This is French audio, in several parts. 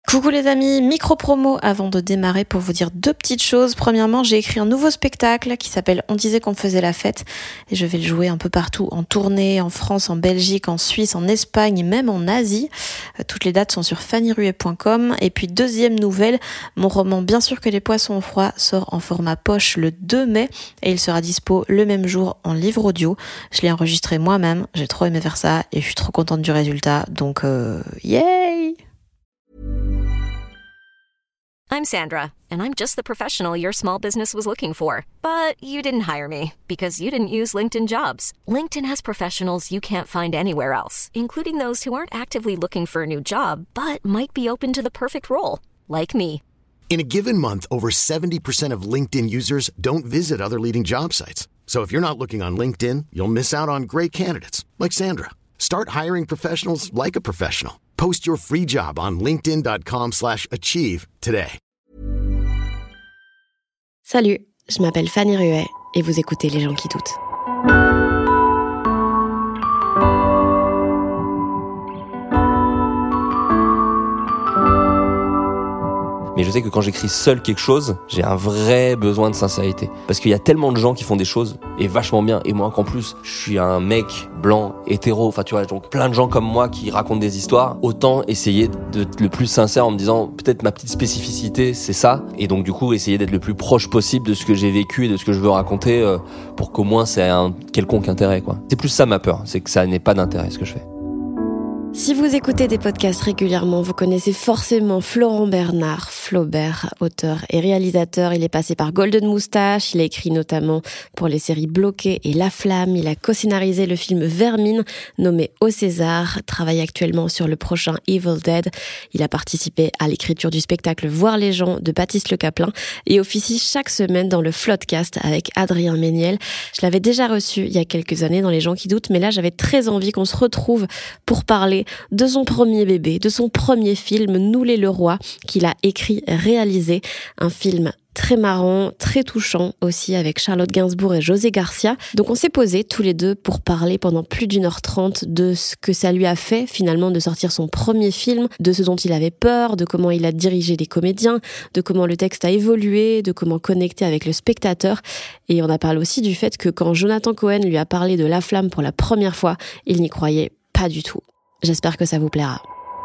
Coucou les amis, micro-promo avant de démarrer pour vous dire deux petites choses. Premièrement, j'ai écrit un nouveau spectacle qui s'appelle On disait qu'on faisait la fête et je vais le jouer un peu partout en tournée, en France, en Belgique, en Suisse, en Espagne et même en Asie. Toutes les dates sont sur fannyruet.com. Et puis deuxième nouvelle, mon roman Bien sûr que les poissons ont froid sort en format poche le 2 mai et il sera dispo le même jour en livre audio. Je l'ai enregistré moi-même, j'ai trop aimé faire ça et je suis trop contente du résultat, donc yay! I'm Sandra, and I'm just the professional your small business was looking for. But you didn't hire me, because you didn't use LinkedIn Jobs. LinkedIn has professionals you can't find anywhere else, including those who aren't actively looking for a new job, but might be open to the perfect role, like me. In a given month, over 70% of LinkedIn users don't visit other leading job sites. So if you're not looking on LinkedIn, you'll miss out on great candidates, like Sandra. Start hiring professionals like a professional. Post your free job on linkedin.com/achieve today. Salut, je m'appelle Fanny Ruet et vous écoutez Les gens qui doutent. Mais je sais que quand j'écris seul quelque chose, j'ai un vrai besoin de sincérité. Parce qu'il y a tellement de gens qui font des choses, et vachement bien, et moi qu'en plus, je suis un mec blanc, hétéro, enfin tu vois, donc plein de gens comme moi qui racontent des histoires, autant essayer d'être le plus sincère en me disant, peut-être ma petite spécificité, c'est ça, et donc du coup, essayer d'être le plus proche possible de ce que j'ai vécu et de ce que je veux raconter, pour qu'au moins ça ait un quelconque intérêt, quoi. C'est plus ça ma peur, c'est que ça n'ait pas d'intérêt, ce que je fais. Si vous écoutez des podcasts régulièrement, vous connaissez forcément Florent Bernard, Flaubert, auteur et réalisateur. Il est passé par Golden Moustache, il a écrit notamment pour les séries Bloqué et La Flamme. Il a co-scénarisé le film Vermine, nommé au César, travaille actuellement sur le prochain Evil Dead. Il a participé à l'écriture du spectacle Voir les gens de Baptiste Le Caplin et officie chaque semaine dans le Floodcast avec Adrien Méniel. Je l'avais déjà reçu il y a quelques années dans Les gens qui doutent, mais là j'avais très envie qu'on se retrouve pour parler de son premier bébé, de son premier film, Nous les Leroy, qu'il a écrit, réalisé. Un film très marrant, très touchant aussi, avec Charlotte Gainsbourg et José Garcia. Donc on s'est posés tous les deux pour parler pendant plus d'1h30 de ce que ça lui a fait finalement de sortir son premier film, de ce dont il avait peur, de comment il a dirigé les comédiens, de comment le texte a évolué, de comment connecter avec le spectateur. Et on a parlé aussi du fait que quand Jonathan Cohen lui a parlé de La Flamme pour la première fois, il n'y croyait pas du tout. J'espère que ça vous plaira.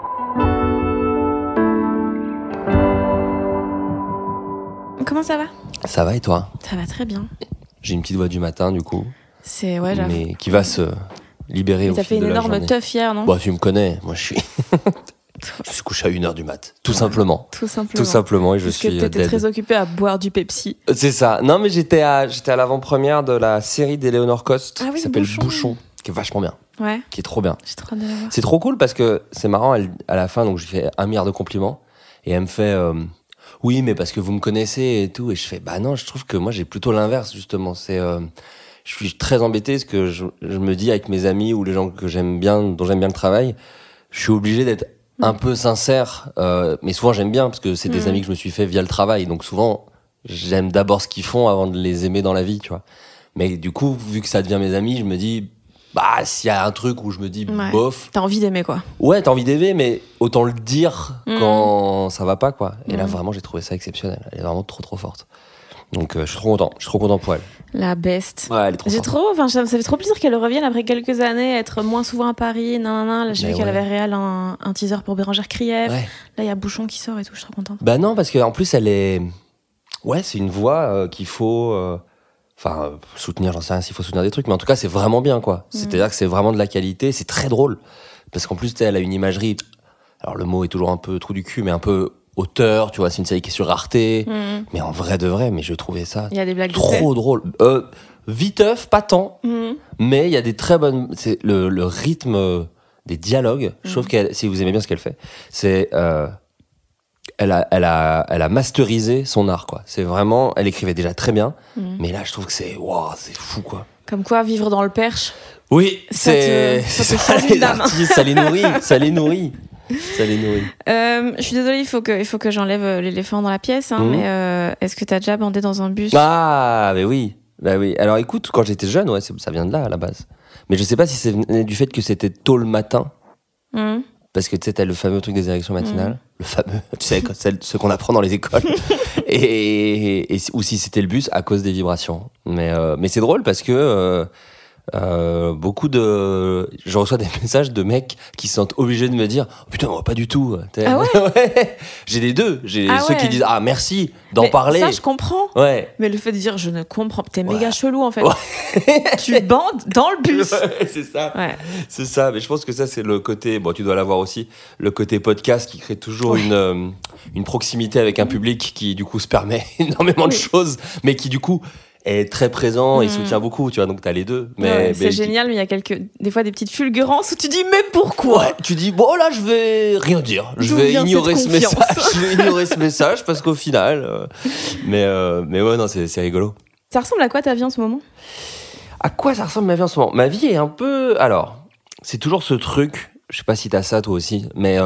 Comment ça va ? Ça va et toi ? Ça va très bien. J'ai une petite voix du matin du coup. C'est ouais, j'avoue. Mais qui va se libérer au fil de la journée. T'as fait une énorme teuf hier, non ? Bah tu me connais, moi je suis... je suis couché à 1h du mat, tout simplement. Tout simplement. Tout simplement et je suis Parce que t'étais dead. très occupé à boire du Pepsi. C'est ça. Non mais j'étais à l'avant-première de la série d'Eleonore Coste qui s'appelle Bouchon, qui est vachement bien. Ouais. Qui est trop bien. J'ai trop hâte de la voir. C'est trop cool parce que c'est marrant, à la fin, donc je lui fais 1 milliard de compliments et elle me fait oui, mais parce que vous me connaissez et tout. Et je fais bah non, je trouve que moi j'ai plutôt l'inverse justement. C'est je suis très embêté parce que je me dis avec mes amis ou les gens que j'aime bien, dont j'aime bien le travail, je suis obligé d'être un peu sincère. Mais souvent j'aime bien parce que c'est des amis que je me suis fait via le travail. Donc souvent j'aime d'abord ce qu'ils font avant de les aimer dans la vie, tu vois. Mais du coup, vu que ça devient mes amis, je me dis bah, s'il y a un truc où je me dis bof. T'as envie d'aimer, quoi. Ouais, t'as envie d'aimer, mais autant le dire quand ça va pas, quoi. Et là, vraiment, j'ai trouvé ça exceptionnel. Elle est vraiment trop, trop forte. Donc, je suis trop content. Je suis trop content pour elle. La best. Ouais, elle est trop sympa. Ça fait trop plaisir qu'elle revienne après quelques années, être moins souvent à Paris. Là, j'ai vu qu'elle avait réel un teaser pour Bérangère Krief. Ouais. Là, il y a Bouchon qui sort et tout. Je suis trop contente. Bah non, parce qu'en plus, elle est... Ouais, c'est une voix qu'il faut... Enfin, soutenir, j'en sais rien s'il faut soutenir des trucs, mais en tout cas, c'est vraiment bien, quoi. C'est-à-dire que c'est vraiment de la qualité, c'est très drôle. Parce qu'en plus, elle a une imagerie, alors le mot est toujours un peu trou du cul, mais un peu auteur, tu vois, c'est une série qui est sur Arte, mais en vrai de vrai, mais je trouvais ça il y a des blagues trop drôle. Viteuf, pas tant, mais il y a des très bonnes... C'est le rythme des dialogues, je trouve qu'elle, si vous aimez bien ce qu'elle fait, c'est... Elle a masterisé son art, quoi. C'est vraiment, elle écrivait déjà très bien, mais là, je trouve que c'est fou, quoi. Comme quoi, vivre dans le Perche. Oui, ça te change une dame. Ça les nourrit. Je suis désolée, il faut que j'enlève l'éléphant dans la pièce, mais est-ce que t'as déjà bandé dans un bus ? Ah, mais oui. Bah oui. Alors écoute, quand j'étais jeune, ouais, ça vient de là, à la base. Mais je sais pas si c'est du fait que c'était tôt le matin. parce que tu sais, t'as le fameux truc des érections matinales, le fameux, tu sais, ce qu'on apprend dans les écoles, ou si c'était le bus, à cause des vibrations. Mais c'est drôle parce que je reçois des messages de mecs qui se sentent obligés de me dire oh, putain moi pas du tout. Ah ouais. Ouais. J'ai les deux, ceux qui disent ah merci d'en parler. Ça je comprends. Ouais. Mais le fait de dire je ne comprends, t'es méga chelou en fait. Tu bandes dans le bus. Ouais, c'est ça. Ouais. C'est ça. Mais je pense que ça c'est le côté, bon tu dois l'avoir aussi, le côté podcast qui crée toujours une proximité avec un public qui du coup se permet énormément de choses, mais qui du coup est très présent et soutient beaucoup, tu vois, donc t'as les deux. Mais c'est génial, mais il y a des fois des petites fulgurances où tu dis mais pourquoi ? Ouais, tu dis bon là je vais rien dire, je vais ignorer ce message, parce qu'au final, mais ouais non c'est rigolo. Ça ressemble à quoi ta vie en ce moment ? À quoi ça ressemble ma vie en ce moment ? Ma vie est un peu, alors c'est toujours ce truc, je sais pas si t'as ça toi aussi, mais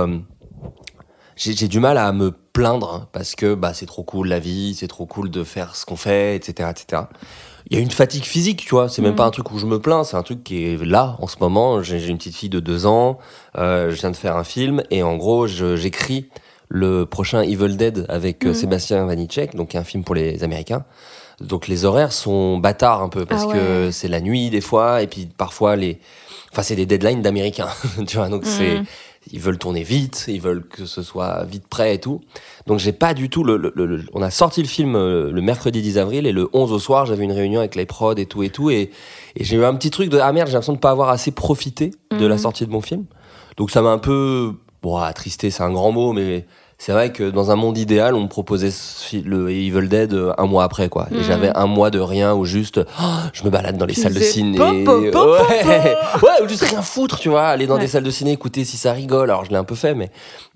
j'ai du mal à me plaindre parce que c'est trop cool la vie, c'est trop cool de faire ce qu'on fait, etc., etc. Il y a une fatigue physique, tu vois. C'est même pas un truc où je me plains, c'est un truc qui est là en ce moment. J'ai une petite fille de 2 ans, je viens de faire un film et en gros j'écris le prochain Evil Dead avec Sébastien Vanitschek, donc un film pour les Américains. Donc les horaires sont bâtards un peu parce que c'est la nuit des fois et puis parfois c'est des deadlines d'Américains, tu vois. Donc ils veulent tourner vite, ils veulent que ce soit vite prêt et tout. Donc j'ai pas du tout on a sorti le film le mercredi 10 avril et le 11 au soir, j'avais une réunion avec les prods et tout et j'ai eu un petit truc de ah merde, j'ai l'impression de pas avoir assez profité de la sortie de mon film. Donc ça m'a un peu attristé, c'est un grand mot, mais c'est vrai que dans un monde idéal, on me proposait le Evil Dead 1 mois après, quoi. Et j'avais 1 mois de rien où juste, je me balade dans les salles de ciné. Ouais, ou juste rien foutre, tu vois. Aller dans des salles de ciné, écouter si ça rigole. Alors, je l'ai un peu fait, mais,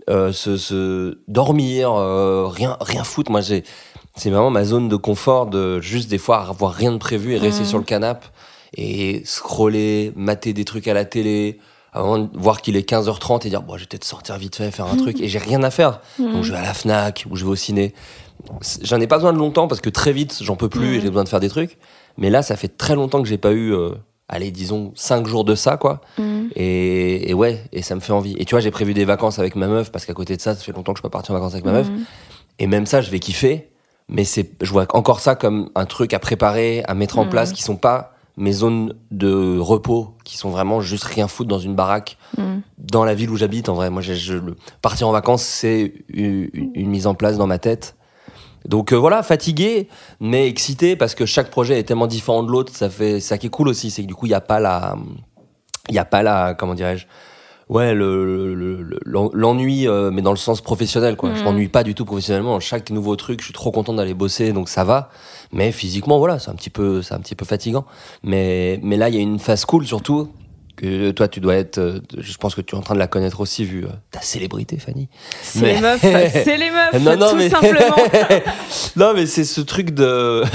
dormir, rien foutre. Moi, c'est vraiment ma zone de confort de juste des fois avoir rien de prévu et rester sur le canapé et scroller, mater des trucs à la télé. Avant de voir qu'il est 15h30 et dire je vais peut-être sortir vite fait, faire un truc et j'ai rien à faire. Donc je vais à la Fnac ou je vais au ciné. J'en ai pas besoin de longtemps parce que très vite j'en peux plus et j'ai besoin de faire des trucs. Mais là ça fait très longtemps que j'ai pas eu disons 5 jours de ça quoi. Et ça me fait envie. Et tu vois, j'ai prévu des vacances avec ma meuf parce qu'à côté de ça fait longtemps que je peux pas partir en vacances avec ma meuf. Et même ça je vais kiffer, mais je vois encore ça comme un truc à préparer, à mettre en place qui sont pas mes zones de repos qui sont vraiment juste rien foutre dans une baraque dans la ville où j'habite. En vrai, moi, partir en vacances, c'est une mise en place dans ma tête. Donc voilà, fatigué, mais excité parce que chaque projet est tellement différent de l'autre. Ça qui est cool aussi, c'est que du coup, il y a pas la, comment dirais-je, l'ennui, mais dans le sens professionnel, quoi. Je m'ennuie pas du tout professionnellement. Chaque nouveau truc, je suis trop content d'aller bosser, donc ça va. Mais physiquement, voilà, c'est un petit peu fatigant. Mais là, il y a une phase cool, surtout, que toi, tu dois être, je pense que tu es en train de la connaître aussi, vu ta célébrité, Fanny. Les meufs, tout simplement. Non, mais c'est ce truc de,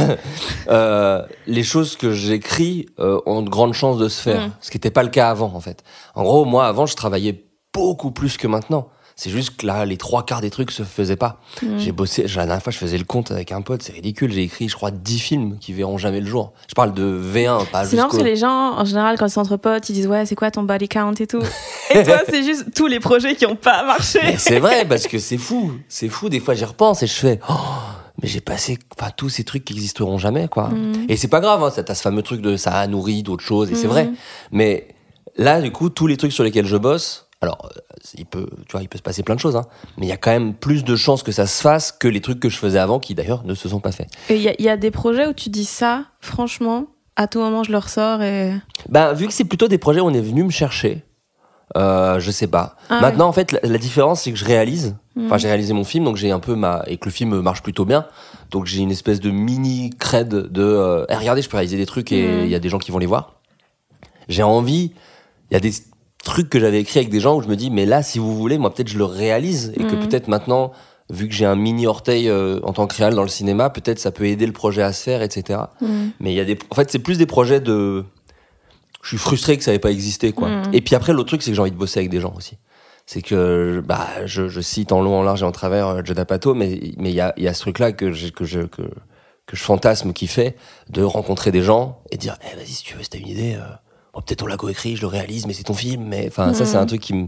les choses que j'écris ont de grandes chances de se faire. Ce qui n'était pas le cas avant, en fait. En gros, moi, avant, je travaillais beaucoup plus que maintenant. C'est juste que là, les 3/4 des trucs se faisaient pas. J'ai bossé, la dernière fois, je faisais le compte avec un pote, c'est ridicule. J'ai écrit, je crois, 10 films qui verront jamais le jour. Je parle de V1, pas c'est marrant parce que les gens, en général, quand ils sont entre potes, ils disent ouais, c'est quoi ton body count et tout. Et toi, c'est juste tous les projets qui ont pas marché. Mais c'est vrai, parce que c'est fou. C'est fou, des fois, j'y repense et je fais, mais j'ai passé tous ces trucs qui existeront jamais, quoi. Et c'est pas grave, hein, t'as ce fameux truc de ça a nourri d'autres choses, et c'est vrai. Mais là, du coup, tous les trucs sur lesquels je bosse, alors, il peut se passer plein de choses, hein, mais il y a quand même plus de chances que ça se fasse que les trucs que je faisais avant, qui d'ailleurs ne se sont pas faits. Et il y a des projets où tu dis ça, franchement, à tout moment je le ressors et... Vu que c'est plutôt des projets où on est venu me chercher, je sais pas. Maintenant, en fait, la différence, c'est que je réalise. Enfin, j'ai réalisé mon film, donc j'ai un peu et que le film marche plutôt bien. Donc j'ai une espèce de mini cred de regardez, je peux réaliser des trucs et il y a des gens qui vont les voir. J'ai envie, il y a des trucs que j'avais écrits avec des gens où je me dis mais là si vous voulez moi peut-être je le réalise et que peut-être maintenant vu que j'ai un mini orteil en tant que réal dans le cinéma peut-être ça peut aider le projet à se faire etc. Mais il y a en fait c'est plus des projets de je suis frustré que ça n'ait pas existé quoi. Et puis après l'autre truc c'est que j'ai envie de bosser avec des gens aussi. C'est que je cite en long en large et en travers Judd Apatow mais il y a ce truc là que je fantasme qui fait de rencontrer des gens et dire vas-y si tu veux si t'as une idée peut-être on l'a coécrit, je le réalise, mais c'est ton film. Mais enfin, ça, c'est un truc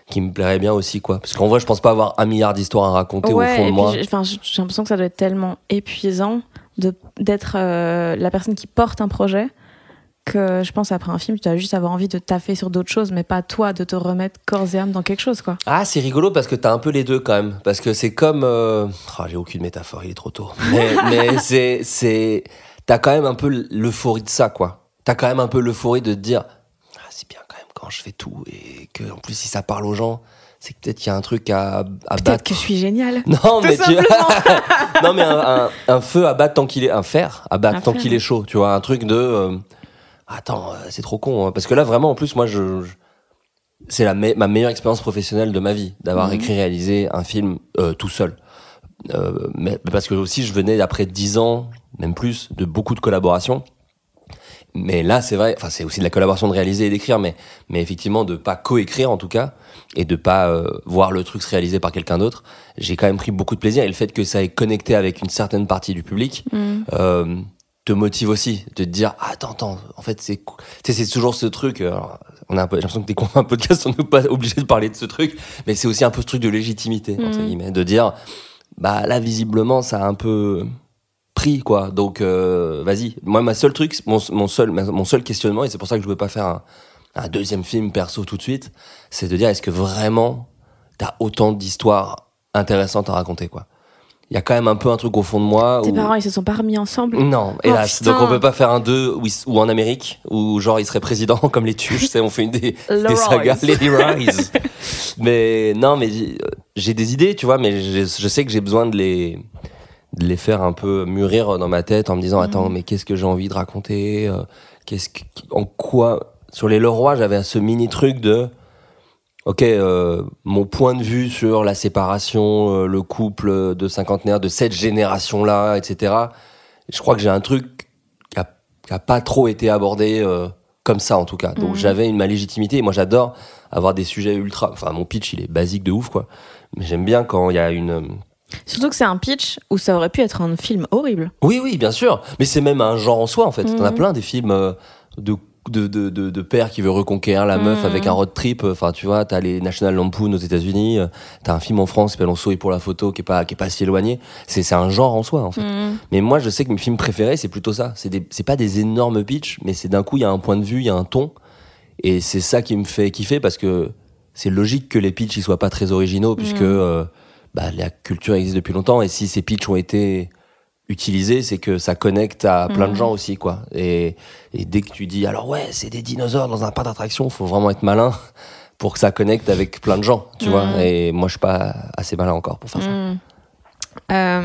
me plairait bien aussi, quoi. Parce qu'en vrai, je pense pas avoir 1 milliard d'histoires à raconter au fond de moi. J'ai l'impression que ça doit être tellement épuisant d'être la personne qui porte un projet, que je pense après un film, tu vas juste avoir envie de taffer sur d'autres choses, mais pas toi de te remettre corps et âme dans quelque chose, quoi. Ah, c'est rigolo parce que t'as un peu les deux quand même. Parce que c'est comme... j'ai aucune métaphore, il est trop tôt. Mais t'as quand même un peu l'euphorie de ça, quoi. T'as quand même un peu l'euphorie de te dire c'est bien quand même quand je fais tout, et que en plus si ça parle aux gens, c'est que peut-être qu'il y a un truc à battre. Peut-être que je suis géniale. Non, mais non, mais un feu à battre tant qu'il est... Un fer à battre tant qu'il est chaud, tu vois. Un truc de... Attends, c'est trop con. Hein. Parce que là, vraiment, en plus, moi, c'est ma meilleure expérience professionnelle de ma vie, d'avoir écrit, réalisé un film tout seul. Mais parce que aussi, je venais après 10 ans, même plus, de beaucoup de collaborations. Mais là, c'est vrai, c'est aussi de la collaboration de réaliser et d'écrire, mais effectivement, de pas coécrire, en tout cas, et de pas voir le truc se réaliser par quelqu'un d'autre. J'ai quand même pris beaucoup de plaisir, et le fait que ça ait connecté avec une certaine partie du public, te motive aussi, de te dire attends, en fait c'est toujours ce truc, alors, j'ai l'impression que t'es con un podcast, on n'est pas obligé de parler de ce truc, mais c'est aussi un peu ce truc de légitimité, entre guillemets, de dire là visiblement ça a un peu pris, quoi, donc vas-y. Moi, mon seul questionnement, et c'est pour ça que je veux pas faire un deuxième film perso tout de suite, c'est de dire est-ce que vraiment t'as autant d'histoires intéressantes à raconter, quoi. Il y a quand même un peu un truc au fond de moi. Tes parents, ils se sont pas remis ensemble? Non, hélas. Donc on peut pas faire un 2 ou en Amérique, où genre il serait président comme les Tuches, on fait des sagas, Lady Rise. Mais non, mais j'ai des idées, tu vois, mais je sais que j'ai besoin de les faire un peu mûrir dans ma tête en me disant attends, mais qu'est-ce que j'ai envie de raconter, en quoi. Sur les Leroy, j'avais ce mini truc de ok, mon point de vue sur la séparation, le couple de cinquantenaires de cette génération-là, etc. Je crois que j'ai un truc qui a pas trop été abordé comme ça, en tout cas. Donc j'avais ma légitimité. Et moi, j'adore avoir des sujets ultra... Enfin, mon pitch, il est basique de ouf, quoi. Mais j'aime bien quand il y a une... Surtout que c'est un pitch où ça aurait pu être un film horrible. Oui, bien sûr. Mais c'est même un genre en soi, en fait. T'en as plein des films de père qui veut reconquérir la meuf avec un road trip. Enfin, tu vois, t'as les National Lampoon aux États-Unis, t'as un film en France qui s'appelle On sourit pour la photo, qui est pas si éloigné. C'est un genre en soi, en fait. Mais moi, je sais que mes films préférés, c'est plutôt ça. C'est pas des énormes pitchs, mais c'est d'un coup, il y a un point de vue, il y a un ton. Et c'est ça qui me fait kiffer, parce que c'est logique que les pitchs, ils soient pas très originaux, puisque la culture existe depuis longtemps. Et si ces pitchs ont été utilisés, c'est que ça connecte à plein de gens aussi, quoi. Et dès que tu dis alors ouais, c'est des dinosaures dans un parc d'attractions, faut vraiment être malin pour que ça connecte avec plein de gens, tu vois. Et moi, je suis pas assez malin encore pour faire ça.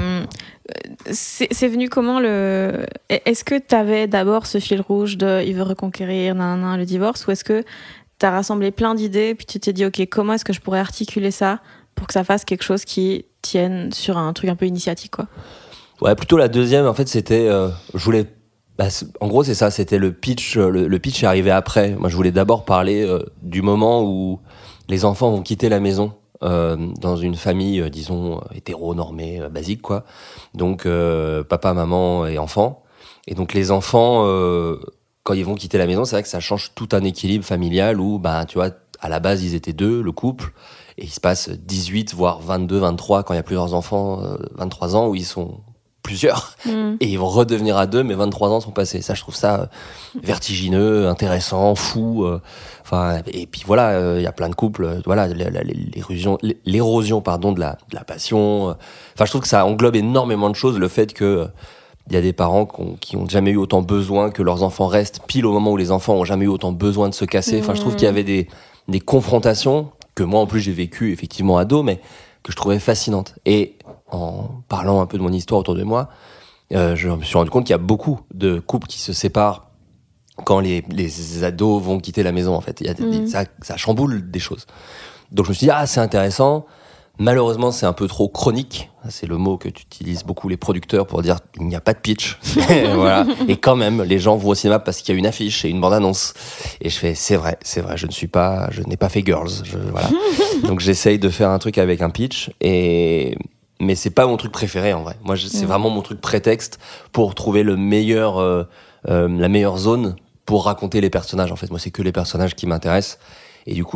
C'est venu comment Est-ce que t'avais d'abord ce fil rouge de il veut reconquérir le divorce, ou est-ce que t'as rassemblé plein d'idées puis tu t'es dit ok, comment est-ce que je pourrais articuler ça pour que ça fasse quelque chose qui tienne sur un truc un peu initiatique, quoi? Ouais, plutôt la deuxième. En fait, c'était, je voulais, en gros, c'est ça, c'était le pitch. Le pitch est arrivé après. Moi, je voulais d'abord parler du moment où les enfants vont quitter la maison dans une famille, disons, hétéronormée, basique, quoi. Donc, papa, maman et enfants. Et donc, les enfants, quand ils vont quitter la maison, c'est vrai que ça change tout un équilibre familial où, tu vois, à la base, ils étaient deux, le couple. Et il se passe 18, voire 22, 23, quand il y a plusieurs enfants, 23 ans, où ils sont plusieurs. Et ils vont redevenir à deux, mais 23 ans sont passés. Ça, je trouve ça vertigineux, intéressant, fou. Et puis voilà, il y a plein de couples. Voilà, l'érosion, pardon, de la passion. Enfin, je trouve que ça englobe énormément de choses. Le fait que il y a des parents qui ont jamais eu autant besoin que leurs enfants restent pile au moment où les enfants ont jamais eu autant besoin de se casser. Enfin, je trouve qu'il y avait des confrontations que moi, en plus, j'ai vécu effectivement ado, mais que je trouvais fascinante. Et en parlant un peu de mon histoire autour de moi, je me suis rendu compte qu'il y a beaucoup de couples qui se séparent quand les ados vont quitter la maison, en fait. Ça chamboule des choses. Donc je me suis dit, c'est intéressant. Malheureusement, c'est un peu trop chronique. C'est le mot que qu'utilisent beaucoup les producteurs pour dire il n'y a pas de pitch. Voilà. Et quand même, les gens vont au cinéma parce qu'il y a une affiche et une bande-annonce. Et je fais, c'est vrai, je n'ai pas fait Girls. Voilà. Donc j'essaye de faire un truc avec un pitch. Mais c'est pas mon truc préféré, en vrai. Moi, c'est vraiment mon truc prétexte pour trouver la meilleure zone pour raconter les personnages. En fait, moi, c'est que les personnages qui m'intéressent. Et du coup,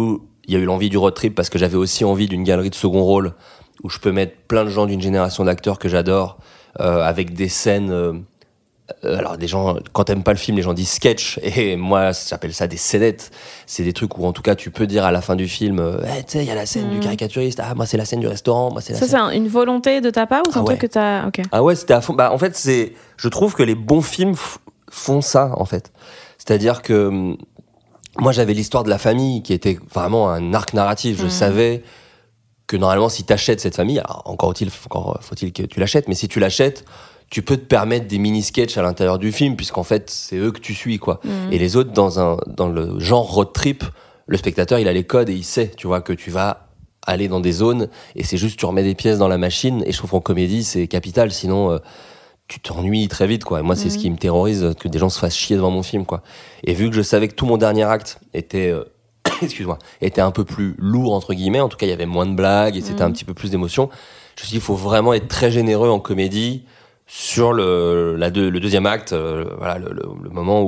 il y a eu l'envie du road trip parce que j'avais aussi envie d'une galerie de second rôle où je peux mettre plein de gens d'une génération d'acteurs que j'adore, avec des scènes. Alors des gens, quand t'aimes pas le film, les gens disent sketch, et moi j'appelle ça des scénettes. C'est des trucs où en tout cas tu peux dire à la fin du film, tu sais, il y a la scène du caricaturiste, ah moi c'est la scène du restaurant, moi c'est la ça scène... c'est une volonté de ta part ou c'est un truc que t'as... Okay. Ah ouais, c'était à fond. Bah en fait je trouve que les bons films font ça en fait. C'est-à-dire que moi j'avais l'histoire de la famille qui était vraiment un arc narratif. Je savais que normalement si t'achètes cette famille, alors encore faut-il que tu l'achètes, mais si tu l'achètes, tu peux te permettre des mini-sketchs à l'intérieur du film, puisqu'en fait, c'est eux que tu suis, quoi. Et les autres, dans le genre road trip, le spectateur, il a les codes et il sait, tu vois, que tu vas aller dans des zones, et c'est juste, tu remets des pièces dans la machine, et je trouve qu'en comédie, c'est capital, sinon, tu t'ennuies très vite, quoi. Et moi, c'est ce qui me terrorise, que des gens se fassent chier devant mon film, quoi. Et vu que je savais que tout mon dernier acte était, était un peu plus lourd, entre guillemets, en tout cas, il y avait moins de blagues, et c'était un petit peu plus d'émotion, je me suis dit, il faut vraiment être très généreux en comédie, sur le deuxième acte, voilà, le moment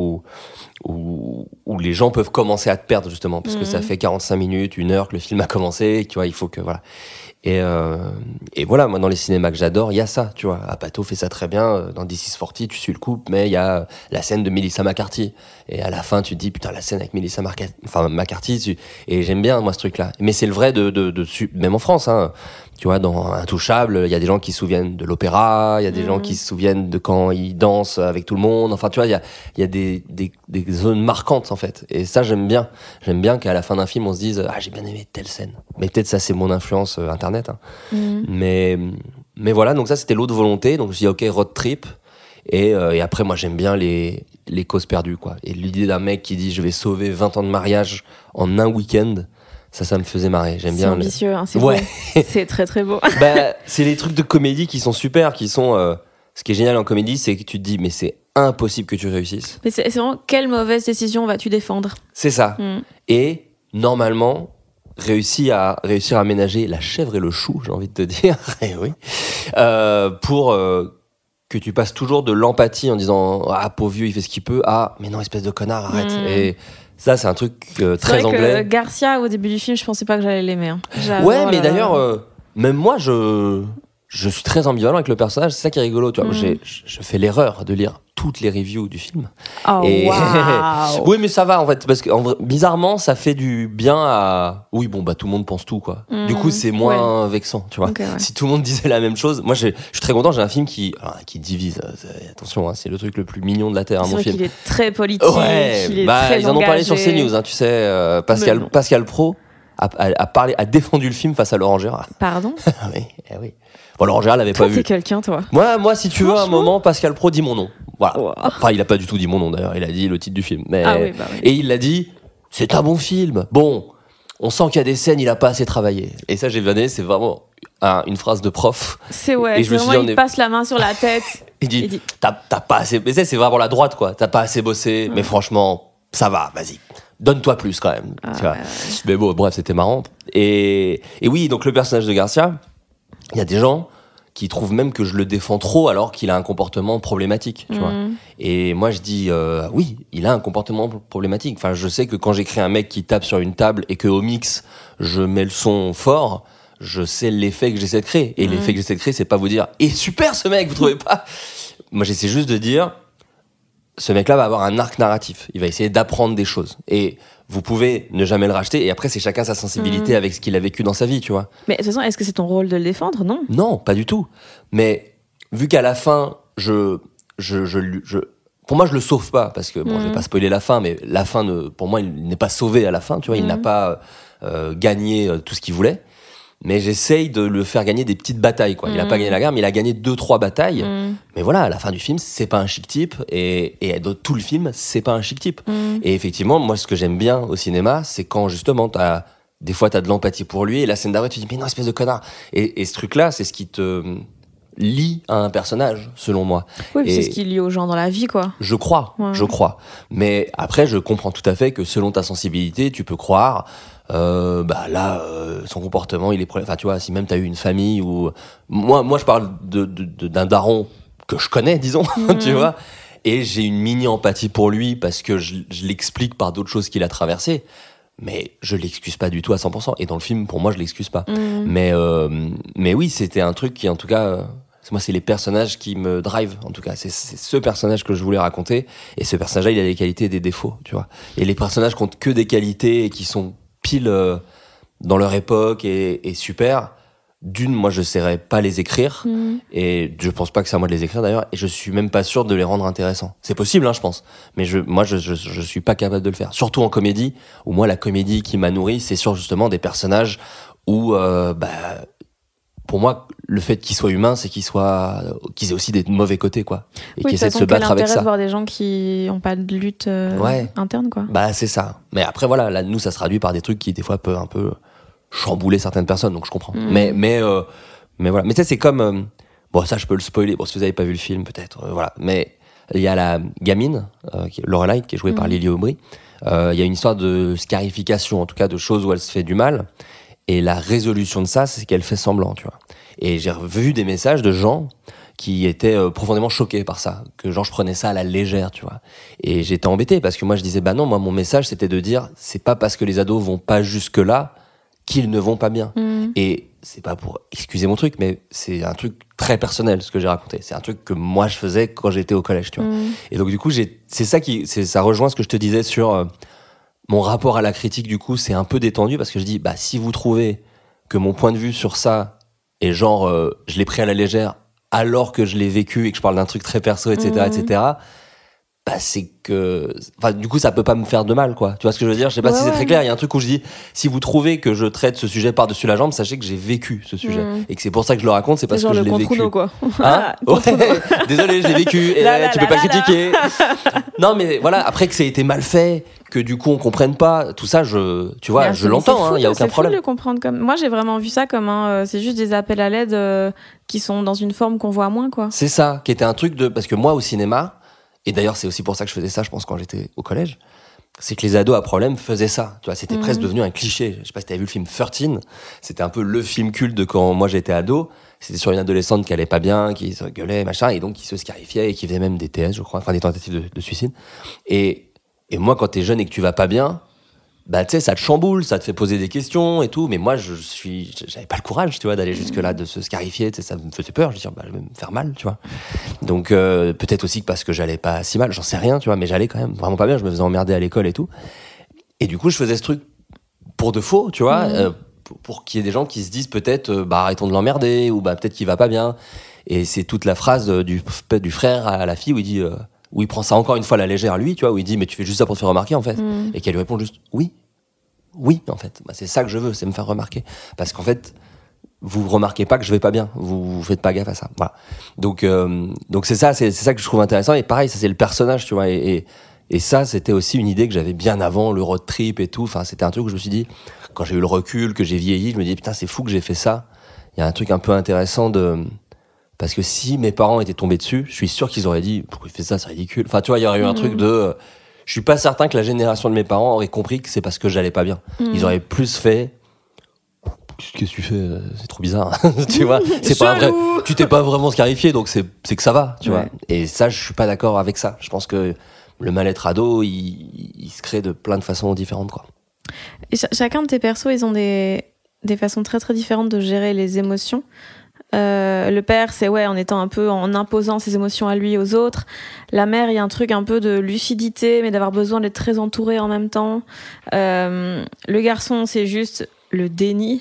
où les gens peuvent commencer à te perdre, justement, parce que ça fait 45 minutes, 1 heure que le film a commencé, tu vois, il faut que, voilà. Et voilà, moi, dans les cinémas que j'adore, il y a ça, tu vois. Apatow fait ça très bien, dans This is 40, tu suis le couple, mais il y a la scène de Melissa McCarthy. Et à la fin, tu te dis, putain, la scène avec Melissa McCarthy, et j'aime bien, moi, ce truc-là. Mais c'est le vrai même en France, hein. Tu vois, dans Intouchable, il y a des gens qui se souviennent de l'opéra, il y a des gens qui se souviennent de quand ils dansent avec tout le monde. Enfin, tu vois, il y a des zones marquantes, en fait. Et ça, j'aime bien. J'aime bien qu'à la fin d'un film, on se dise, ah, j'ai bien aimé telle scène. Mais peut-être ça, c'est mon influence Internet. Hein. Mais voilà, donc ça, c'était l'autre volonté. Donc je me suis dit, ok, road trip. Et après, moi, j'aime bien les causes perdues, quoi. Et l'idée d'un mec qui dit, je vais sauver 20 ans de mariage en un week-end. Ça me faisait marrer. J'aime bien. C'est ambitieux, hein, c'est beau. C'est très très beau. Bah, c'est les trucs de comédie qui sont super, qui sont. Ce qui est génial en comédie, c'est que tu te dis, mais c'est impossible que tu réussisses. Mais c'est vraiment quelle mauvaise décision vas-tu défendre ? C'est ça. Et normalement, réussir à ménager la chèvre et le chou, j'ai envie de te dire, et oui, pour que tu passes toujours de l'empathie en disant, ah pauvre vieux, il fait ce qu'il peut, à mais non, espèce de connard, arrête. Et ça, c'est un truc très vrai anglais. Que Garcia, au début du film, je pensais pas que j'allais l'aimer. Hein. Ouais, mais d'ailleurs, même moi, je suis très ambivalent avec le personnage. C'est ça qui est rigolo, tu vois. Je fais l'erreur de lire toutes les reviews du film. Oh, wow. Oui, mais ça va, en fait, parce que bizarrement, ça fait du bien à... Oui, bon, bah, tout le monde pense tout, quoi. Du coup, c'est moins vexant, tu vois. Okay, ouais. Si tout le monde disait la même chose... Moi, je suis très content, j'ai un film qui divise. Attention, hein, c'est le truc le plus mignon de la Terre, mon film. C'est vrai qu'il est très politique, il est très ils en ont engagé. parlé sur CNews, hein, tu sais. Pascal Praud a défendu le film face à Laurent Gérard. Pardon? Oui. Bon, Laurent Gérard l'avait pas vu. Toi, t'es quelqu'un, toi. Moi, si tu veux, à un moment, Pascal Praud dit mon nom. Voilà. Wow. Enfin, il a pas du tout dit mon nom, d'ailleurs. Il a dit le titre du film. Mais... Ah oui, bah oui. Et il l'a dit, c'est un bon film. Bon, on sent qu'il y a des scènes, il a pas assez travaillé. Et ça, j'ai vanné, c'est vraiment une phrase de prof. C'est ouais. Et je me suis dit, il passe la main sur la tête. il dit, t'as pas assez... Mais c'est vraiment la droite, quoi. T'as pas assez bossé, mais franchement, ça va, vas-y. Donne-toi plus, quand même. Tu vois. Mais bon, bref, c'était marrant. Et oui, donc le personnage de Garcia, il y a des gens qui trouvent même que je le défends trop alors qu'il a un comportement problématique, tu vois. Et moi, je dis, oui, il a un comportement problématique. Enfin, je sais que quand j'écris un mec qui tape sur une table et qu'au mix, je mets le son fort, je sais l'effet que j'essaie de créer. Et l'effet que j'essaie de créer, c'est pas vous dire, et super ce mec, vous trouvez pas? Moi, j'essaie juste de dire, ce mec-là va avoir un arc narratif. Il va essayer d'apprendre des choses. Et vous pouvez ne jamais le racheter. Et après, c'est chacun sa sensibilité avec ce qu'il a vécu dans sa vie, tu vois. Mais de toute façon, est-ce que c'est ton rôle de le défendre? Non. Non, pas du tout. Mais vu qu'à la fin, pour moi, je le sauve pas. Parce que, bon, je vais pas spoiler la fin, mais la fin, pour moi, il n'est pas sauvé à la fin, tu vois. Il n'a pas gagné tout ce qu'il voulait. Mais j'essaye de le faire gagner des petites batailles, quoi. Il a pas gagné la guerre, mais il a gagné 2-3 batailles. Mais voilà, à la fin du film, c'est pas un chic type. Et dans tout le film, c'est pas un chic type. Et effectivement, moi, ce que j'aime bien au cinéma, c'est quand, justement, des fois, t'as de l'empathie pour lui, et la scène d'après, tu te dis, mais non, espèce de connard. Et ce truc-là, c'est ce qui te lie à un personnage, selon moi. Oui, c'est ce qui lie aux gens dans la vie, quoi. Je crois. Mais après, je comprends tout à fait que selon ta sensibilité, tu peux croire... son comportement, il est... Enfin, tu vois, si même t'as eu une famille où... Moi, je parle d'un daron que je connais, disons, tu vois, et j'ai une mini-empathie pour lui parce que je l'explique par d'autres choses qu'il a traversées. mais je l'excuse pas du tout à 100%. Et dans le film, pour moi, je l'excuse pas. Mais oui, c'était un truc qui, en tout cas, moi, c'est les personnages qui me drive. En tout cas, c'est ce personnage que je voulais raconter. Et ce personnage-là, il a des qualités et des défauts, tu vois. Et les personnages qui ont que des qualités et qui sont pile dans leur époque et super. D'une, moi, je ne saurais pas les écrire. Et je pense pas que c'est à moi de les écrire, d'ailleurs. Et je suis même pas sûr de les rendre intéressants. C'est possible, hein, je pense. Mais moi, je suis pas capable de le faire. Surtout en comédie, où moi, la comédie qui m'a nourri, c'est sur justement des personnages où, pour moi, le fait qu'ils soient humains, c'est qu'ils aient aussi des mauvais côtés, quoi. Et qu'ils essaient de se battre avec ça. De voir des gens qui ont pas de lutte interne, quoi. Bah, c'est ça. Mais après, voilà, là, nous, ça se traduit par des trucs qui, des fois, peuvent un peu chambouler certaines personnes, donc je comprends. Mais voilà. Mais tu sais, c'est comme bon, ça je peux le spoiler. Bon, si vous avez pas vu le film, peut-être. Voilà. Mais il y a la gamine, Lorelai, qui est jouée par Lily Aubry. Il y a une histoire de scarification, en tout cas de choses où elle se fait du mal. Et la résolution de ça, c'est qu'elle fait semblant, tu vois. Et j'ai vu des messages de gens qui étaient profondément choqués par ça, que genre je prenais ça à la légère, tu vois. Et j'étais embêté parce que moi je disais bah non, moi mon message c'était de dire c'est pas parce que les ados vont pas jusque là qu'ils ne vont pas bien. Et c'est pas pour excuser mon truc, mais c'est un truc très personnel, ce que j'ai raconté. C'est un truc que moi, je faisais quand j'étais au collège, tu vois. Et donc, du coup, ça rejoint ce que je te disais sur mon rapport à la critique, du coup, c'est un peu détendu parce que je dis, bah, si vous trouvez que mon point de vue sur ça est genre, je l'ai pris à la légère alors que je l'ai vécu et que je parle d'un truc très perso, etc., etc., bah c'est que du coup ça peut pas me faire de mal, quoi. Tu vois ce que je veux dire? Je sais pas si c'est très clair. Il y a un truc où je dis si vous trouvez que je traite ce sujet par-dessus la jambe, sachez que j'ai vécu ce sujet et que c'est pour ça que je le raconte, c'est parce que je l'ai vécu. Genre quoi. Hein? Désolé, je l'ai vécu et tu peux pas critiquer. Non mais voilà, après que ça a été mal fait, que du coup on comprenne pas tout ça, tu vois, je l'entends, hein, il y a aucun problème. C'est fou de le comprendre comme moi, j'ai vraiment vu ça comme c'est juste des appels à l'aide qui sont dans une forme qu'on voit moins, quoi. C'est ça, qui était un truc parce que moi au cinéma, et d'ailleurs, c'est aussi pour ça que je faisais ça, je pense, quand j'étais au collège. C'est que les ados à problème faisaient ça. Tu vois, c'était presque devenu un cliché. Je sais pas si t'avais vu le film 13. C'était un peu le film culte de quand moi j'étais ado. C'était sur une adolescente qui allait pas bien, qui se gueulait, machin, et donc qui se scarifiait et qui faisait même des TS, je crois, enfin des tentatives de suicide. Et moi, quand t'es jeune et que tu vas pas bien, bah tu sais, ça te chamboule, ça te fait poser des questions et tout. Mais moi, j'avais pas le courage, tu vois, d'aller jusque là, de se scarifier. Tu sais, ça me faisait peur. Je me disais, bah, je vais me faire mal, tu vois. Donc peut-être aussi parce que j'allais pas si mal, j'en sais rien, tu vois. Mais j'allais quand même vraiment pas bien. Je me faisais emmerder à l'école et tout. Et du coup, je faisais ce truc pour de faux, tu vois, pour qu'il y ait des gens qui se disent peut-être, bah arrêtons de l'emmerder ou bah peut-être qu'il va pas bien. Et c'est toute la phrase du frère à la fille où il dit. Où il prend ça encore une fois à la légère, lui, tu vois, où il dit, mais tu fais juste ça pour te faire remarquer, en fait. Et qu'elle lui répond juste, oui, en fait. Bah, c'est ça que je veux, c'est me faire remarquer. Parce qu'en fait, vous remarquez pas que je vais pas bien. Vous faites pas gaffe à ça. Voilà. Donc c'est ça que je trouve intéressant. Et pareil, ça, c'est le personnage, tu vois. Et ça, c'était aussi une idée que j'avais bien avant, le road trip et tout. Enfin, c'était un truc où je me suis dit, quand j'ai eu le recul, que j'ai vieilli, je me dis, putain, c'est fou que j'ai fait ça. Il y a un truc un peu intéressant parce que si mes parents étaient tombés dessus, je suis sûr qu'ils auraient dit pourquoi il fait ça, c'est ridicule. Enfin, tu vois, il y aurait eu un truc je suis pas certain que la génération de mes parents aurait compris que c'est parce que j'allais pas bien. Ils auraient plus fait qu'est-ce que tu fais, c'est trop bizarre. Tu vois, c'est pas vrai. Tu t'es pas vraiment scarifié, donc c'est que ça va, tu vois. Et ça, je suis pas d'accord avec ça. Je pense que le mal-être ado, il se crée de plein de façons différentes, quoi. Et chacun de tes persos, ils ont des façons très très différentes de gérer les émotions. Le père, c'est en étant un peu en imposant ses émotions à lui et aux autres. La mère, il y a un truc un peu de lucidité, mais d'avoir besoin d'être très entourée en même temps. Le garçon, c'est juste le déni.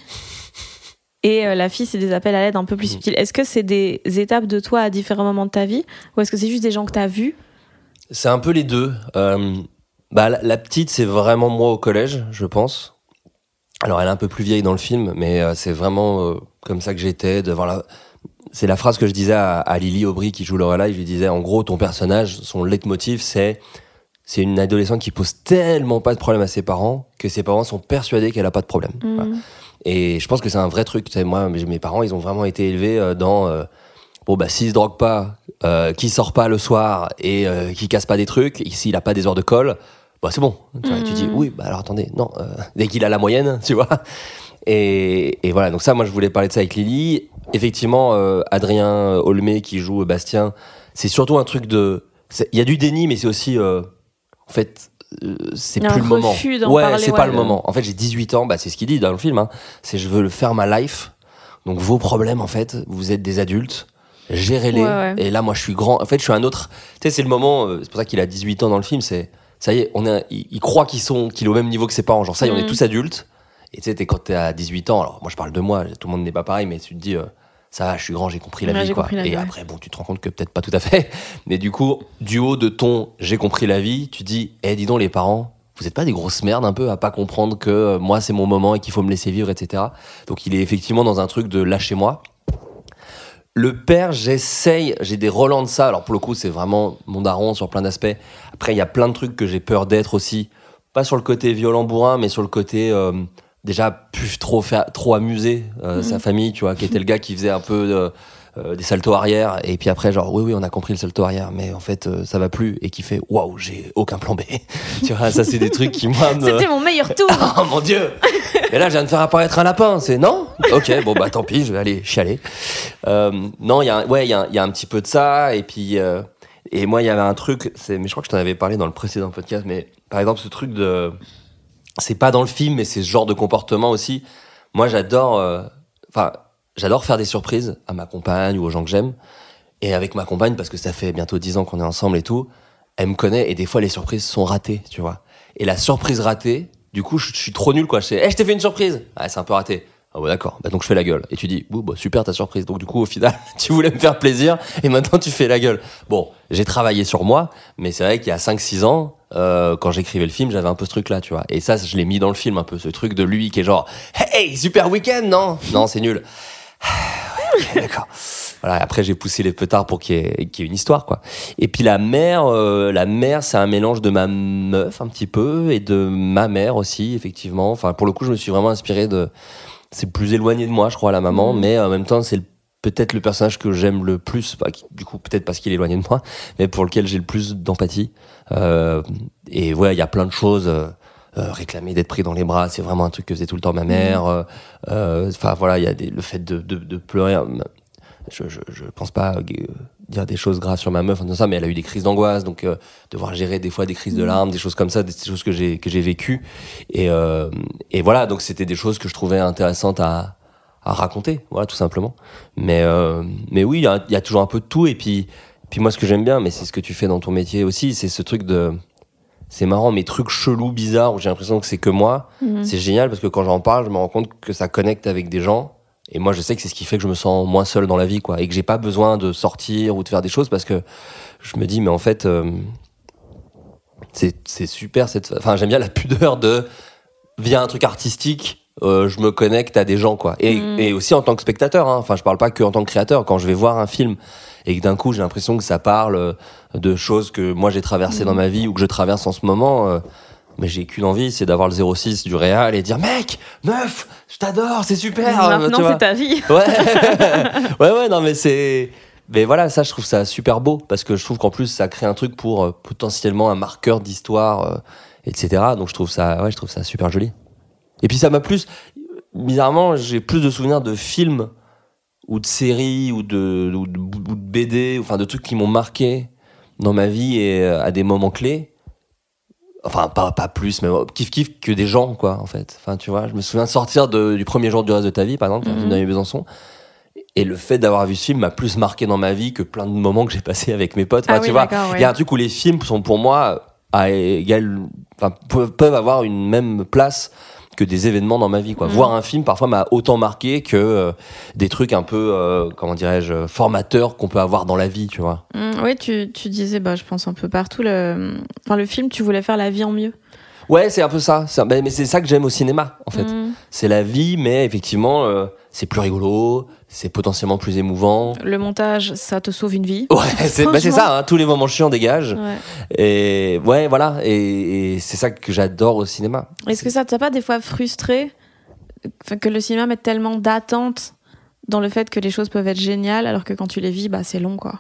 Et la fille, c'est des appels à l'aide un peu plus subtils. Est-ce que c'est des étapes de toi à différents moments de ta vie, ou est-ce que c'est juste des gens que t'as vus? C'est un peu les deux. La petite, c'est vraiment moi au collège, je pense. Alors, elle est un peu plus vieille dans le film, mais c'est vraiment comme ça que j'étais. C'est la phrase que je disais à Lily Aubry, qui joue Lorelai. Je lui disais, en gros, ton personnage, son leitmotiv, c'est une adolescente qui pose tellement pas de problème à ses parents que ses parents sont persuadés qu'elle a pas de problème. Voilà. Et je pense que c'est un vrai truc. Tu sais, moi, mes parents, ils ont vraiment été élevés dans... s'il se drogue pas, qu'il sort pas le soir et qu'il casse pas des trucs, s'il a pas des heures de colle... Bah, c'est bon. Tu vois, tu dis, oui, bah alors attendez, non, dès qu'il a la moyenne, tu vois. Et voilà, donc ça, moi, je voulais parler de ça avec Lily. Effectivement, Adrien Olmé, qui joue Bastien, c'est surtout un truc il y a du déni, mais c'est aussi, en fait, c'est Il y a plus un le moment. refus d'en Ouais, parler, c'est pas ouais, le moment. En fait, j'ai 18 ans, c'est ce qu'il dit dans le film, hein. C'est je veux faire ma life. Donc vos problèmes, en fait, vous êtes des adultes, gérez-les. Ouais. Et là, moi, je suis grand. En fait, je suis un autre. Tu sais, c'est le moment. C'est pour ça qu'il a 18 ans dans le film. C'est ça y est, il croit qu'il est au même niveau que ses parents. Genre ça y est, on est tous adultes. Et tu sais, quand t'es à 18 ans, alors moi, je parle de moi. Tout le monde n'est pas pareil, mais tu te dis. Ça va, je suis grand, j'ai compris la vie, quoi. Et après, bon, tu te rends compte que peut-être pas tout à fait. Mais du coup, du haut de ton j'ai compris la vie, tu dis, dis donc, les parents, vous êtes pas des grosses merdes un peu à pas comprendre que moi, c'est mon moment et qu'il faut me laisser vivre, etc. Donc, il est effectivement dans un truc de lâchez-moi. Le père, j'ai des relents de ça. Alors, pour le coup, c'est vraiment mon daron sur plein d'aspects. Après, il y a plein de trucs que j'ai peur d'être aussi. Pas sur le côté violent bourrin, mais sur le côté... déjà plus trop amuser sa famille, tu vois, qui était le gars qui faisait un peu des saltos arrière, et puis après genre oui on a compris le salto arrière, mais en fait ça va plus, et qui fait waouh, j'ai aucun plan B. Tu vois, ça c'est des trucs qui moi C'était mon meilleur tour. Oh mon Dieu. Et là je viens de faire apparaître un lapin, c'est non. Ok, bon bah tant pis, je vais aller chialer. Non, il y a un petit peu de ça, et puis et moi il y avait un truc, mais je crois que je t'en avais parlé dans le précédent podcast, mais par exemple ce truc de... C'est pas dans le film, mais c'est ce genre de comportement aussi. Moi, j'adore faire des surprises à ma compagne ou aux gens que j'aime. Et avec ma compagne, parce que ça fait bientôt 10 ans qu'on est ensemble et tout, elle me connaît, et des fois, les surprises sont ratées, tu vois. Et la surprise ratée, du coup, je suis trop nul, quoi. Je t'ai fait une surprise. Ah, c'est un peu raté. Ah ouais, d'accord. Donc, je fais la gueule. Et tu dis, super ta surprise. Donc, du coup, au final, tu voulais me faire plaisir, et maintenant, tu fais la gueule. Bon, j'ai travaillé sur moi, mais c'est vrai qu'il y a 5-6 ans, quand j'écrivais le film, j'avais un peu ce truc-là, tu vois. Et ça, je l'ai mis dans le film, un peu, ce truc de lui qui est genre, hey, super week-end, non? Non, c'est nul. Ouais, okay, d'accord. Voilà, après, j'ai poussé les petards pour qu'il y ait une histoire, quoi. Et puis la mère, c'est un mélange de ma meuf, un petit peu, et de ma mère aussi, effectivement. Enfin, pour le coup, je me suis vraiment inspiré c'est plus éloigné de moi, je crois, la maman, mais en même temps, c'est peut-être le personnage que j'aime le plus, du coup peut-être parce qu'il est éloigné de moi, mais pour lequel j'ai le plus d'empathie. Et ouais, il y a plein de choses. Réclamer d'être pris dans les bras, c'est vraiment un truc que faisait tout le temps ma mère. Enfin voilà, il y a le fait de pleurer. Je pense pas dire des choses graves sur ma meuf en disant ça, mais elle a eu des crises d'angoisse, donc devoir gérer des fois des crises de larmes, des choses comme ça, des choses que j'ai vécues. Et voilà, donc c'était des choses que je trouvais intéressantes à raconter, voilà, tout simplement. Mais oui, il y a toujours un peu de tout. Et puis moi, ce que j'aime bien, mais c'est ce que tu fais dans ton métier aussi, c'est ce truc c'est marrant, mes trucs chelous, bizarres, où j'ai l'impression que c'est que moi. C'est génial, parce que quand j'en parle, je me rends compte que ça connecte avec des gens. Et moi, je sais que c'est ce qui fait que je me sens moins seul dans la vie, quoi. Et que j'ai pas besoin de sortir ou de faire des choses, parce que je me dis, mais en fait, c'est super. Enfin, j'aime bien la pudeur via un truc artistique, je me connecte à des gens, quoi. Et aussi en tant que spectateur, hein. Enfin, je parle pas que en tant que créateur. Quand je vais voir un film et que d'un coup j'ai l'impression que ça parle de choses que moi j'ai traversées dans ma vie ou que je traverse en ce moment, mais j'ai qu'une envie, c'est d'avoir le 06 du réal et dire mec, meuf, je t'adore, c'est super. Maintenant c'est ta vie. Ouais, non mais voilà, ça je trouve ça super beau, parce que je trouve qu'en plus ça crée un truc pour potentiellement un marqueur d'histoire, etc. Donc je trouve ça super joli. Et puis ça m'a plus, bizarrement, j'ai plus de souvenirs de films ou de séries ou de BD, enfin de trucs qui m'ont marqué dans ma vie et à des moments clés. Enfin, pas plus, mais kiff que des gens, quoi, en fait. Enfin, tu vois, je me souviens de sortir du premier jour du reste de ta vie, par exemple, un film d'Amélie Besançon. Et le fait d'avoir vu ce film m'a plus marqué dans ma vie que plein de moments que j'ai passés avec mes potes. Enfin, tu vois, il y a un truc où les films sont pour moi peuvent avoir une même place que des événements dans ma vie, quoi. Voir un film parfois m'a autant marqué que des trucs un peu comment dirais-je, formateurs qu'on peut avoir dans la vie, tu vois. Oui, tu disais, je pense un peu partout, le film, tu voulais faire la vie en mieux. Ouais, c'est un peu ça. Mais c'est ça que j'aime au cinéma, en fait. C'est la vie, mais effectivement, c'est plus rigolo, c'est potentiellement plus émouvant. Le montage, ça te sauve une vie. Ouais, c'est ça, hein, tous les moments chiants dégagent. Ouais. Et ouais, voilà. Et c'est ça que j'adore au cinéma. Est-ce que ça t'a pas des fois frustré que le cinéma mette tellement d'attentes dans le fait que les choses peuvent être géniales, alors que quand tu les vis, c'est long, quoi?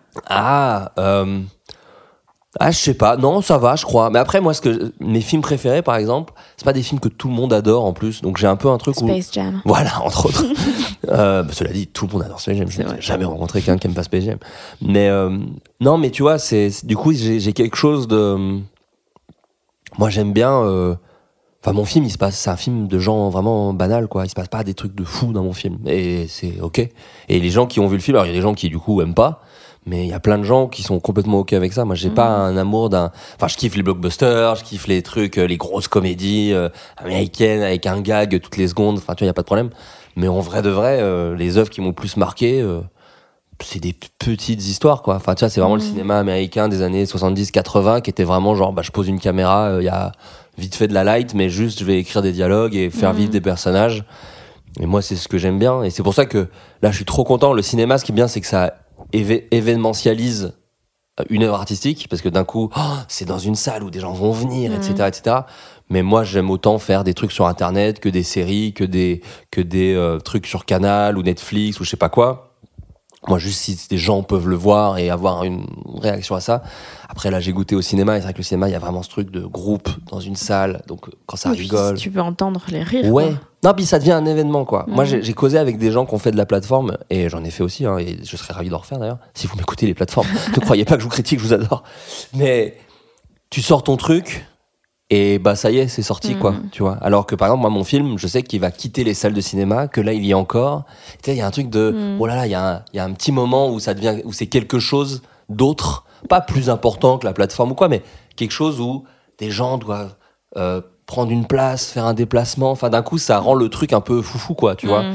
Je sais pas. Non, ça va, je crois. Mais après, moi, mes films préférés, par exemple, c'est pas des films que tout le monde adore, en plus. Donc, j'ai un peu un truc Space Jam. Voilà, entre autres. Cela dit, tout le monde adore Space Jam. Je n'ai jamais rencontré quelqu'un qui aime pas Space Jam. Mais, non, mais tu vois, du coup, j'ai quelque chose moi j'aime bien. Enfin, mon film, c'est un film de gens vraiment banal, quoi. Il se passe pas des trucs de fou dans mon film, et c'est ok. Et les gens qui ont vu le film, alors il y a des gens qui du coup aiment pas. Mais il y a plein de gens qui sont complètement ok avec ça. Moi, j'ai pas un amour enfin, je kiffe les blockbusters, je kiffe les trucs, les grosses comédies américaines avec un gag toutes les secondes. Enfin, tu vois, y a pas de problème. Mais en vrai de vrai, les œuvres qui m'ont le plus marqué, c'est des petites histoires, quoi. Enfin, tu vois, c'est vraiment le cinéma américain des années 70-80 qui était vraiment genre, je pose une caméra, il y a vite fait de la light, mais juste, je vais écrire des dialogues et faire vivre des personnages. Et moi, c'est ce que j'aime bien. Et c'est pour ça que là, je suis trop content. Le cinéma, ce qui est bien, c'est que ça événementialise une œuvre artistique, parce que d'un coup c'est dans une salle où des gens vont venir, etc. Mais moi j'aime autant faire des trucs sur internet que des séries, que des trucs sur Canal ou Netflix ou je sais pas quoi. Moi, juste si des gens peuvent le voir et avoir une réaction à ça. Après, là, j'ai goûté au cinéma, et c'est vrai que le cinéma, il y a vraiment ce truc de groupe dans une salle, donc quand ça rigole. Tu peux entendre les rires. Ouais. Quoi. Non, puis ça devient un événement, quoi. Moi, j'ai causé avec des gens qui ont fait de la plateforme, et j'en ai fait aussi, hein, et je serais ravi d'en refaire d'ailleurs. Si vous m'écoutez, les plateformes, ne croyez pas que je vous critique, je vous adore. Mais tu sors ton truc, et bah ça y est, c'est sorti, quoi, tu vois. Alors que par exemple, moi, mon film, je sais qu'il va quitter les salles de cinéma, que là, il y est encore. Tu sais, il y a un truc de, oh là là, il y a un petit moment où ça devient, où c'est quelque chose d'autre, pas plus important que la plateforme ou quoi, mais quelque chose où des gens doivent prendre une place, faire un déplacement. Enfin, d'un coup, ça rend le truc un peu foufou, quoi, tu vois.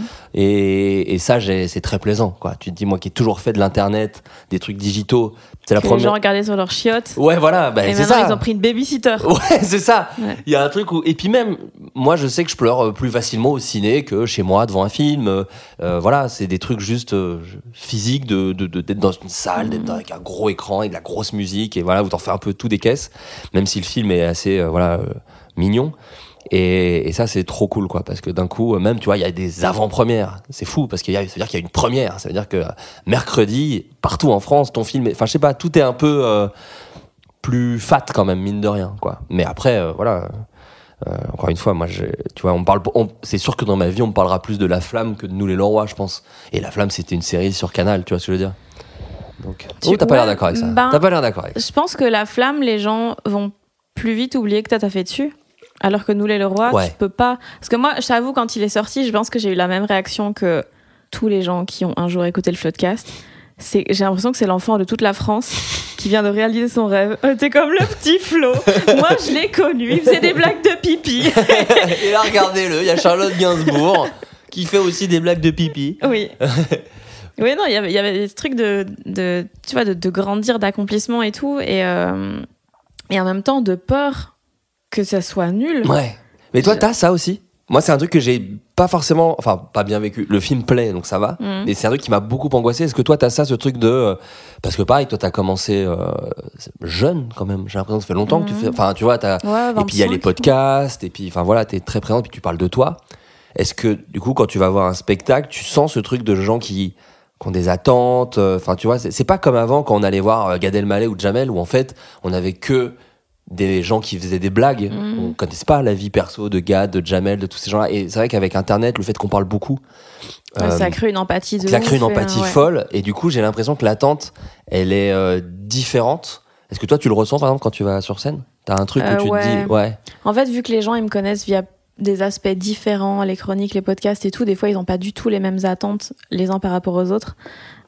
Et ça, c'est très plaisant, quoi. Tu te dis, moi qui ai toujours fait de l'internet, des trucs digitaux, c'est la première. Les gens regardaient sur leurs chiottes. Ouais, voilà, et c'est maintenant, ça. ils ont pris une babysitter. Ouais, c'est ça. Ouais. Il y a un truc où, et puis même, moi, je sais que je pleure plus facilement au ciné que chez moi devant un film. Voilà, c'est des trucs juste physiques d'être dans une salle, d'être avec un gros écran et de la grosse musique, et voilà, où t'en fais un peu tout des caisses, même si le film est assez, mignon. Et ça, c'est trop cool, quoi, parce que d'un coup, même, tu vois, il y a des avant-premières. C'est fou, parce ça veut dire qu'il y a une première. Ça veut dire que mercredi, partout en France, ton film enfin, je sais pas, tout est un peu plus fat, quand même, mine de rien, quoi. Mais après, voilà. Encore une fois, moi, tu vois, c'est sûr que dans ma vie, on me parlera plus de La Flamme que de Nous les Leroy, je pense. Et La Flamme, c'était une série sur Canal, tu vois ce que je veux dire. Donc, t'as pas l'air d'accord avec ça. T'as pas l'air d'accord avec ça. Je pense que La Flamme, les gens vont plus vite oublier que t'as fait dessus. Alors que Nous les Leroy, tu peux pas. Parce que moi, je t'avoue, quand il est sorti, je pense que j'ai eu la même réaction que tous les gens qui ont un jour écouté le Floodcast. J'ai l'impression que c'est l'enfant de toute la France qui vient de réaliser son rêve. T'es comme le petit Flo. Moi, je l'ai connu. Il faisait des blagues de pipi. Et là, regardez-le, il y a Charlotte Gainsbourg qui fait aussi des blagues de pipi. Oui. Oui, non, il y avait des trucs tu vois, de grandir, d'accomplissement et tout. Et en même temps, de peur que ça soit nul. Ouais. Mais toi, t'as ça aussi? Moi, c'est un truc que j'ai pas forcément, enfin, pas bien vécu. Le film plaît, donc ça va. Mais c'est un truc qui m'a beaucoup angoissé. Est-ce que toi, t'as ça, ce truc de, parce que pareil, toi, t'as commencé jeune, quand même. J'ai l'impression que ça fait longtemps que tu fais, enfin, tu vois, et puis il y a les podcasts, et puis, enfin, voilà, t'es très présente, puis tu parles de toi. Est-ce que, du coup, quand tu vas voir un spectacle, tu sens ce truc de gens qui ont des attentes, enfin, tu vois, c'est pas comme avant quand on allait voir Gad Elmaleh ou Jamel, où en fait, on avait que des gens qui faisaient des blagues. On connaissait pas la vie perso de Gad, de Jamel, de tous ces gens-là. Et c'est vrai qu'avec Internet, le fait qu'on parle beaucoup, ça crée une empathie folle. Et du coup, j'ai l'impression que l'attente, elle est différente. Est-ce que toi, tu le ressens, par exemple, quand tu vas sur scène? T'as un truc où tu te dis, ouais. En fait, vu que les gens, ils me connaissent via des aspects différents, les chroniques, les podcasts et tout, des fois, ils n'ont pas du tout les mêmes attentes les uns par rapport aux autres.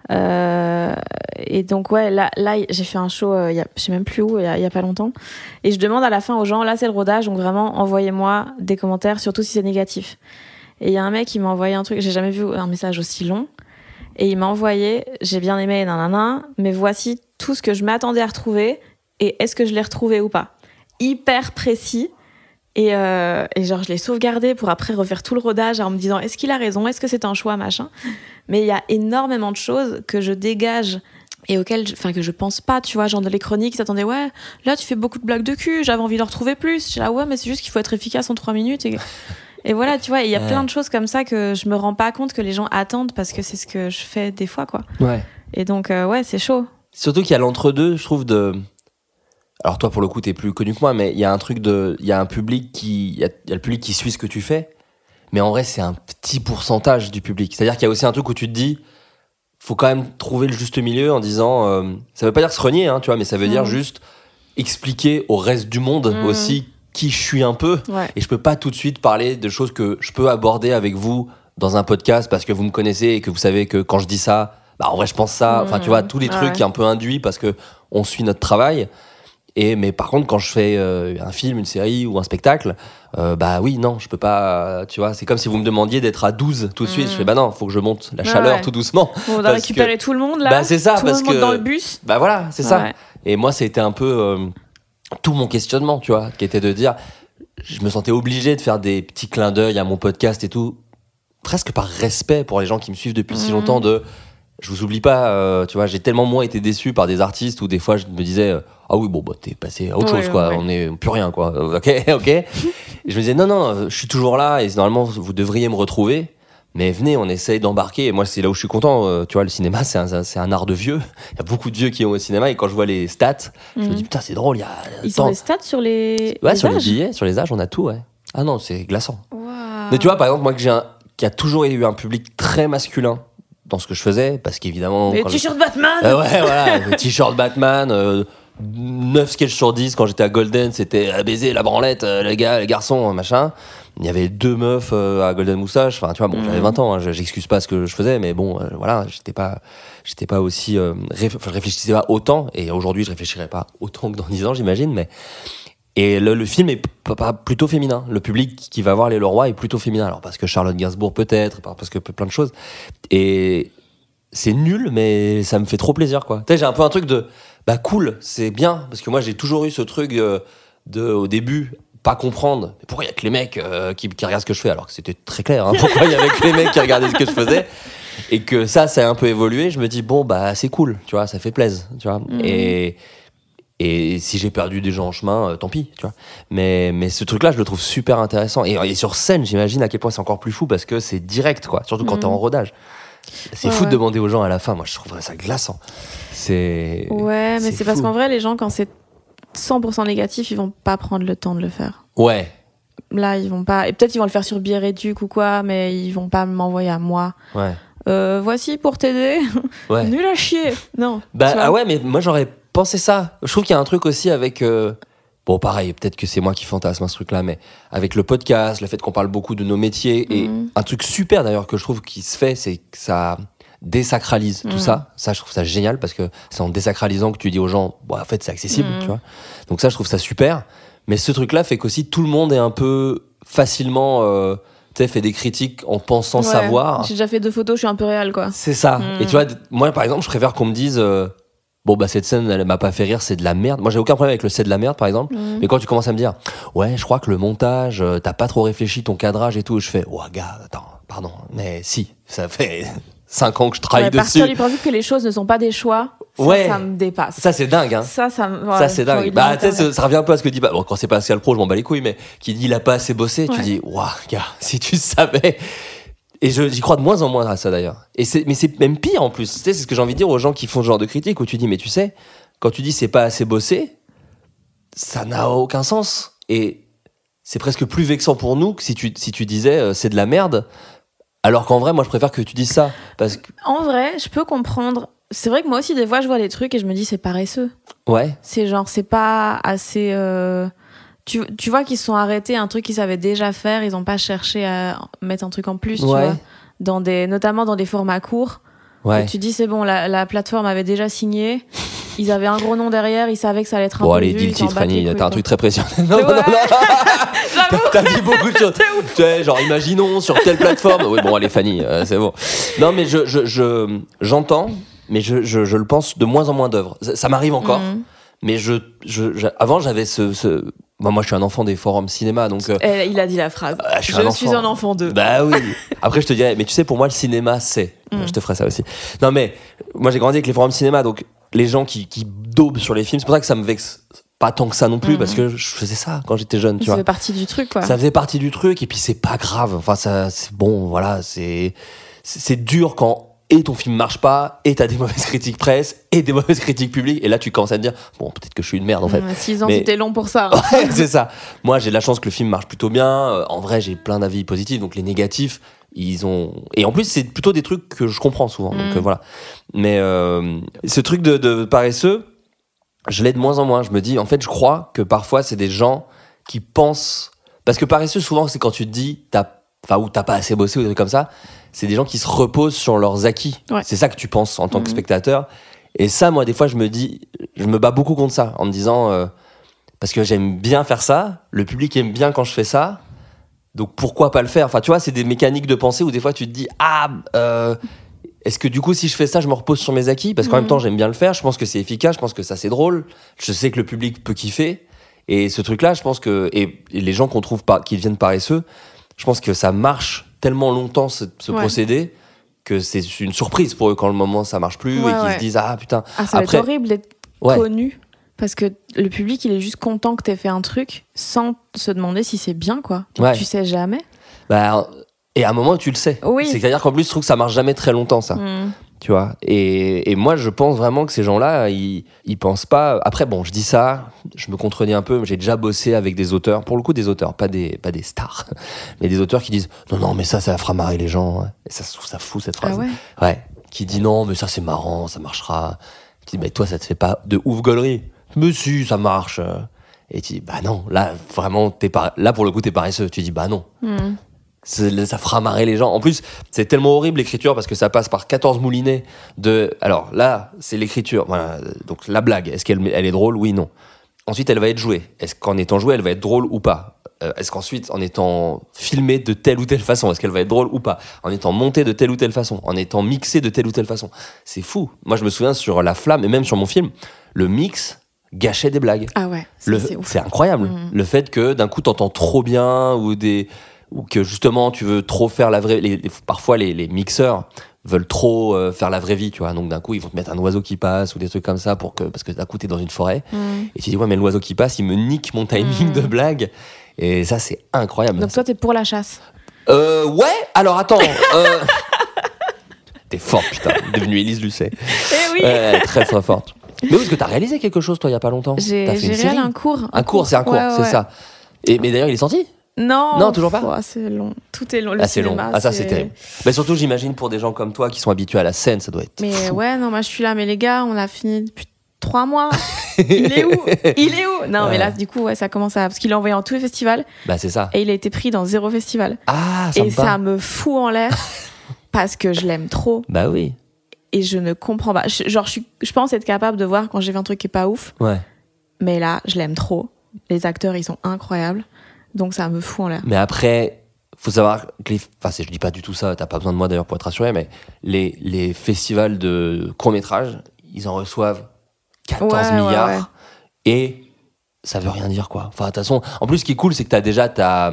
Et donc ouais, là j'ai fait un show je sais même plus où, il y a pas longtemps, et je demande à la fin aux gens, là c'est le rodage, donc vraiment envoyez-moi des commentaires, surtout si c'est négatif. Et il y a un mec qui m'a envoyé un truc, j'ai jamais vu un message aussi long, et il m'a envoyé, j'ai bien aimé nanana, mais voici tout ce que je m'attendais à retrouver, et est-ce que je l'ai retrouvé ou pas, hyper précis. Et genre, je l'ai sauvegardé pour après refaire tout le rodage en me disant, est-ce qu'il a raison, est-ce que c'est un choix, machin. Mais il y a énormément de choses que je dégage et auxquelles que je pense pas, tu vois, genre de les chroniques, s'attendaient, ouais, là tu fais beaucoup de blagues de cul, j'avais envie de retrouver plus. Je suis là, ouais, mais c'est juste qu'il faut être efficace en 3 minutes. Et voilà, tu vois, il y a plein de choses comme ça que je me rends pas compte que les gens attendent, parce que c'est ce que je fais des fois, quoi. Ouais. Et donc, ouais, c'est chaud. Surtout qu'il y a l'entre-deux, je trouve, alors toi, pour le coup, t'es plus connu que moi, mais il y a un truc il y a un public il y a le public qui suit ce que tu fais, mais en vrai, c'est un petit pourcentage du public. C'est-à-dire qu'il y a aussi un truc où tu te dis, faut quand même trouver le juste milieu en disant, ça veut pas dire se renier, hein, tu vois, mais ça veut dire juste expliquer au reste du monde aussi qui je suis un peu, et je peux pas tout de suite parler de choses que je peux aborder avec vous dans un podcast parce que vous me connaissez et que vous savez que quand je dis ça, en vrai je pense ça, enfin tu vois, tous les trucs un peu induits parce que on suit notre travail. Mais par contre, quand je fais un film, une série ou un spectacle, oui, non, je peux pas, tu vois, c'est comme si vous me demandiez d'être à 12 tout de suite. Je fais, non, faut que je monte la chaleur tout doucement. On va récupérer tout le monde, là. C'est ça, tout parce le monde que. Dans le bus. Voilà, c'est ça. Et moi, c'était un peu tout mon questionnement, tu vois, qui était de dire, je me sentais obligé de faire des petits clins d'œil à mon podcast et tout, presque par respect pour les gens qui me suivent depuis si longtemps je vous oublie pas, tu vois, j'ai tellement moins été déçu par des artistes où des fois je me disais ah oui t'es passé à autre chose quoi, on est plus rien quoi, ok. Et je me disais non, je suis toujours là et normalement vous devriez me retrouver, mais venez, on essaye d'embarquer. Et moi c'est là où je suis content, tu vois, le cinéma c'est un art de vieux, il y a beaucoup de vieux qui ont au cinéma et quand je vois les stats, je me dis putain c'est drôle, ils ont les stats sur les sur âges. Les billets, sur les âges on a tout, ah non c'est glaçant. Wow. Mais tu vois par exemple moi qui a toujours eu un public très masculin dans ce que je faisais, parce qu'évidemment... Les t-shirts Batman le t-shirt Batman, 9 sketchs sur 10, quand j'étais à Golden, c'était baiser, la branlette, les gars, les garçons, machin. Il y avait 2 meufs à Golden Moustache, enfin, tu vois, j'avais 20 ans, j'excuse pas ce que je faisais, mais bon, voilà, j'étais pas aussi... je réfléchissais pas autant, et aujourd'hui, je réfléchirais pas autant que dans 10 ans, j'imagine, mais... Et le film est plutôt féminin. Le public qui va voir Les Leroy est plutôt féminin. Alors parce que Charlotte Gainsbourg peut-être, parce que plein de choses. Et c'est nul, mais ça me fait trop plaisir, quoi. Tu sais, j'ai un peu un truc de cool, c'est bien, parce que moi j'ai toujours eu ce truc au début pas comprendre. Mais pourquoi il y a que les mecs qui regardent ce que je fais, alors que c'était très clair. Hein, pourquoi il y avait que les mecs qui regardaient ce que je faisais. Et que ça a un peu évolué. Je me dis c'est cool, tu vois, ça fait plaisir, tu vois. Et si j'ai perdu des gens en chemin, tant pis, tu vois. Mais ce truc-là, je le trouve super intéressant. Et sur scène, j'imagine à quel point c'est encore plus fou parce que c'est direct, quoi. Surtout quand t'es en rodage. C'est fou de demander aux gens à la fin. Moi, je trouverais ça glaçant. Mais c'est parce qu'en vrai, les gens, quand c'est 100% négatif, ils vont pas prendre le temps de le faire. Ouais. Là, ils vont pas. Et peut-être ils vont le faire sur Bière et Duc ou quoi, mais ils vont pas m'envoyer à moi. Ouais. Voici pour t'aider. Ouais. Nul à chier. Non. Mais moi, j'aurais pensé ça. Je trouve qu'il y a un truc aussi avec... pareil, peut-être que c'est moi qui fantasme ce truc-là, mais avec le podcast, le fait qu'on parle beaucoup de nos métiers, et un truc super d'ailleurs que je trouve qui se fait, c'est que ça désacralise tout ça. Ça, je trouve ça génial parce que c'est en désacralisant que tu dis aux gens, en fait, c'est accessible, tu vois. Donc ça, je trouve ça super. Mais ce truc-là fait qu'aussi tout le monde est un peu facilement... fait des critiques en pensant savoir. J'ai déjà fait 2 photos, je suis un peu réel, quoi. C'est ça. Et tu vois, moi, par exemple, je préfère qu'on me dise... cette scène, elle m'a pas fait rire, c'est de la merde. Moi, j'ai aucun problème avec le c'est de la merde, par exemple. Mais quand tu commences à me dire, je crois que le montage, t'as pas trop réfléchi ton cadrage et tout, je fais, gars, attends, pardon, mais si, ça fait 5 ans que je travaille dessus. Partir du principe que les choses ne sont pas des choix, ça me dépasse. Ça, c'est dingue, hein. Ça c'est dingue. Ça revient un peu à ce que dit, quand c'est Pascal Pro, je m'en bats les couilles, mais qui dit, il a pas assez bossé, tu dis, gars, si tu savais. Et j'y crois de moins en moins à ça d'ailleurs. Mais c'est même pire en plus. Tu sais, c'est ce que j'ai envie de dire aux gens qui font ce genre de critique où tu dis, mais tu sais, quand tu dis c'est pas assez bossé, ça n'a aucun sens. Et c'est presque plus vexant pour nous que si tu disais c'est de la merde. Alors qu'en vrai, moi je préfère que tu dises ça. Parce que... En vrai, je peux comprendre. C'est vrai que moi aussi, des fois, je vois des trucs et je me dis c'est paresseux. Ouais. C'est genre, c'est pas assez. Tu vois qu'ils se sont arrêtés un truc qu'ils savaient déjà faire, ils n'ont pas cherché à mettre un truc en plus, tu vois, notamment dans des formats courts. Ouais. Tu dis c'est bon, la plateforme avait déjà signé, ils avaient un gros nom derrière, ils savaient que ça allait être un peu allez, vu. dis le titre, Fanny, t'as un truc très précieux. Non. J'avoue. T'as dit beaucoup de choses. Tu sais, genre, imaginons sur telle plateforme. Oui, bon, allez, Fanny, c'est bon. Non, mais j'entends, mais je le pense de moins en moins d'œuvres. Ça m'arrive encore. Mais avant, j'avais moi, je suis un enfant des forums cinéma, donc... il a dit la phrase. Je suis un enfant d'eux. Bah oui. Après, je te dirais, mais tu sais, pour moi, le cinéma, c'est... Je te ferai ça aussi. Non, mais moi, j'ai grandi avec les forums cinéma, donc les gens qui daubent sur les films, c'est pour ça que ça me vexe pas tant que ça non plus, parce que je faisais ça quand j'étais jeune, tu vois. Ça fait partie du truc, quoi. Ça faisait partie du truc, et puis c'est pas grave. Enfin, c'est bon, voilà, c'est dur quand... Et ton film marche pas, et t'as des mauvaises critiques presse, et des mauvaises critiques publiques, et là tu commences à te dire, bon, peut-être que je suis une merde en fait. 6 ans, c'était long pour ça. Ouais, c'est ça. Moi, j'ai de la chance que le film marche plutôt bien. En vrai, j'ai plein d'avis positifs, donc les négatifs, ils ont... Et en plus, c'est plutôt des trucs que je comprends souvent, donc voilà. Mais ce truc de paresseux, je l'ai de moins en moins. Je me dis, en fait, je crois que parfois, c'est des gens qui pensent... Parce que paresseux, souvent, c'est quand tu te dis, ou t'as pas assez bossé ou des trucs comme ça, c'est des gens qui se reposent sur leurs acquis. Ouais. C'est ça que tu penses en tant que spectateur. Et ça, moi, des fois, je me bats beaucoup contre ça, en me disant, parce que j'aime bien faire ça, le public aime bien quand je fais ça, donc pourquoi pas le faire? Enfin, tu vois, c'est des mécaniques de pensée où des fois tu te dis, est-ce que du coup, si je fais ça, je me repose sur mes acquis? Parce qu'en même temps, j'aime bien le faire, je pense que c'est efficace, je pense que ça c'est drôle, je sais que le public peut kiffer. Et ce truc-là, je pense que, et les gens qu'on trouve qui deviennent paresseux, je pense que ça marche tellement longtemps, ce procédé, que c'est une surprise pour eux quand le moment ça marche plus, et qu'ils se disent, ah putain. Ah, ça va être horrible d'être connu, parce que le public, il est juste content que t'aies fait un truc sans se demander si c'est bien, quoi. Donc, tu sais jamais. Et à un moment, tu le sais. Oui. C'est-à-dire qu'en plus, je trouve que ça marche jamais très longtemps, ça. Tu vois. Et moi, je pense vraiment que ces gens-là, ils pensent pas. Après, bon, je dis ça, je me contredis un peu. J'ai déjà bossé avec des auteurs, pour le coup, des auteurs, pas des stars, mais des auteurs qui disent non, mais ça fera marrer les gens. Et ça, je trouve ça fou, cette phrase. Ah ouais. Ouais. Qui dit non, mais ça, c'est marrant, ça marchera. Qui dit, mais toi, ça te fait pas de ouf gaulerie. Mais si, ça marche. Et tu dis, bah non, là, vraiment, là, pour le coup, t'es paresseux. Tu dis, bah non. Ça fera marrer les gens. En plus, c'est tellement horrible l'écriture parce que ça passe par 14 moulinets de... Alors là, c'est l'écriture. Voilà. Donc la blague, est-ce qu'elle est drôle? Oui, non. Ensuite, elle va être jouée. Est-ce qu'en étant jouée, elle va être drôle ou pas? Est-ce qu'ensuite, en étant filmée de telle ou telle façon, est-ce qu'elle va être drôle ou pas? En étant montée de telle ou telle façon, en étant mixée de telle ou telle façon. C'est fou. Moi, je me souviens sur La Flamme, et même sur mon film, le mix gâchait des blagues. Ah ouais, c'est ouf. C'est incroyable. Le fait que d'un coup, t'entends trop bien ou que justement tu veux trop faire la vraie... Parfois les mixeurs veulent trop faire la vraie vie, tu vois, donc d'un coup ils vont te mettre un oiseau qui passe ou des trucs comme ça parce que d'un coup t'es dans une forêt et tu dis ouais mais l'oiseau qui passe il me nique mon timing de blague, et ça c'est incroyable. Donc toi t'es pour la chasse? Ouais, alors attends t'es forte putain, devenue Élise Lucet. Eh oui. Très très forte. Mais où est-ce que t'as réalisé quelque chose toi il y a pas longtemps? J'ai réalisé un cours. C'est un cours, c'est ça. Mais d'ailleurs il est sorti? Non, toujours pas. C'est long. Tout est long. Le c'est cinéma, long. Ça c'est terrible. Mais surtout, j'imagine pour des gens comme toi qui sont habitués à la scène, ça doit être. Mais fou. ouais, non, moi je suis là. Mais les gars, on l'a fini depuis 3 mois. Il est où? Non, mais là, du coup, ça commence à. Parce qu'il est envoyé en tous les festivals. Bah, c'est ça. Et il a été pris dans 0 festival. Ah, ça me fout en l'air parce que je l'aime trop. Bah oui. Et je ne comprends pas. Je pense être capable de voir quand j'ai vu un truc qui est pas ouf. Ouais. Mais là, je l'aime trop. Les acteurs, ils sont incroyables. Donc ça me fout en l'air. Mais après, faut savoir que je dis pas du tout ça, t'as pas besoin de moi d'ailleurs pour être rassuré, mais les festivals de court-métrage, ils en reçouvent 14 milliards et ça veut rien dire quoi. Enfin, de toute façon, en plus, ce qui est cool, c'est que t'as déjà ça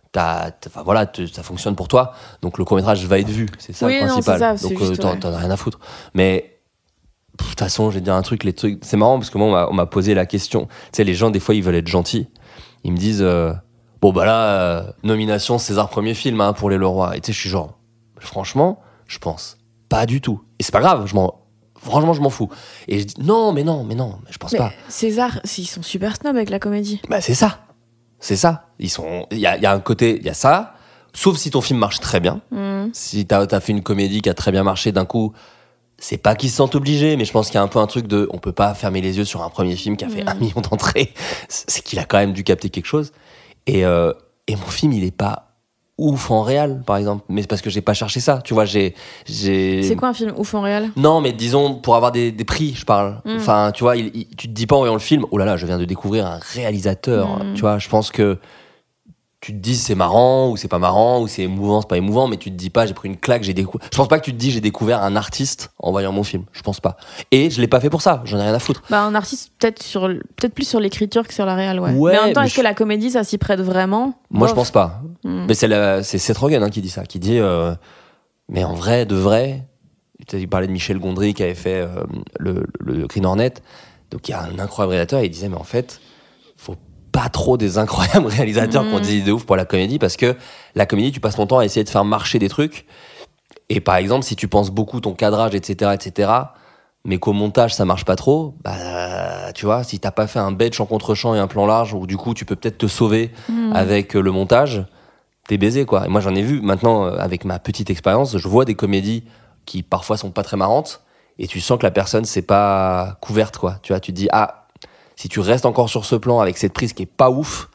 fonctionne pour toi, donc le court-métrage va être vu, c'est ça le principal. Non, c'est ça, donc t'en as rien à foutre. Mais de toute façon, je vais te dire un truc, c'est marrant parce que moi, on m'a posé la question. Tu sais, les gens, des fois, ils veulent être gentils. Ils me disent, bon, bah là, nomination César premier film pour les Leroy. Et tu sais, je suis genre, franchement, je pense pas du tout. Et c'est pas grave, franchement, je m'en fous. Et je dis, non, mais je pense pas. César, ils sont super snobs avec la comédie. Bah, c'est ça. Il y a un côté, il y a ça. Sauf si ton film marche très bien. Si t'as fait une comédie qui a très bien marché d'un coup, c'est pas qu'ils se sentent obligés, mais je pense qu'il y a un peu un truc de on peut pas fermer les yeux sur un premier film qui a fait 1 million d'entrées. C'est qu'il a quand même dû capter quelque chose. Et mon film, il est pas ouf en réal, par exemple. Mais c'est parce que j'ai pas cherché ça. Tu vois, C'est quoi un film ouf en réal? Non, mais disons, pour avoir des prix, je parle. Enfin, tu vois, tu te dis pas en voyant le film, oh là là, je viens de découvrir un réalisateur. Tu vois, je pense que tu te dis c'est marrant ou c'est pas marrant ou c'est émouvant, c'est pas émouvant, mais tu te dis pas j'ai pris une claque, je pense pas que tu te dis j'ai découvert un artiste en voyant mon film, je pense pas. Et je l'ai pas fait pour ça, j'en ai rien à foutre. Bah un artiste peut-être plus sur l'écriture que sur la réal, ouais. Mais en même temps, est-ce que la comédie ça s'y prête vraiment? Moi je pense pas. Mais c'est Seth Rogen qui dit ça, qui dit mais en vrai, de vrai, il parlait de Michel Gondry qui avait fait le Green Hornet, donc il y a un incroyable réalisateur et il disait mais en fait faut pas trop des incroyables réalisateurs qui ont des idées de ouf pour la comédie, parce que la comédie, tu passes ton temps à essayer de faire marcher des trucs. Et par exemple, si tu penses beaucoup ton cadrage, etc., mais qu'au montage, ça marche pas trop, bah, tu vois, si t'as pas fait un bête champ contre champ et un plan large, où du coup, tu peux peut-être te sauver avec le montage, t'es baisé, quoi. Et moi, j'en ai vu, maintenant, avec ma petite expérience, je vois des comédies qui, parfois, sont pas très marrantes, et tu sens que la personne, c'est pas couverte, quoi. Tu vois, tu te dis, si tu restes encore sur ce plan avec cette prise qui est pas ouf,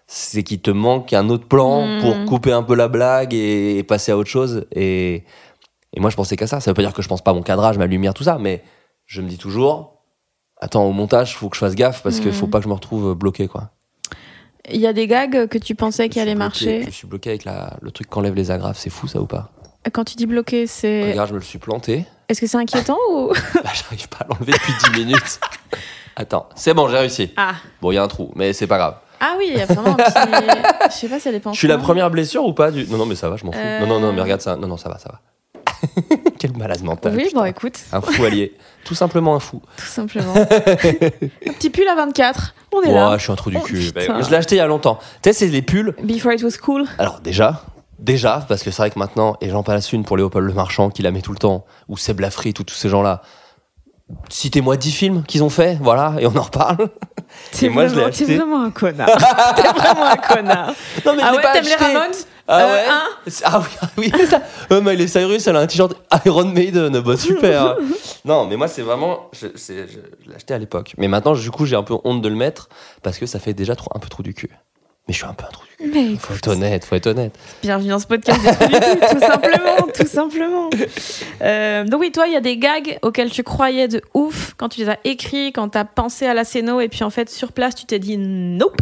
c'est qu'il te manque un autre plan pour couper un peu la blague et passer à autre chose. Et moi, je pensais qu'à ça. Ça veut pas dire que je pense pas à mon cadrage, ma lumière, tout ça, mais je me dis toujours, attends, au montage, faut que je fasse gaffe parce qu'il faut pas que je me retrouve bloqué, quoi. Il y a des gags que tu pensais qu'ils allaient marcher. Je suis bloqué avec le truc qu'enlève les agrafes. C'est fou, ça, ou pas? Quand tu dis bloqué, c'est... Regarde, je me le suis planté. Est-ce que c'est inquiétant ou... J'arrive pas à l'enlever depuis 10 minutes. Attends, c'est bon, j'ai réussi. Ah. Bon, il y a un trou, mais c'est pas grave. Ah oui, il y a vraiment un petit... Je sais pas, ça dépend. Je suis la première blessure ou pas Non, mais ça va, je m'en fous. Non, mais regarde ça. Non, ça va. Quel malade mental. Oui, putain. bon, écoute. Un fou allié. Tout simplement un fou. Tout simplement. Un petit pull à 24. On est là. Je suis un trou du cul. Putain. Je l'ai acheté il y a longtemps. Tu sais, c'est les pulls. Before it was cool. Alors, déjà, parce que c'est vrai que maintenant, et j'en passe une pour Léopold Le Marchand qui la met tout le temps, ou Seb Lafrite, ou tous ces gens-là. Citez-moi 10 films qu'ils ont fait, voilà, et on en reparle. T'es vraiment un connard. Non, mais ah ouais, t'aimes les Ramones? Ah ouais. Oui, c'est ça. Miley Cyrus, elle a un t-shirt Iron Maiden, bah super. Non, mais moi c'est vraiment, je l'ai acheté à l'époque. Mais maintenant, du coup, j'ai un peu honte de le mettre parce que ça fait déjà un peu trop du cul. Mais je suis un peu un trou du cul. Mais faut être honnête. Bienvenue dans ce podcast des trous du cul, tout simplement. Donc oui, toi, il y a des gags auxquels tu croyais de ouf quand tu les as écrits, quand t'as pensé à la scéno, et puis en fait, sur place, tu t'es dit nope.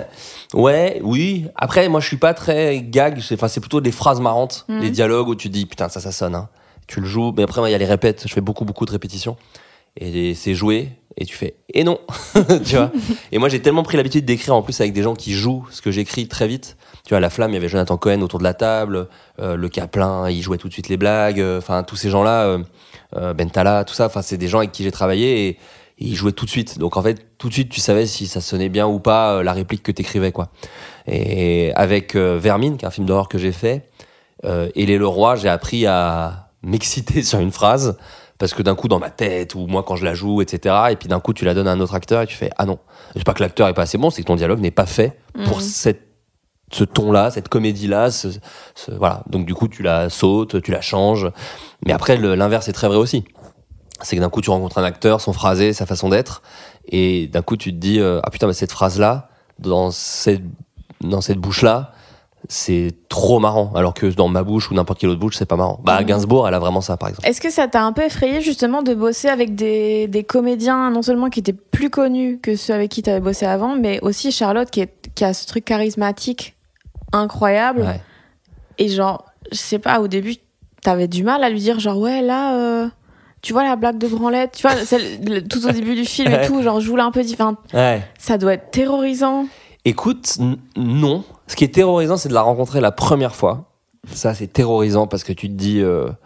Oui. Après, moi, je suis pas très gag. C'est plutôt des phrases marrantes, des dialogues où tu dis putain, ça sonne. Hein. Tu le joues. Mais après, il y a les répètes. Je fais beaucoup de répétitions. Et c'est joué. Et tu fais et non, tu vois. Et moi j'ai tellement pris l'habitude d'écrire en plus avec des gens qui jouent ce que j'écris très vite. Tu vois, à La Flamme, il y avait Jonathan Cohen autour de la table, le Caplin, il jouait tout de suite les blagues, enfin tous ces gens-là, Bentala, tout ça, enfin c'est des gens avec qui j'ai travaillé et ils jouaient tout de suite. Donc en fait, tout de suite tu savais si ça sonnait bien ou pas la réplique que t'écrivais, quoi. Et avec Vermine, qui est un film d'horreur que j'ai fait, et Les Leroy, j'ai appris à m'exciter sur une phrase. Parce que d'un coup, dans ma tête, ou moi quand je la joue, etc., et puis d'un coup, tu la donnes à un autre acteur et tu fais « Ah non, c'est pas que l'acteur est pas assez bon, c'est que ton dialogue n'est pas fait pour ce ton-là, cette comédie-là. Voilà. Donc du coup, tu la sautes, tu la changes. Mais après, l'inverse est très vrai aussi. C'est que d'un coup, tu rencontres un acteur, son phrasé, sa façon d'être, et d'un coup, tu te dis « Ah putain, cette phrase-là, dans cette bouche-là, c'est trop marrant, alors que dans ma bouche ou n'importe quelle autre bouche, c'est pas marrant. Gainsbourg, elle a vraiment ça, par exemple. Est-ce que ça t'a un peu effrayé, justement, de bosser avec des comédiens, non seulement qui étaient plus connus que ceux avec qui t'avais bossé avant, mais aussi Charlotte, qui a ce truc charismatique incroyable. Ouais. Et genre, je sais pas, au début, t'avais du mal à lui dire, genre, ouais, là, tu vois la blague de branlette, tu vois, tout au début du film et tout, genre, joue-la un peu différente. Ouais. Ça doit être terrorisant. Écoute, non. Ce qui est terrorisant, c'est de la rencontrer la première fois. Ça, c'est terrorisant parce que tu te dis...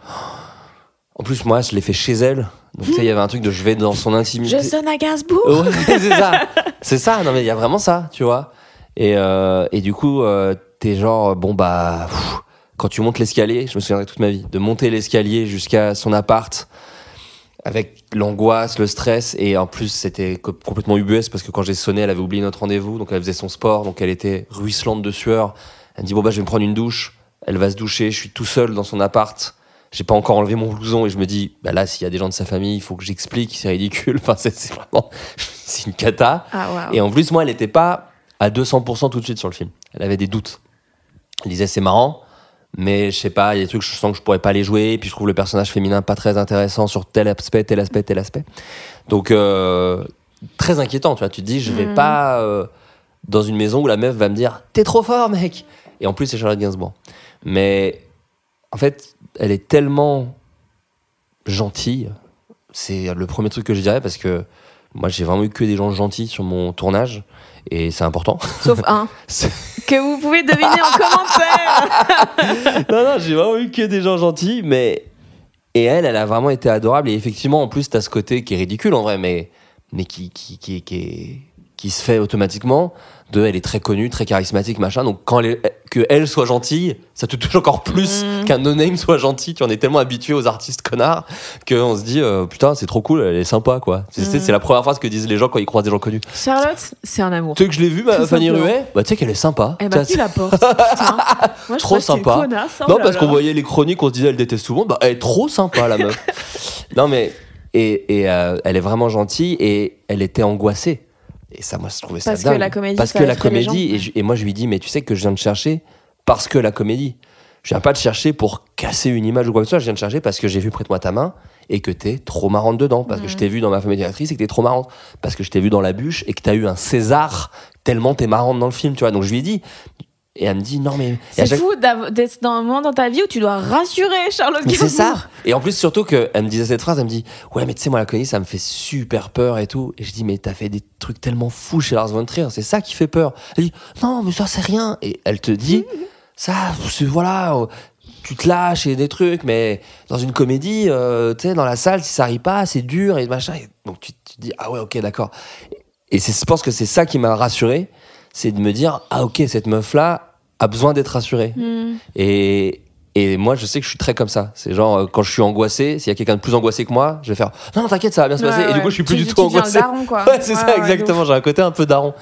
En plus, moi, je l'ai fait chez elle. Donc, tu sais, il y avait un truc de je vais dans son intimité. Je sonne à Gainsbourg. Ouais, c'est ça. C'est ça. Non, mais il y a vraiment ça, tu vois. Et du coup, t'es genre, quand tu montes l'escalier, je me souviendrai toute ma vie, de monter l'escalier jusqu'à son appart, avec l'angoisse, le stress, et en plus c'était complètement ubuesque parce que quand j'ai sonné, elle avait oublié notre rendez-vous, donc elle faisait son sport, donc elle était ruisselante de sueur. Elle me dit je vais me prendre une douche. Elle va se doucher, je suis tout seul dans son appart, j'ai pas encore enlevé mon blouson et je me dis là s'il y a des gens de sa famille, il faut que j'explique, c'est ridicule. Enfin c'est vraiment c'est une cata. Et en plus moi elle était pas à 200% tout de suite sur le film. Elle avait des doutes. Elle disait c'est marrant. Mais je sais pas, il y a des trucs, je sens que je pourrais pas les jouer, puis je trouve le personnage féminin pas très intéressant sur tel aspect. Donc, très inquiétant, tu vois. Tu te dis, je vais pas dans une maison où la meuf va me dire « T'es trop fort, mec !» Et en plus, c'est Charlotte Gainsbourg. Mais, en fait, elle est tellement gentille. C'est le premier truc que je dirais, parce que moi, j'ai vraiment eu que des gens gentils sur mon tournage. Et c'est important. Sauf un. Que vous pouvez deviner en commentaire. Non, j'ai vraiment eu que des gens gentils, mais... Et elle a vraiment été adorable. Et effectivement, en plus, t'as ce côté qui est ridicule, en vrai, mais qui se fait automatiquement. Elle est très connue, très charismatique, machin. Donc, que elle soit gentille, ça te touche encore plus qu'un no-name soit gentil. Tu en es tellement habitué aux artistes connards qu'on se dit, putain, c'est trop cool, elle est sympa, quoi. C'est la première phrase que disent les gens quand ils croisent des gens connus. Charlotte, c'est un amour. Tu sais que je l'ai vue, Fanny Ruet, tu sais qu'elle est sympa. Elle m'a pris la porte, putain. Moi, je trop sympa. Connasse, non, parce qu'on voyait les chroniques, on se disait, elle déteste tout le monde. Elle est trop sympa, la meuf. Non, mais, elle est vraiment gentille et elle était angoissée. Et ça, moi, je trouvais parce ça dingue. Que la comédie, parce que la comédie, et moi, je lui dis, mais tu sais que je viens de chercher parce que la comédie. Je viens pas te chercher pour casser une image ou quoi que ce soit, je viens te chercher parce que j'ai vu Prête-moi ta main et que t'es trop marrante dedans, parce que je t'ai vu dans Ma femme est directrice et que t'es trop marrante, parce que je t'ai vu dans La Bûche et que t'as eu un César tellement t'es marrante dans le film, tu vois. Donc je lui ai dit, et elle me dit non mais... C'est fou d'être dans un moment dans ta vie où tu dois rassurer Charlotte Gainsbourg. C'est ça. Et en plus surtout qu'elle me disait cette phrase, elle me dit ouais mais tu sais moi la comédie ça me fait super peur et tout. Et je dis mais t'as fait des trucs tellement fous chez Lars von Trier, c'est ça qui fait peur. Elle dit non mais ça c'est rien. Et elle te dit ça c'est voilà... tu te lâches et des trucs, mais dans une comédie, tu sais, dans la salle, si ça rit pas, c'est dur et machin. Et donc tu te dis, ah ouais, ok, d'accord. Et je pense que c'est ça qui m'a rassuré, c'est de me dire, ah ok, cette meuf-là a besoin d'être rassurée. Et moi, je sais que je suis très comme ça. C'est genre, quand je suis angoissé, s'il y a quelqu'un de plus angoissé que moi, je vais faire, non, t'inquiète, ça va bien se passer. Et du coup, je suis plus du tout angoissé. Daron, quoi. Ouais, c'est ça, exactement. J'ai un côté un peu daron.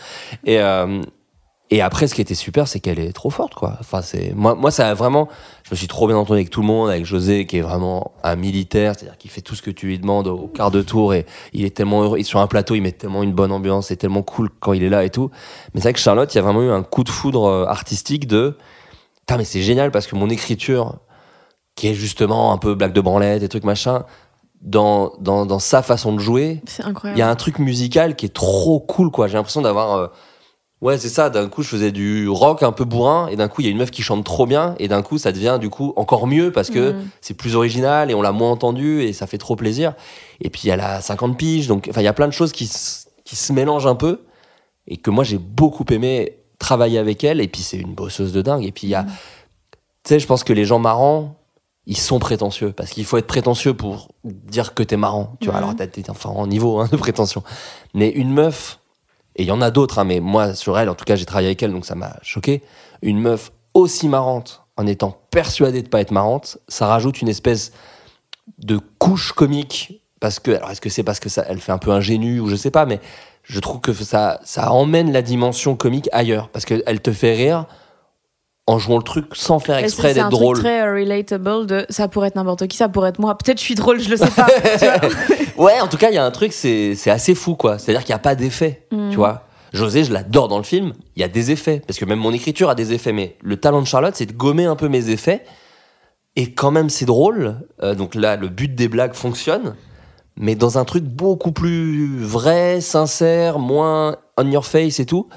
Et après, ce qui était super, c'est qu'elle est trop forte, quoi. Enfin, moi, ça a vraiment, je me suis trop bien entendu avec tout le monde, avec José, qui est vraiment un militaire, c'est-à-dire qu'il fait tout ce que tu lui demandes au quart de tour et il est tellement heureux. Sur un plateau, il met tellement une bonne ambiance, c'est tellement cool quand il est là et tout. Mais c'est vrai que Charlotte, il y a vraiment eu un coup de foudre artistique de, putain, mais c'est génial parce que mon écriture, qui est justement un peu blague de branlette, des trucs machin, dans sa façon de jouer, c'est incroyable. Il y a un truc musical qui est trop cool, quoi. J'ai l'impression d'avoir, ouais, c'est ça. D'un coup, je faisais du rock un peu bourrin, et d'un coup, il y a une meuf qui chante trop bien, et d'un coup, ça devient du coup encore mieux parce que c'est plus original et on l'a moins entendu et ça fait trop plaisir. Et puis, elle a 50 piges, donc enfin, il y a plein de choses qui se mélangent un peu et que moi j'ai beaucoup aimé travailler avec elle. Et puis, c'est une bosseuse de dingue. Et puis, il y a, tu sais, je pense que les gens marrants, ils sont prétentieux parce qu'il faut être prétentieux pour dire que t'es marrant. Tu vois, alors t'es enfin en niveau de prétention. Mais une meuf. Et il y en a d'autres, hein, mais moi, sur elle, en tout cas, j'ai travaillé avec elle, donc ça m'a choqué. Une meuf aussi marrante, en étant persuadée de pas être marrante, ça rajoute une espèce de couche comique. Parce que, alors, est-ce que c'est parce que ça, elle fait un peu ingénue ou je sais pas, mais je trouve que ça emmène la dimension comique ailleurs. Parce qu'elle te fait rire en jouant le truc sans faire exprès d'être drôle. C'est un truc très relatable de ça pourrait être n'importe qui, ça pourrait être moi. Peut-être je suis drôle, je le sais pas. Tu vois. Ouais, en tout cas, il y a un truc, c'est assez fou, quoi. C'est-à-dire qu'il n'y a pas d'effet, tu vois. José, je l'adore dans le film, il y a des effets. Parce que même mon écriture a des effets. Mais le talent de Charlotte, c'est de gommer un peu mes effets. Et quand même, c'est drôle. Donc là, le but des blagues fonctionne. Mais dans un truc beaucoup plus vrai, sincère, moins on your face et tout.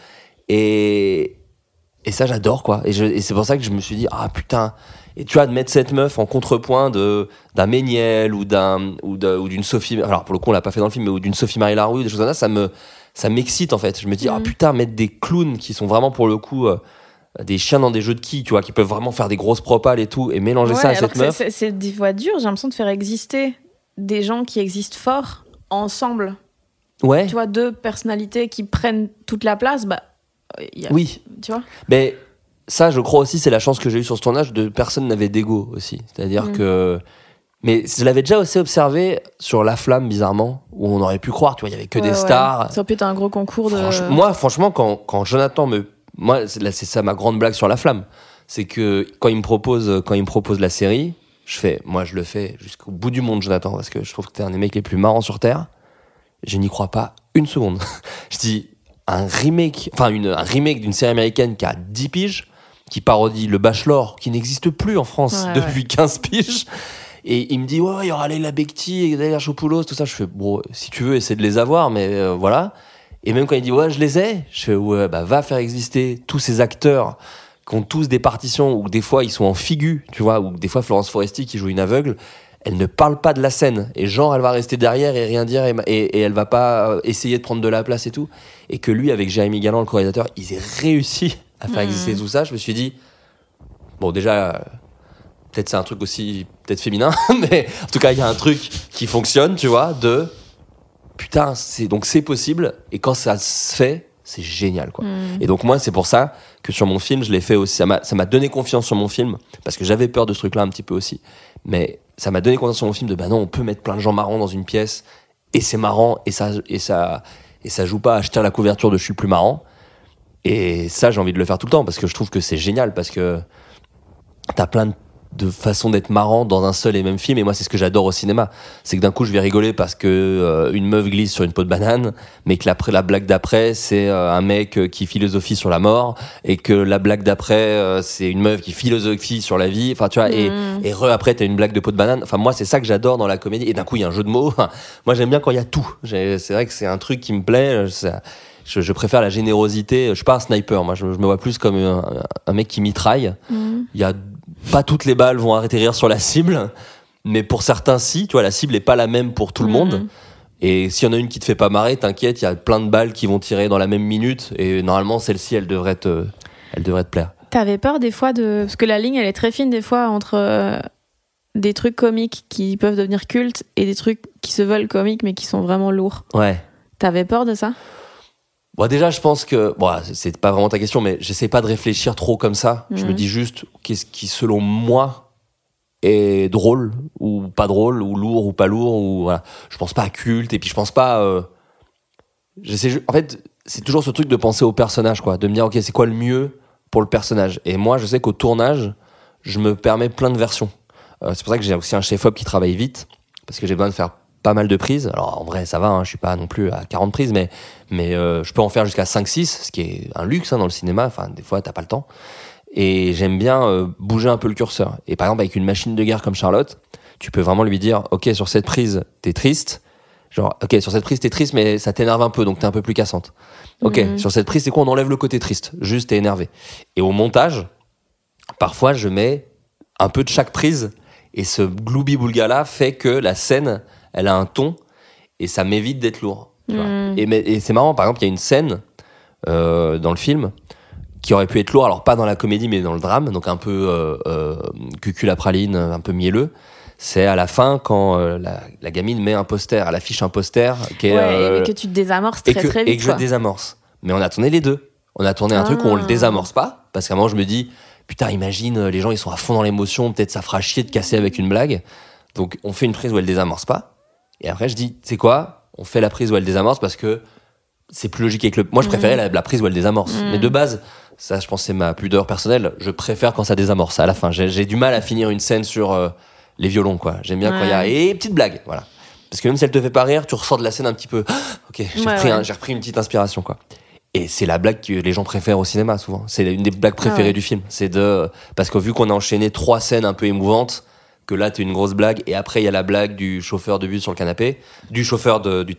Et ça, j'adore, quoi. Et c'est pour ça que je me suis dit, ah putain. Et tu vois, de mettre cette meuf en contrepoint d'un Méniel ou d'une Sophie. Alors, pour le coup, on l'a pas fait dans le film, mais ou d'une Sophie Marie Larouille, des choses comme ça m'excite, en fait. Je me dis, ah putain, mettre des clowns qui sont vraiment, pour le coup, des chiens dans des jeux de quilles, tu vois, qui peuvent vraiment faire des grosses propales et tout, et mélanger ça à cette meuf. C'est des fois dur, j'ai l'impression de faire exister des gens qui existent fort ensemble. Ouais. Tu vois, deux personnalités qui prennent toute la place, oui. Tu vois. Mais ça, je crois aussi, c'est la chance que j'ai eue sur ce tournage, de personne n'avait d'ego aussi. C'est-à-dire que... Mais je l'avais déjà aussi observé sur La Flamme, bizarrement, où on aurait pu croire, tu vois, il y avait que des stars. Ça peut être un gros concours de... Moi, franchement, quand Jonathan Moi, c'est ça ma grande blague sur La Flamme. C'est que quand il me propose la série, moi, je le fais jusqu'au bout du monde, Jonathan, parce que je trouve que t'es un des mecs les plus marrants sur Terre. Je n'y crois pas une seconde. Je dis... un remake d'une série américaine qui a 10 piges, qui parodie Le Bachelor, qui n'existe plus en France depuis 15 piges. Et il me dit, ouais, il y aura Leila Bekti et Dalia Chopoulos, tout ça. Je fais, bon, si tu veux, essaie de les avoir, mais voilà. Et même quand il dit, ouais, je les ai, je fais, ouais, va faire exister tous ces acteurs qui ont tous des partitions où des fois ils sont en figu, tu vois, ou des fois Florence Foresti qui joue une aveugle, elle ne parle pas de la scène. Et genre, elle va rester derrière et rien dire et elle va pas essayer de prendre de la place et tout. Et que lui, avec Jérémy Galland, le co-réalisateur, ils aient réussi à faire exister tout ça. Je me suis dit, bon, déjà, peut-être c'est un truc aussi, peut-être féminin, mais en tout cas, il y a un truc qui fonctionne, tu vois, de putain, c'est possible. Et quand ça se fait, c'est génial, quoi. Et donc, moi, c'est pour ça que sur mon film, je l'ai fait aussi. Ça m'a donné confiance sur mon film, parce que j'avais peur de ce truc-là un petit peu aussi. Mais ça m'a donné confiance sur mon film de, non, on peut mettre plein de gens marrants dans une pièce, et c'est marrant, et ça joue pas à acheter la couverture de je suis plus marrant. Et ça, j'ai envie de le faire tout le temps, parce que je trouve que c'est génial, parce que t'as plein de façon d'être marrant dans un seul et même film, et moi c'est ce que j'adore au cinéma, c'est que d'un coup je vais rigoler parce que une meuf glisse sur une peau de banane, mais que la blague d'après c'est un mec qui philosophie sur la mort, et que la blague d'après c'est une meuf qui philosophie sur la vie, enfin tu vois, et après t'as une blague de peau de banane, enfin moi c'est ça que j'adore dans la comédie, et d'un coup il y a un jeu de mots, moi j'aime bien quand il y a tout, c'est vrai que c'est un truc qui me plaît, je préfère la générosité, je suis pas un sniper, moi je me vois plus comme un mec qui mitraille, il y a pas toutes les balles vont atterrir sur la cible, mais pour certains si, tu vois, la cible est pas la même pour tout le monde. Et s'il y en a une qui te fait pas marrer, t'inquiète, il y a plein de balles qui vont tirer dans la même minute, et normalement celle-ci elle devrait te plaire. T'avais peur des fois parce que la ligne elle est très fine des fois entre des trucs comiques qui peuvent devenir cultes et des trucs qui se veulent comiques mais qui sont vraiment lourds. Ouais. T'avais peur de ça? Bon, déjà, je pense que, bon, c'est pas vraiment ta question, mais j'essaie pas de réfléchir trop comme ça. Je me dis juste, qu'est-ce qui, selon moi, est drôle, ou pas drôle, ou lourd, ou pas lourd, ou voilà. Je pense pas à culte, et puis je pense pas, en fait, c'est toujours ce truc de penser au personnage, quoi. De me dire, ok, c'est quoi le mieux pour le personnage? Et moi, je sais qu'au tournage, je me permets plein de versions. C'est pour ça que j'ai aussi un chef-op qui travaille vite, parce que j'ai besoin de faire pas mal de prises. Alors en vrai ça va, je suis pas non plus à 40 prises, mais je peux en faire jusqu'à 5-6, ce qui est un luxe dans le cinéma, enfin des fois t'as pas le temps. Et j'aime bien bouger un peu le curseur. Et par exemple avec une machine de guerre comme Charlotte, tu peux vraiment lui dire ok, sur cette prise t'es triste, genre ok, sur cette prise t'es triste mais ça t'énerve un peu donc t'es un peu plus cassante. Ok, sur cette prise c'est quoi, on enlève le côté triste, juste t'es énervé. Et au montage, parfois je mets un peu de chaque prise, et ce gloubi-boulga là fait que la scène elle a un ton, et ça m'évite d'être lourd. Tu vois. Et c'est marrant, par exemple, il y a une scène dans le film qui aurait pu être lourd, alors pas dans la comédie, mais dans le drame, donc un peu cucul à praline, un peu mielleux. C'est à la fin, quand la gamine met un poster, elle affiche un poster qui est... et que tu te désamorces très vite. Et que je désamorce. Mais on a tourné les deux. On a tourné un truc où on le désamorce pas, parce qu'à un moment, je me dis, putain, imagine, les gens, ils sont à fond dans l'émotion, peut-être ça fera chier de casser avec une blague. Donc, on fait une prise où elle désamorce pas. Et après, je dis, c'est quoi? On fait la prise où elle désamorce parce que c'est plus logique avec le... Moi, je préférais la prise où elle désamorce. Mais de base, ça, je pense que c'est ma pudeur personnelle. Je préfère quand ça désamorce à la fin. J'ai du mal à finir une scène sur les violons, quoi. J'aime bien quand il y a... Et petite blague, voilà. Parce que même si elle te fait pas rire, tu ressors de la scène un petit peu... Ok, j'ai repris une petite inspiration, quoi. Et c'est la blague que les gens préfèrent au cinéma, souvent. C'est une des blagues préférées du film. Parce que vu qu'on a enchaîné 3 scènes un peu émouvantes, que là, t'es une grosse blague, et après, il y a la blague du chauffeur de bus sur le canapé, du chauffeur du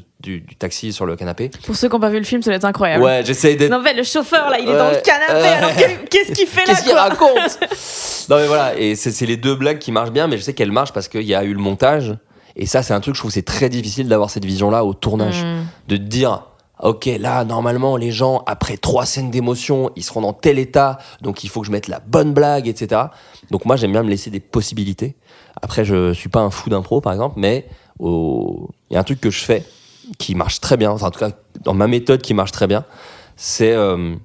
taxi sur le canapé. Pour ceux qui n'ont pas vu le film, ça va être incroyable. Ouais, j'essaie d'être... Non, mais le chauffeur, là, il est dans le canapé, alors qu'est-ce qu'il fait là, qu'est-ce qu'il raconte? Non, mais voilà, et c'est les deux blagues qui marchent bien, mais je sais qu'elles marchent parce qu'il y a eu le montage, et ça, c'est un truc, je trouve que c'est très difficile d'avoir cette vision-là au tournage. De te dire... Ok, là, normalement, les gens, après 3 scènes d'émotion, ils seront dans tel état, donc il faut que je mette la bonne blague, etc. Donc moi, j'aime bien me laisser des possibilités. Après, je suis pas un fou d'impro, par exemple, mais il y a un truc que je fais qui marche très bien, enfin, en tout cas, dans ma méthode qui marche très bien, c'est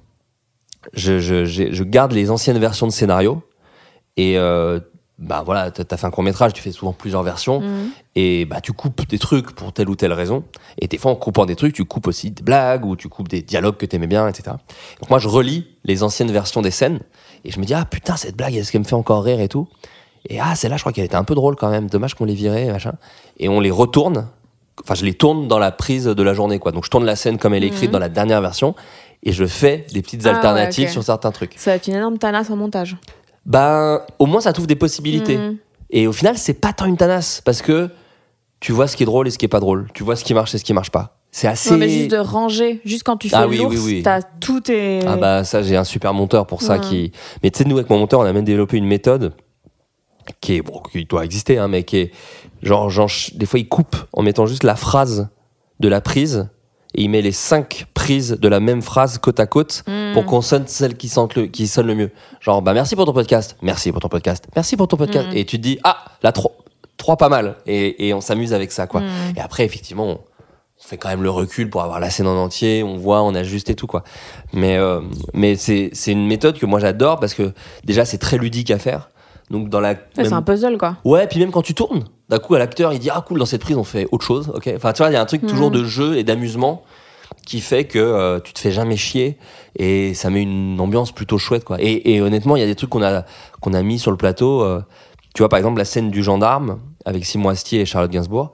je garde les anciennes versions de scénario, et bah voilà, t'as fait un court-métrage, tu fais souvent plusieurs versions, et bah tu coupes des trucs pour telle ou telle raison, et des fois en coupant des trucs, tu coupes aussi des blagues, ou tu coupes des dialogues que t'aimais bien, etc. Donc moi je relis les anciennes versions des scènes, et je me dis, ah putain, cette blague, est-ce qu'elle me fait encore rire et tout, et celle-là je crois qu'elle était un peu drôle quand même, dommage qu'on l'ait virée, machin, et on les retourne, enfin je les tourne dans la prise de la journée, quoi. Donc je tourne la scène comme elle est écrite dans la dernière version, et je fais des petites alternatives sur certains trucs. Ça va être une énorme tanasse en montage. Ben, au moins ça t'ouvre des possibilités. Et au final, c'est pas tant une tanasse, parce que tu vois ce qui est drôle et ce qui est pas drôle. Tu vois ce qui marche et ce qui marche pas. C'est assez... Non, mais juste de ranger. Juste quand tu fais l'ours, t'as tout tes... Ah bah ça, j'ai un super monteur pour ça qui... Mais tu sais, nous, avec mon monteur, on a même développé une méthode qui doit exister, hein, mais qui est... Genre, des fois, il coupe en mettant juste la phrase de la prise, et il met les 5 prises de la même phrase côte à côte pour qu'on sonne celle qui sonne le mieux. Genre, bah merci pour ton podcast, merci pour ton podcast, merci pour ton podcast. Et tu te dis, là, 3 pas mal. Et on s'amuse avec ça, quoi. Et après, effectivement, on fait quand même le recul pour avoir la scène en entier, on voit, on ajuste et tout, quoi. Mais c'est une méthode que moi j'adore, parce que déjà, c'est très ludique à faire. Donc c'est un puzzle, quoi. Ouais, puis même quand tu tournes, d'un coup, à l'acteur, il dit, ah cool, dans cette prise, on fait autre chose, ok. Enfin, tu vois, il y a un truc toujours de jeu et d'amusement. qui fait que tu te fais jamais chier et ça met une ambiance plutôt chouette, quoi. Et honnêtement, il y a des trucs qu'on a mis sur le plateau. Tu vois, par exemple, la scène du gendarme avec Simon Astier et Charlotte Gainsbourg.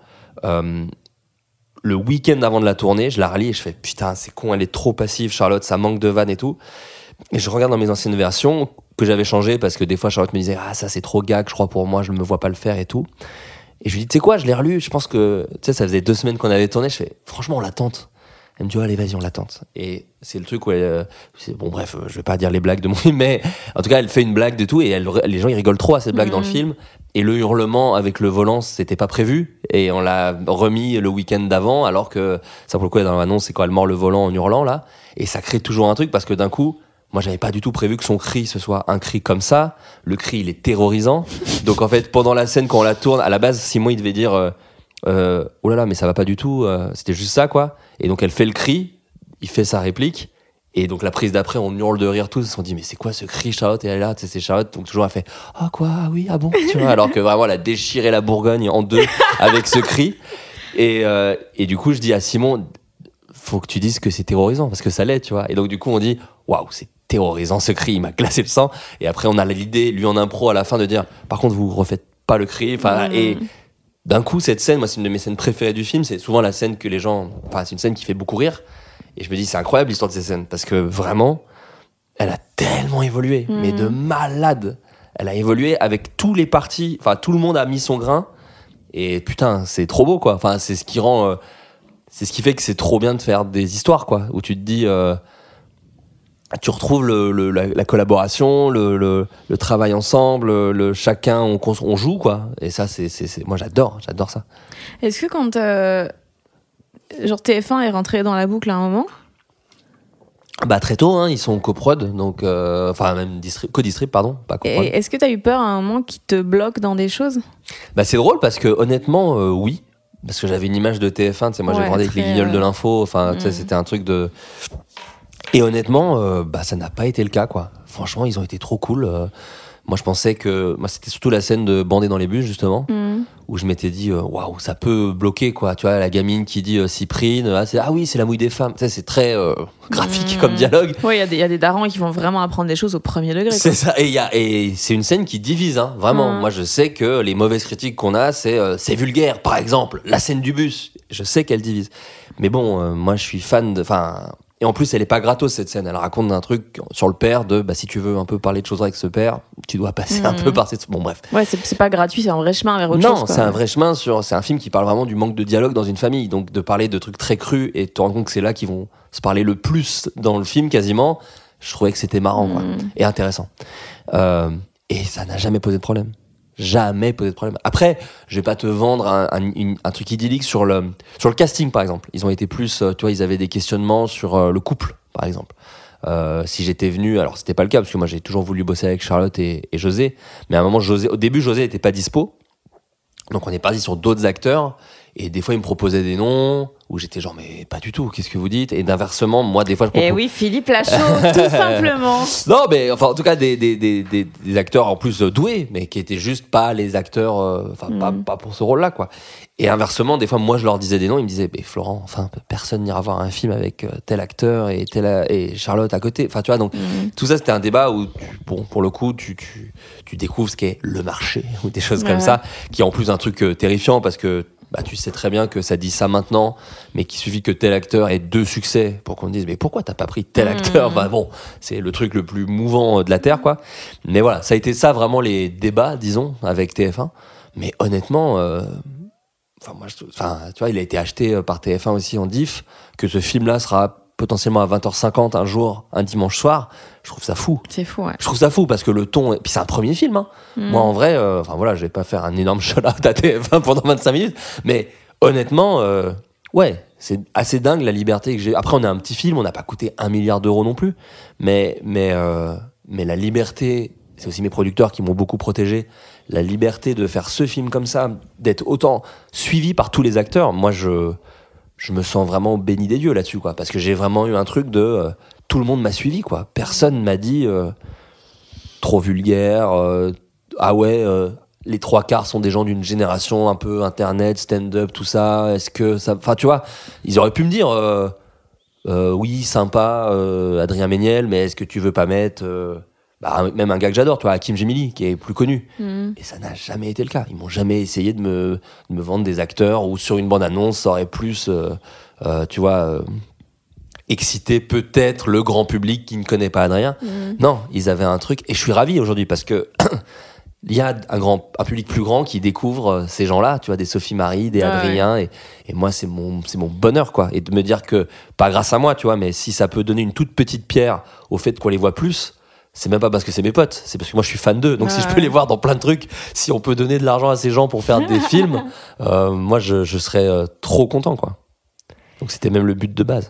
Le week-end avant de la tournée, je la relis et je fais putain, c'est con, elle est trop passive, Charlotte, ça manque de vannes et tout. Et je regarde dans mes anciennes versions que j'avais changées parce que des fois Charlotte me disait ah ça c'est trop gag, je crois pour moi, je me vois pas le faire et tout. Et je lui dis tu sais quoi, je l'ai relu, je pense que tu sais ça faisait 2 semaines qu'on avait tourné, je fais franchement on la tente. Elle me dit, allez, vas-y, on l'attente. Et c'est le truc où bon, bref, je vais pas dire les blagues de mon film, mais en tout cas, elle fait une blague de tout et les gens, ils rigolent trop à cette blague dans le film. Et le hurlement avec le volant, c'était pas prévu. Et on l'a remis le week-end d'avant, alors que ça, pour le coup, dans l'annonce, c'est quand elle mord le volant en hurlant, là. Et ça crée toujours un truc parce que d'un coup, moi, j'avais pas du tout prévu que son cri, ce soit un cri comme ça. Le cri, il est terrorisant. Donc, en fait, pendant la scène, quand on la tourne, à la base, Simon, il devait dire, oh là là, mais ça va pas du tout. C'était juste ça, quoi. Et donc elle fait le cri, il fait sa réplique, et donc la prise d'après, on hurle de rire tous, ils se sont dit mais c'est quoi ce cri, Charlotte? Et elle est là, tu sais, c'est Charlotte, donc toujours elle fait ah quoi, ah oui, ah bon, tu vois, alors que vraiment elle a déchiré la Bourgogne en 2 avec ce cri. Et du coup je dis à Simon, faut que tu dises que c'est terrorisant parce que ça l'est, tu vois. Et donc du coup on dit waouh, c'est terrorisant ce cri, il m'a glacé le sang. Et après on a l'idée, lui en impro à la fin, de dire par contre vous refaites pas le cri, enfin et d'un coup, cette scène, moi, c'est une de mes scènes préférées du film. C'est souvent la scène que les gens... Enfin, c'est une scène qui fait beaucoup rire. Et je me dis, c'est incroyable l'histoire de cette scène. Parce que vraiment, elle a tellement évolué. Mais de malade. Elle a évolué avec tous les partis. Enfin, tout le monde a mis son grain. Et putain, c'est trop beau, quoi. Enfin, c'est ce qui rend... c'est ce qui fait que c'est trop bien de faire des histoires, quoi. Où tu te dis... tu retrouves la collaboration, le travail ensemble, chacun on joue, quoi. Et ça c'est moi j'adore ça. Est-ce que quand genre TF1 est rentré dans la boucle à un moment? Bah très tôt, hein, ils sont coprod, donc enfin même co-distrib, pardon, pas coprod. Et est-ce que t'as eu peur à un moment qu'ils te bloquent dans des choses? Bah c'est drôle parce que honnêtement oui, parce que j'avais une image de TF1, tu sais, moi j'ai grandi avec les guignols de l'info, enfin tu sais, c'était un truc de... Et honnêtement, bah ça n'a pas été le cas, quoi. Franchement, ils ont été trop cool. Moi, je pensais que... Moi, c'était surtout la scène de Bandé dans les bus, justement, où je m'étais dit, waouh, ça peut bloquer, quoi. Tu vois, la gamine qui dit Cyprine, ah oui, c'est la mouille des femmes. Tu sais, c'est très graphique comme dialogue. Oui, il y a des darons qui vont vraiment apprendre des choses au premier degré. C'est ça. Et c'est une scène qui divise, hein, vraiment. Moi, je sais que les mauvaises critiques qu'on a, c'est vulgaire, par exemple. La scène du bus, je sais qu'elle divise. Mais bon, moi, je suis fan de... Enfin... Et en plus, elle est pas gratos, cette scène. Elle raconte un truc sur le père bah, si tu veux un peu parler de choses avec ce père, tu dois passer un peu par cette... Bon, bref. Ouais, c'est pas gratuit, c'est un vrai chemin vers autre chose. Non, c'est un vrai chemin c'est un film qui parle vraiment du manque de dialogue dans une famille. Donc, de parler de trucs très crus et te rendre compte que c'est là qu'ils vont se parler le plus dans le film, quasiment. Je trouvais que c'était marrant, quoi. Et intéressant. Et ça n'a jamais posé de problème. Jamais posé de problème. Après, je vais pas te vendre un truc idyllique sur le casting, par exemple. Ils ont été plus, tu vois, ils avaient des questionnements sur le couple, par exemple. Si j'étais venu, alors c'était pas le cas parce que moi j'ai toujours voulu bosser avec Charlotte et José, mais à un moment au début José était pas dispo, donc on est parti sur d'autres acteurs et des fois ils me proposaient des noms où j'étais genre mais pas du tout, qu'est-ce que vous dites? Et d'inversement, moi des fois je propose... Et oui, Philippe Lachaud, tout simplement. Non mais enfin en tout cas des acteurs en plus doués, mais qui étaient juste pas les acteurs, pas pour ce rôle-là, quoi. Et inversement, des fois moi je leur disais des noms, ils me disaient mais Florent, enfin personne n'ira voir un film avec tel acteur et Charlotte à côté. Enfin tu vois, donc tout ça c'était un débat où pour le coup tu découvres ce qu'est le marché ou des choses comme ça, qui est en plus un truc terrifiant parce que bah, tu sais très bien que ça dit ça maintenant, mais qu'il suffit que tel acteur ait 2 succès pour qu'on te dise mais pourquoi t'as pas pris tel acteur? Bah bon, c'est le truc le plus mouvant de la Terre, quoi. Mais voilà, ça a été ça vraiment les débats, disons, avec TF1. Mais honnêtement, tu vois, il a été acheté par TF1 aussi en diff, que ce film-là sera potentiellement à 20h50 un jour, un dimanche soir. Je trouve ça fou. C'est fou, ouais. Je trouve ça fou parce que le ton... Puis c'est un premier film, hein. Moi, en vrai, je vais pas faire un énorme shout-out à TF1 pendant 25 minutes, mais honnêtement, ouais, c'est assez dingue la liberté que j'ai. Après, on est un petit film, on n'a pas coûté 1 milliard d'euros non plus, mais la liberté, c'est aussi mes producteurs qui m'ont beaucoup protégé, la liberté de faire ce film comme ça, d'être autant suivi par tous les acteurs, moi, je me sens vraiment béni des dieux là-dessus, quoi, parce que j'ai vraiment eu un truc de... tout le monde m'a suivi, quoi. Personne m'a dit trop vulgaire, les 3/4 sont des gens d'une génération un peu internet, stand-up, tout ça, est-ce que ça... Enfin, tu vois, ils auraient pu me dire oui, sympa, Adrien Méniel, mais est-ce que tu veux pas mettre même un gars que j'adore, toi, Hakim Gemili, qui est plus connu. Et ça n'a jamais été le cas. Ils m'ont jamais essayé de me vendre des acteurs où sur une bande-annonce, ça aurait plus, tu vois, excité peut-être le grand public qui ne connaît pas Adrien. Non, ils avaient un truc, et je suis ravi aujourd'hui parce que il y a un public plus grand qui découvre ces gens-là, tu vois, des Sophie Marie, des Adrien, et moi c'est mon bonheur, quoi, et de me dire que pas grâce à moi, tu vois, mais si ça peut donner une toute petite pierre au fait qu'on les voit plus, c'est même pas parce que c'est mes potes, c'est parce que moi je suis fan d'eux, donc si je peux les voir dans plein de trucs, si on peut donner de l'argent à ces gens pour faire des films, moi je serais trop content, quoi. Donc c'était même le but de base.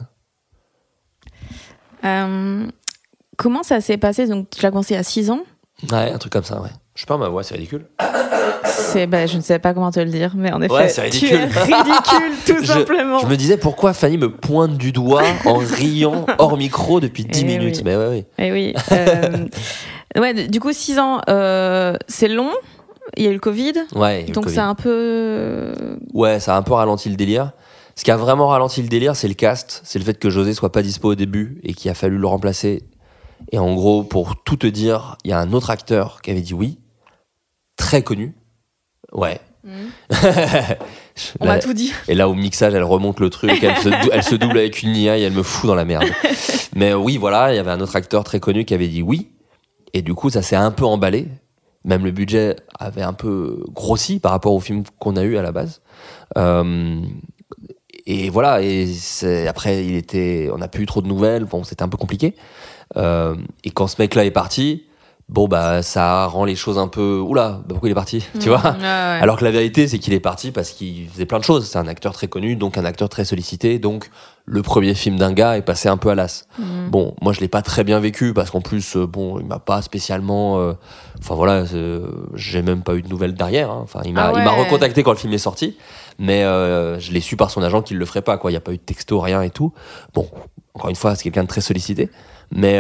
Comment ça s'est passé? Donc tu l'as commencé à 6 ans? Ouais, un truc comme ça, ouais. Je sais pas, ma voix, c'est ridicule. Je ne sais pas comment te le dire, mais en effet, ouais, c'est ridicule. Tu es ridicule, tout simplement. Je me disais pourquoi Fanny me pointe du doigt en riant hors micro depuis 10 minutes. Oui. Mais ouais. Et oui. Ouais, du coup, 6 ans, c'est long. Il y a eu le Covid. Ouais, donc c'est un peu... Ouais, ça a un peu ralenti le délire. Ce qui a vraiment ralenti le délire, c'est le cast. C'est le fait que José soit pas dispo au début et qu'il a fallu le remplacer. Et en gros, pour tout te dire, il y a un autre acteur qui avait dit oui, très connu. Ouais. On m'a tout dit. Et là, au mixage, elle remonte le truc, elle se double avec une IA et elle me fout dans la merde. Mais oui, voilà, il y avait un autre acteur très connu qui avait dit oui. Et du coup, ça s'est un peu emballé. Même le budget avait un peu grossi par rapport au film qu'on a eu à la base. Et voilà, après, on n'a plus eu trop de nouvelles, bon, c'était un peu compliqué. Et quand ce mec-là est parti, bon, bah, ça rend les choses un peu, oula, pourquoi il est parti, tu vois? Ouais. Alors que la vérité, c'est qu'il est parti parce qu'il faisait plein de choses. C'est un acteur très connu, donc un acteur très sollicité, donc le premier film d'un gars est passé un peu à l'as. Bon, moi, je l'ai pas très bien vécu parce qu'en plus, il m'a pas spécialement, enfin voilà, j'ai même pas eu de nouvelles derrière, hein. Enfin, il m'a recontacté quand le film est sorti, mais je l'ai su par son agent qu'il le ferait pas, quoi. Il y a pas eu de texto, rien et tout. Bon, encore une fois, c'est quelqu'un de très sollicité, mais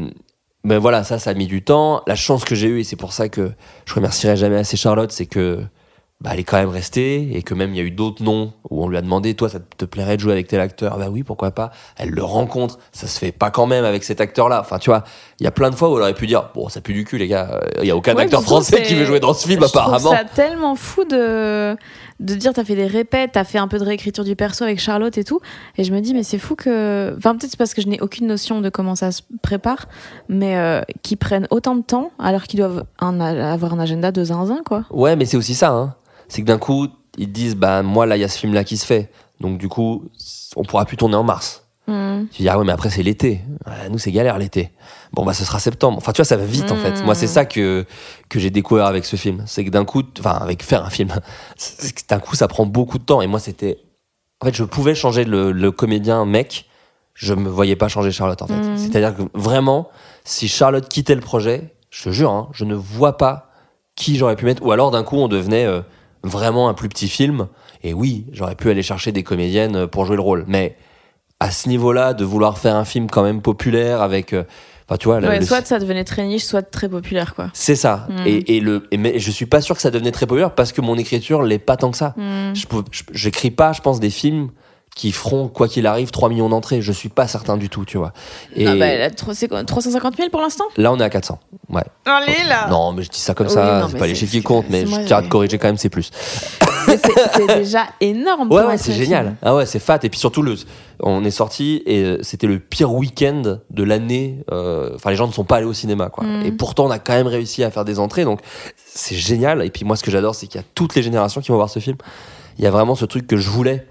voilà, ça a mis du temps. La chance que j'ai eue, et c'est pour ça que je remercierai jamais assez Charlotte, c'est que elle est quand même restée, et que même il y a eu d'autres noms où on lui a demandé, toi, ça te plairait de jouer avec tel acteur? Bah oui, pourquoi pas. Elle le rencontre, ça se fait pas quand même avec cet acteur-là. Enfin, tu vois, il y a plein de fois où elle aurait pu dire, bon, ça pue du cul, les gars. Il y a aucun acteur français qui veut jouer dans ce film, apparemment. Je trouve ça tellement fou de dire, t'as fait des répètes, t'as fait un peu de réécriture du perso avec Charlotte et tout, et je me dis, mais c'est fou que, enfin, peut-être c'est parce que je n'ai aucune notion de comment ça se prépare, mais qu'ils prennent autant de temps alors qu'ils doivent avoir un agenda de zinzin, quoi. Ouais, mais c'est aussi ça, hein. C'est que d'un coup, ils te disent, moi, là, il y a ce film-là qui se fait. Donc, du coup, on pourra plus tourner en mars. Tu dis, ah ouais, mais après, c'est l'été. Ouais, nous, c'est galère, l'été. Bon, ce sera septembre. Enfin, tu vois, ça va vite, en fait. Moi, c'est ça que j'ai découvert avec ce film. C'est que d'un coup, avec faire un film, c'est que d'un coup, ça prend beaucoup de temps. Et moi, en fait, je pouvais changer le comédien mec. Je me voyais pas changer Charlotte, en fait. C'est-à-dire que vraiment, si Charlotte quittait le projet, je te jure, hein, je ne vois pas qui j'aurais pu mettre. Ou alors, d'un coup, on devenait vraiment un plus petit film, et oui, j'aurais pu aller chercher des comédiennes pour jouer le rôle, mais à ce niveau-là, de vouloir faire un film quand même populaire avec, tu vois, soit ça devenait très niche, soit très populaire, quoi. C'est ça. Mais je suis pas sûr que ça devenait très populaire parce que mon écriture l'est pas tant que ça. J'écris pas, je pense, des films qui feront, quoi qu'il arrive, 3 millions d'entrées. Je suis pas certain du tout, tu vois. Et c'est quoi, 350 000 pour l'instant? Là, on est à 400. Ouais. Allez, là! Non, mais je dis ça comme ça, c'est pas les chiffres qui comptent, mais je tiens à te corriger quand même, c'est plus. C'est déjà énorme. Ouais, c'est génial. Ah ouais, c'est fat. Et puis surtout, on est sorti et c'était le pire week-end de l'année. Enfin, les gens ne sont pas allés au cinéma, quoi. Et pourtant, on a quand même réussi à faire des entrées, donc c'est génial. Et puis moi, ce que j'adore, c'est qu'il y a toutes les générations qui vont voir ce film. Il y a vraiment ce truc que je voulais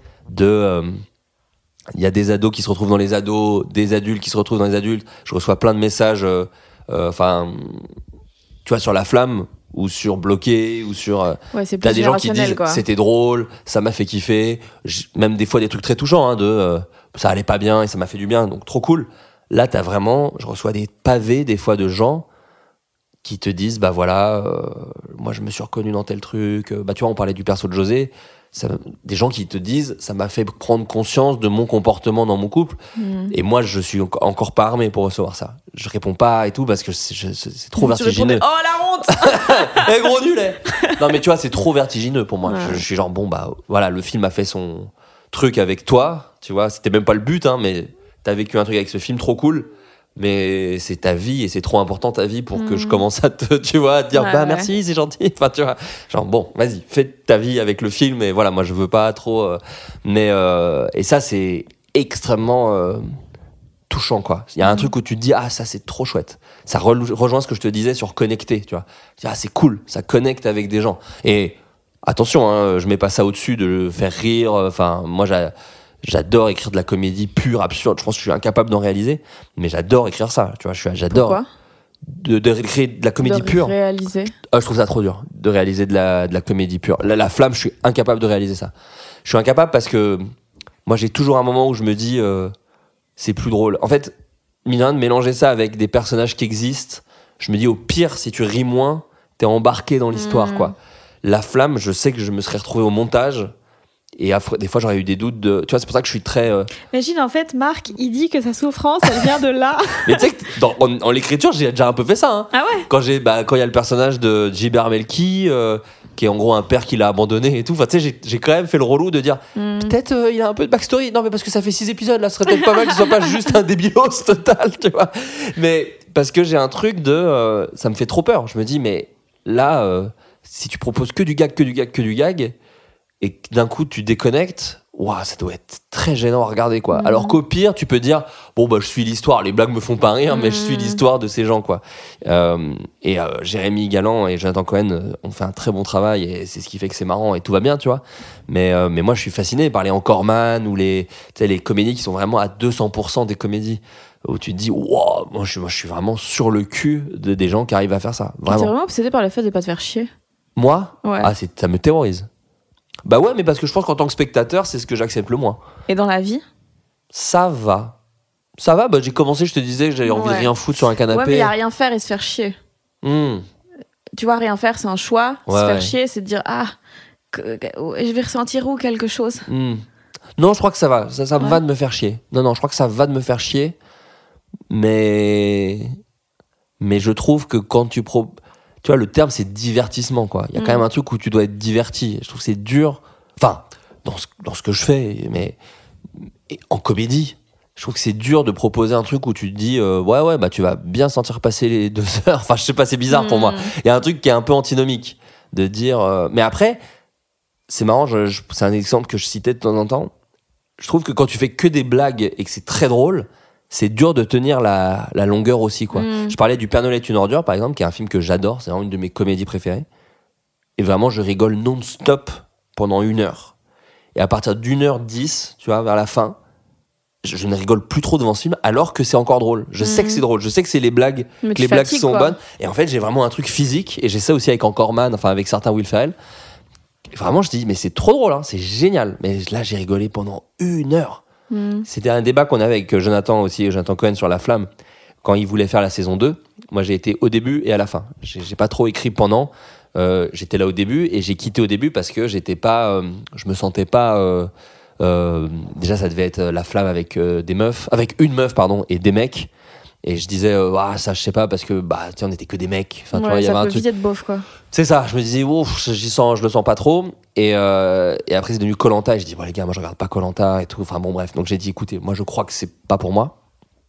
il y a des ados qui se retrouvent dans les ados, des adultes qui se retrouvent dans les adultes. Je reçois plein de messages, tu vois, sur La Flamme ou sur Bloqué ou sur. C'est t'as des gens qui disent quoi. C'était drôle, ça m'a fait kiffer. Même des fois des trucs très touchants, hein, ça allait pas bien et ça m'a fait du bien, donc trop cool. Là, je reçois des pavés des fois de gens qui te disent, moi je me suis reconnu dans tel truc. Tu vois, on parlait du perso de José. Des gens qui te disent, ça m'a fait prendre conscience de mon comportement dans mon couple. Et moi, je suis encore pas armé pour recevoir ça. Je réponds pas et tout parce que c'est trop vertigineux. Oh la honte! Gros nul, Non, mais tu vois, c'est trop vertigineux pour moi. Ouais. Je suis genre, voilà, le film a fait son truc avec toi. Tu vois, c'était même pas le but, hein, mais t'as vécu un truc avec ce film trop cool, mais c'est ta vie et c'est trop important ta vie pour que je commence à te dire merci, c'est gentil. Enfin, tu vois, genre bon, vas-y, fais ta vie avec le film et voilà, moi je veux pas trop. Et ça, c'est extrêmement touchant, quoi. Il y a un truc où tu te dis, ça c'est trop chouette. Ça rejoint ce que je te disais sur connecter, tu vois. C'est cool, ça connecte avec des gens. Et attention, hein, je mets pas ça au-dessus de faire rire. Enfin, moi j'adore écrire de la comédie pure, absurde. Je pense que je suis incapable d'en réaliser, mais j'adore écrire ça. Tu vois, j'adore. Pourquoi de créer de la comédie pure. Réaliser. Je trouve ça trop dur de réaliser de la comédie pure. La flamme, je suis incapable de réaliser ça. Je suis incapable parce que moi j'ai toujours un moment où je me dis c'est plus drôle. En fait, mine de mélanger ça avec des personnages qui existent, je me dis au pire si tu ris moins, t'es embarqué dans l'histoire, quoi. La flamme, je sais que je me serais retrouvé au montage. Et des fois, j'aurais eu des doutes de... Tu vois, c'est pour ça que je suis très... Imagine, en fait, Marc, il dit que sa souffrance, elle vient de là. Mais tu sais que en l'écriture, j'ai déjà un peu fait ça. Hein. Ah ouais. Quand il y a le personnage de Djiber Melki, qui est en gros un père qui l'a abandonné et tout. Enfin, tu sais, j'ai quand même fait le relou de dire peut-être il a un peu de backstory. Non, mais parce que ça fait 6 épisodes, là, ce serait peut-être pas mal qu'il soit pas juste un débilos total, tu vois. Mais parce que j'ai un truc de... ça me fait trop peur. Je me dis, mais là, si tu proposes que du gag... et que d'un coup tu déconnectes, ça doit être très gênant à regarder, quoi. Alors qu'au pire, tu peux dire je suis l'histoire, les blagues me font pas rire, mais je suis l'histoire de ces gens, quoi. Jérémy Galland et Jonathan Cohen ont fait un très bon travail et c'est ce qui fait que c'est marrant et tout va bien, tu vois. Mais moi je suis fasciné par les Encore Man ou les comédies qui sont vraiment à 200% des comédies où tu te dis moi je suis vraiment sur le cul des gens qui arrivent à faire ça, vraiment. T'es vraiment obsédé par le fait de pas te faire chier? Moi ouais. Ça me terrorise. Bah ouais, mais parce que je pense qu'en tant que spectateur, c'est ce que j'accepte le moins. Et dans la vie? Ça va, j'ai commencé, je te disais que j'avais envie de rien foutre sur un canapé. Ouais, mais il y a rien faire et se faire chier. Tu vois, rien faire, c'est un choix. Se faire chier, c'est de dire, je vais ressentir où quelque chose. Non, je crois que ça va. Ça me va de me faire chier. Non, je crois que ça va de me faire chier. Mais je trouve que quand tu vois, le terme, c'est divertissement, quoi. Il y a quand même un truc où tu dois être diverti. Je trouve que c'est dur. Enfin, dans ce que je fais, mais en comédie, je trouve que c'est dur de proposer un truc où tu te dis, tu vas bien sentir passer les 2 heures. Enfin, je sais pas, c'est bizarre pour moi. Il y a un truc qui est un peu antinomique. De dire... Mais après, c'est marrant, c'est un exemple que je citais de temps en temps. Je trouve que quand tu fais que des blagues et que c'est très drôle, c'est dur de tenir la longueur aussi, quoi. Je parlais du Père Noël est une ordure, par exemple, qui est un film que j'adore, c'est vraiment une de mes comédies préférées. Et vraiment, je rigole non-stop pendant 1 heure. Et à partir d'1h10, tu vois, vers la fin, je ne rigole plus trop devant ce film, alors que c'est encore drôle. Je sais que c'est drôle, je sais que c'est les blagues, que les blagues sont bonnes. Et en fait, j'ai vraiment un truc physique, et j'ai ça aussi avec Encore Man, enfin avec certains Will Ferrell. Et vraiment, je dis, mais c'est trop drôle, hein, c'est génial. Mais là, j'ai rigolé pendant 1 heure. C'était un débat qu'on avait avec Jonathan Cohen sur La Flamme, quand il voulait faire la saison 2. Moi, j'ai été au début et à la fin. J'ai pas trop écrit pendant. J'étais là au début et j'ai quitté au début parce que je me sentais pas. Déjà, ça devait être La Flamme avec une meuf, et des mecs. Et je disais, ça, je sais pas, parce que, on était que des mecs. Enfin, tu vois, il y avait un truc. Ça peut vite être bof, quoi. C'est ça, je me disais, je le sens pas trop. Et après, c'est devenu Koh-Lanta. Et je dis, les gars, moi, je regarde pas Koh-Lanta et tout. Enfin, bon, bref. Donc, j'ai dit, écoutez, moi, je crois que c'est pas pour moi.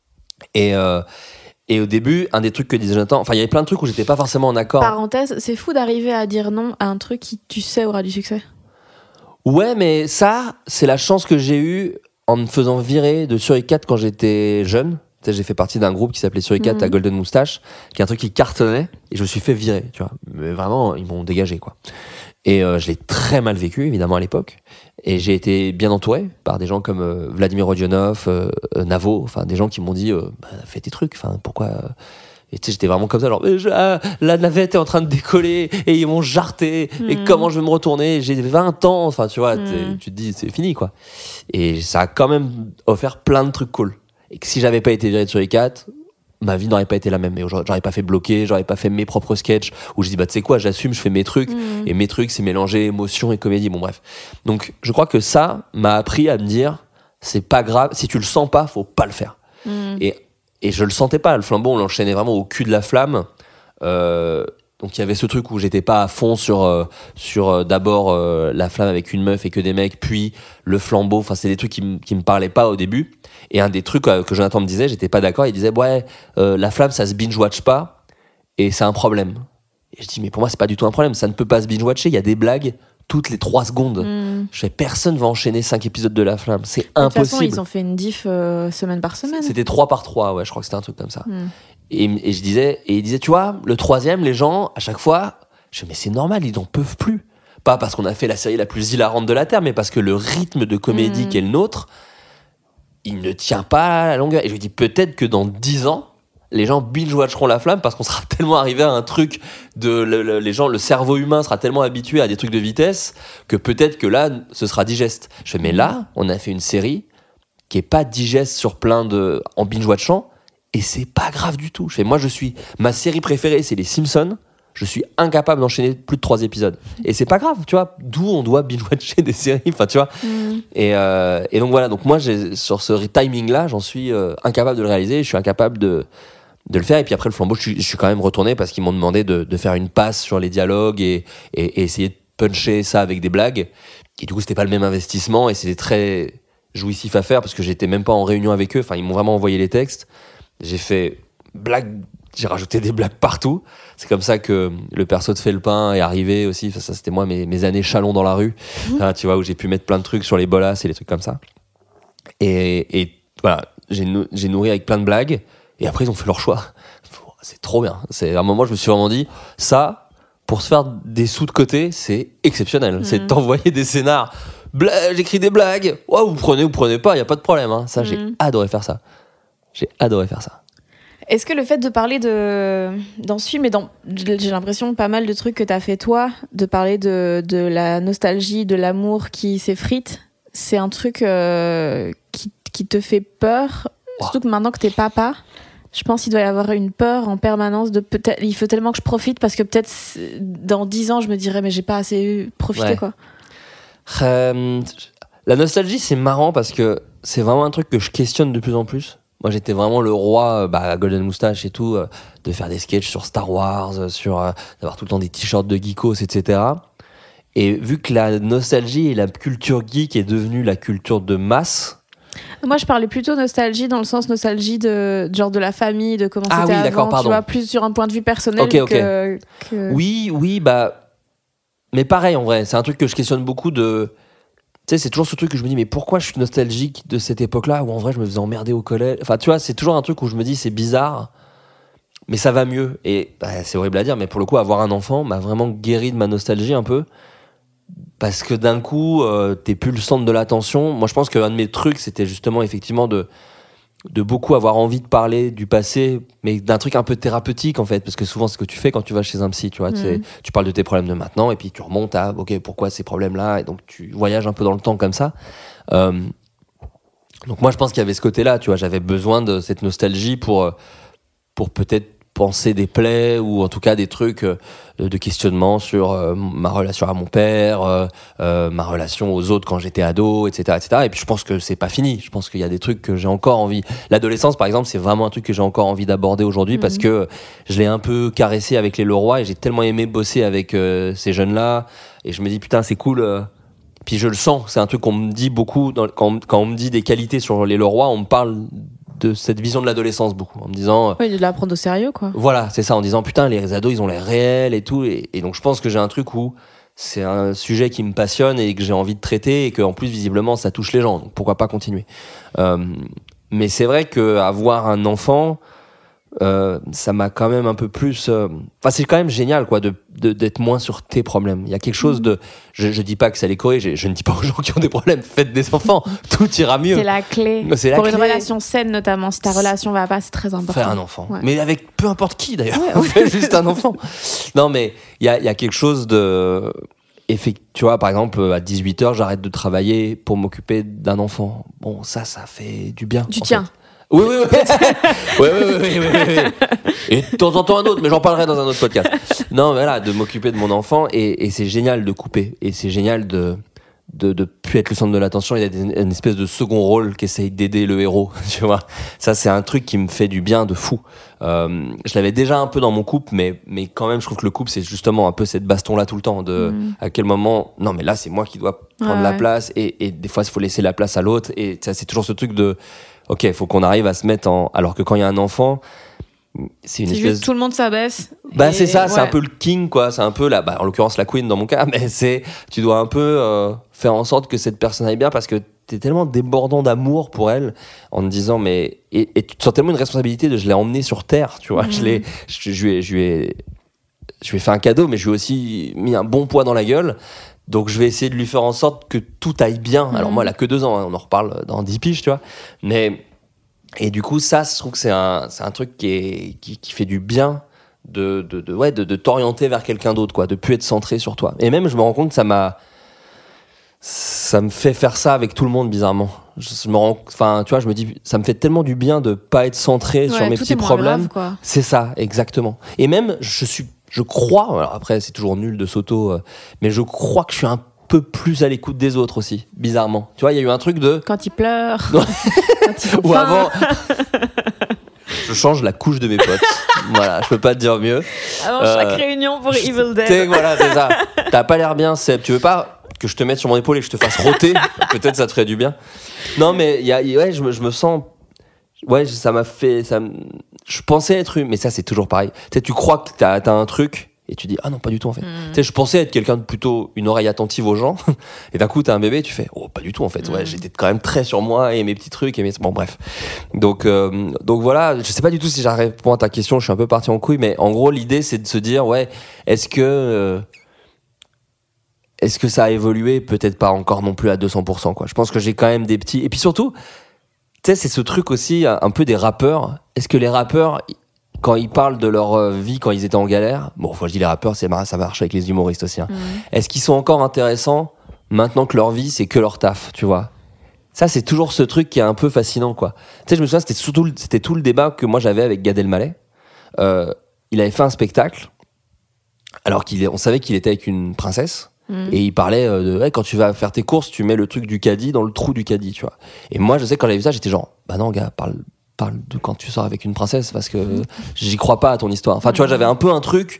Et au début, un des trucs que disait Jonathan, enfin, il y avait plein de trucs où j'étais pas forcément en accord. Parenthèse, c'est fou d'arriver à dire non à un truc qui, tu sais, aura du succès. Ouais, mais ça, c'est la chance que j'ai eue en me faisant virer de Suricat quand j'étais jeune. Tu sais, j'ai fait partie d'un groupe qui s'appelait Suricat à Golden Moustache, qui est un truc qui cartonnait, et je me suis fait virer, tu vois. Mais vraiment, ils m'ont dégagé, quoi. Et je l'ai très mal vécu, évidemment, à l'époque. Et j'ai été bien entouré par des gens comme Vladimir Rodionov, Navo, enfin, des gens qui m'ont dit, fais tes trucs, enfin, pourquoi... Et tu sais, j'étais vraiment comme ça, genre, la navette est en train de décoller, et ils m'ont jarté, et comment je vais me retourner, j'ai 20 ans, enfin, tu vois, tu te dis, c'est fini, quoi. Et ça a quand même offert plein de trucs cool. Et que si j'avais pas été viré de Suricat, ma vie n'aurait pas été la même. Et j'aurais pas fait bloquer, j'aurais pas fait mes propres sketchs où je dis, tu sais quoi, j'assume, je fais mes trucs. Et mes trucs, c'est mélanger émotion et comédie. Bon, bref. Donc, je crois que ça m'a appris à me dire, c'est pas grave, si tu le sens pas, faut pas le faire. Et je le sentais pas. Le flambeau, on l'enchaînait vraiment au cul de la flamme. Donc il y avait ce truc où j'étais pas à fond sur d'abord la flamme avec une meuf et que des mecs, puis le flambeau. Enfin, c'est des trucs qui me parlaient pas au début. Et un des trucs que Jonathan me disait, j'étais pas d'accord. Il disait la flamme, ça se binge-watch pas et c'est un problème. Et je dis mais pour moi c'est pas du tout un problème. Ça ne peut pas se binge-watcher. Il y a des blagues toutes les 3 secondes. Je fais personne va enchaîner 5 épisodes de la flamme. C'est impossible. De toute façon, ils ont fait une diff semaine par semaine. C'était 3 par 3, ouais, je crois que c'était un truc comme ça. Et il disait, tu vois, le 3e, les gens, à chaque fois, je dis, mais c'est normal, ils n'en peuvent plus. Pas parce qu'on a fait la série la plus hilarante de la Terre, mais parce que le rythme de comédie qui est le nôtre, il ne tient pas à la longueur. Et je lui dis, peut-être que dans 10 ans, les gens binge-watcheront la flamme parce qu'on sera tellement arrivé à un truc les gens, le cerveau humain sera tellement habitué à des trucs de vitesse que peut-être que là, ce sera digeste. Je fais, mais là, on a fait une série qui est pas digeste sur en binge-watchant. Et c'est pas grave du tout. Ma série préférée, c'est les Simpsons. Je suis incapable d'enchaîner plus de 3 épisodes. Et c'est pas grave, tu vois. D'où on doit binge-watcher des séries, enfin, tu vois. Et donc voilà. Donc moi, sur ce timing-là, j'en suis incapable de le réaliser. Je suis incapable de le faire. Et puis après, le flambeau, je suis quand même retourné parce qu'ils m'ont demandé de faire une passe sur les dialogues et essayer de puncher ça avec des blagues. Et du coup, c'était pas le même investissement et c'était très jouissif à faire parce que j'étais même pas en réunion avec eux. Enfin, ils m'ont vraiment envoyé les textes. J'ai fait j'ai rajouté des blagues partout. C'est comme ça que le perso de Felpin est arrivé aussi. Enfin, ça, c'était moi, mes années chalons dans la rue. Tu vois, où j'ai pu mettre plein de trucs sur les bolasses et les trucs comme ça. Et voilà, j'ai nourri avec plein de blagues. Et après, ils ont fait leur choix. C'est trop bien. C'est à un moment, je me suis vraiment dit, ça, pour se faire des sous de côté, c'est exceptionnel. C'est d'envoyer des scénars. J'écris des blagues. Ouais, vous prenez pas, il y a pas de problème. Hein. Ça, j'ai adoré faire ça. Est-ce que le fait de parler dans ce film, et j'ai l'impression pas mal de trucs que t'as fait toi, de parler de la nostalgie, de l'amour qui s'effrite, c'est un truc qui te fait peur, surtout que maintenant que t'es papa, je pense qu'il doit y avoir une peur en permanence de peut-être, il faut tellement que je profite parce que peut-être dans 10 ans je me dirais mais j'ai pas assez profité quoi. La nostalgie c'est marrant parce que c'est vraiment un truc que je questionne de plus en plus. Moi, j'étais vraiment le roi, à Golden Moustache et tout, de faire des sketchs sur Star Wars, d'avoir tout le temps des t-shirts de geekos, etc. Et vu que la nostalgie et la culture geek est devenue la culture de masse. Moi, je parlais plutôt nostalgie dans le sens nostalgie de genre de la famille, de comment c'était avant, tu vois, plus sur un point de vue personnel que... Oui, mais pareil, en vrai, c'est un truc que je questionne beaucoup de... Tu sais, c'est toujours ce truc que je me dis, mais pourquoi je suis nostalgique de cette époque-là où en vrai je me faisais emmerder au collège. Enfin, tu vois, c'est toujours un truc où je me dis, c'est bizarre, mais ça va mieux. Et c'est horrible à dire, mais pour le coup, avoir un enfant m'a vraiment guéri de ma nostalgie un peu. Parce que d'un coup, t'es plus le centre de l'attention. Moi, je pense qu'un de mes trucs, c'était justement effectivement de beaucoup avoir envie de parler du passé, mais d'un truc un peu thérapeutique en fait, parce que souvent c'est ce que tu fais quand tu vas chez un psy, tu vois, tu parles de tes problèmes de maintenant et puis tu remontes à ok, pourquoi ces problèmes-là, et donc tu voyages un peu dans le temps comme ça. Donc moi je pense qu'il y avait ce côté-là, tu vois, j'avais besoin de cette nostalgie pour peut-être penser des plaies ou en tout cas des trucs de questionnement sur ma relation à mon père, ma relation aux autres quand j'étais ado, etc., etc. Et puis je pense que c'est pas fini. Je pense qu'il y a des trucs que j'ai encore envie. L'adolescence, par exemple, c'est vraiment un truc que j'ai encore envie d'aborder aujourd'hui parce que je l'ai un peu caressé avec les Leroy et j'ai tellement aimé bosser avec ces jeunes-là. Et je me dis putain, c'est cool. Puis je le sens. C'est un truc qu'on me dit beaucoup quand on me dit des qualités sur les Leroy, on me parle de cette vision de l'adolescence beaucoup, en me disant... Oui, de la prendre au sérieux, quoi. Voilà, c'est ça, en disant, putain, les ados, ils ont l'air réels et tout. Et donc, je pense que j'ai un truc où c'est un sujet qui me passionne et que j'ai envie de traiter et qu'en plus, visiblement, ça touche les gens. Donc, pourquoi pas continuer. Mais c'est vrai qu'avoir un enfant, ça m'a quand même un peu plus... Enfin, c'est quand même génial, quoi, d'être moins sur tes problèmes. Il y a quelque chose de... Je dis pas que ça les corrige, je ne dis pas aux gens qui ont des problèmes, faites des enfants, tout ira mieux. C'est la clé. Pour une relation saine, notamment, si ta relation va pas, c'est très important. Faire un enfant. Ouais. Mais avec peu importe qui, d'ailleurs. On fait juste un enfant. Non, mais il y a quelque chose de... Tu vois, par exemple, à 18h, j'arrête de travailler pour m'occuper d'un enfant. Bon, ça fait du bien. Du tien. Oui. Oui. Et de temps en temps un autre, mais j'en parlerai dans un autre podcast. Non, voilà, de m'occuper de mon enfant et c'est génial de couper et c'est génial de de plus être le centre de l'attention, il y a une espèce de second rôle qui essaye d'aider le héros, tu vois. Ça, c'est un truc qui me fait du bien de fou. Je l'avais déjà un peu dans mon couple, mais quand même, je trouve que le couple, c'est justement un peu cette baston-là tout le temps, à quel moment, non, mais là, c'est moi qui dois prendre la place, et des fois, il faut laisser la place à l'autre, et ça, c'est toujours ce truc de, ok, il faut qu'on arrive à se mettre alors que quand il y a un enfant, c'est une espèce... juste tout le monde s'abaisse. C'est ça, c'est un peu le king, quoi. C'est un peu en l'occurrence la queen dans mon cas, mais tu dois un peu faire en sorte que cette personne aille bien, parce que t'es tellement débordant d'amour pour elle, en te disant et tu te sens tellement une responsabilité je l'ai emmenée sur terre, tu vois. Je lui ai fait un cadeau, mais je lui ai aussi mis un bon poids dans la gueule. Donc je vais essayer de lui faire en sorte que tout aille bien. Alors moi, elle a que 2 ans, hein, on en reparle dans 10 piges, tu vois. Et du coup, ça, je trouve que c'est un truc qui fait du bien de t'orienter vers quelqu'un d'autre, quoi, de plus être centré sur toi. Et même, je me rends compte que ça me fait faire ça avec tout le monde, bizarrement. Je me dis, ça me fait tellement du bien de pas être centré sur mes petits problèmes. Grave, quoi. C'est ça, exactement. Et même, je crois, alors après, c'est toujours nul de s'auto, mais je crois que je suis un peu plus à l'écoute des autres aussi, bizarrement. Tu vois, il y a eu un truc de... Quand ils pleurent, quand ils ont Ou faim. avant... Je change la couche de mes potes. Voilà, je peux pas te dire mieux. Avant chaque réunion pour Evil Dead. Voilà, c'est ça. T'as pas l'air bien, Seb. Tu veux pas que je te mette sur mon épaule et que je te fasse rôter? Peut-être ça te ferait du bien. Non, mais je me sens... Ouais, ça m'a fait... Je pensais être... Mais ça, c'est toujours pareil. Tu sais, tu crois que t'as un truc... Et tu dis, ah non, pas du tout en fait. Tu sais, je pensais être quelqu'un de plutôt une oreille attentive aux gens. Et d'un coup, t'as un bébé, tu fais, oh, pas du tout en fait. Ouais, j'étais quand même très sur moi et mes petits trucs. Bon, bref. Donc voilà, je sais pas du tout si j'ai répondu à ta question, je suis un peu parti en couille. Mais en gros, l'idée, c'est de se dire, ouais, est-ce que ça a évolué? Peut-être pas encore non plus à 200%, quoi. Je pense que j'ai quand même des petits. Et puis surtout, tu sais, c'est ce truc aussi, un peu des rappeurs. Est-ce que les rappeurs, quand ils parlent de leur vie quand ils étaient en galère, bon, je dis les rappeurs, ça marche avec les humoristes aussi, hein. Est-ce qu'ils sont encore intéressants maintenant que leur vie, c'est que leur taf, tu vois? Ça, c'est toujours ce truc qui est un peu fascinant, quoi. Tu sais, je me souviens, c'était tout le débat que moi j'avais avec Gad Elmaleh. Il avait fait un spectacle, alors on savait qu'il était avec une princesse. Et il parlait de quand tu vas faire tes courses, tu mets le truc du caddie dans le trou du caddie, tu vois. Et moi, je sais, quand j'avais vu ça, j'étais genre, bah non, gars, parle de quand tu sors avec une princesse, parce que j'y crois pas à ton histoire. Enfin, tu vois, j'avais un peu un truc,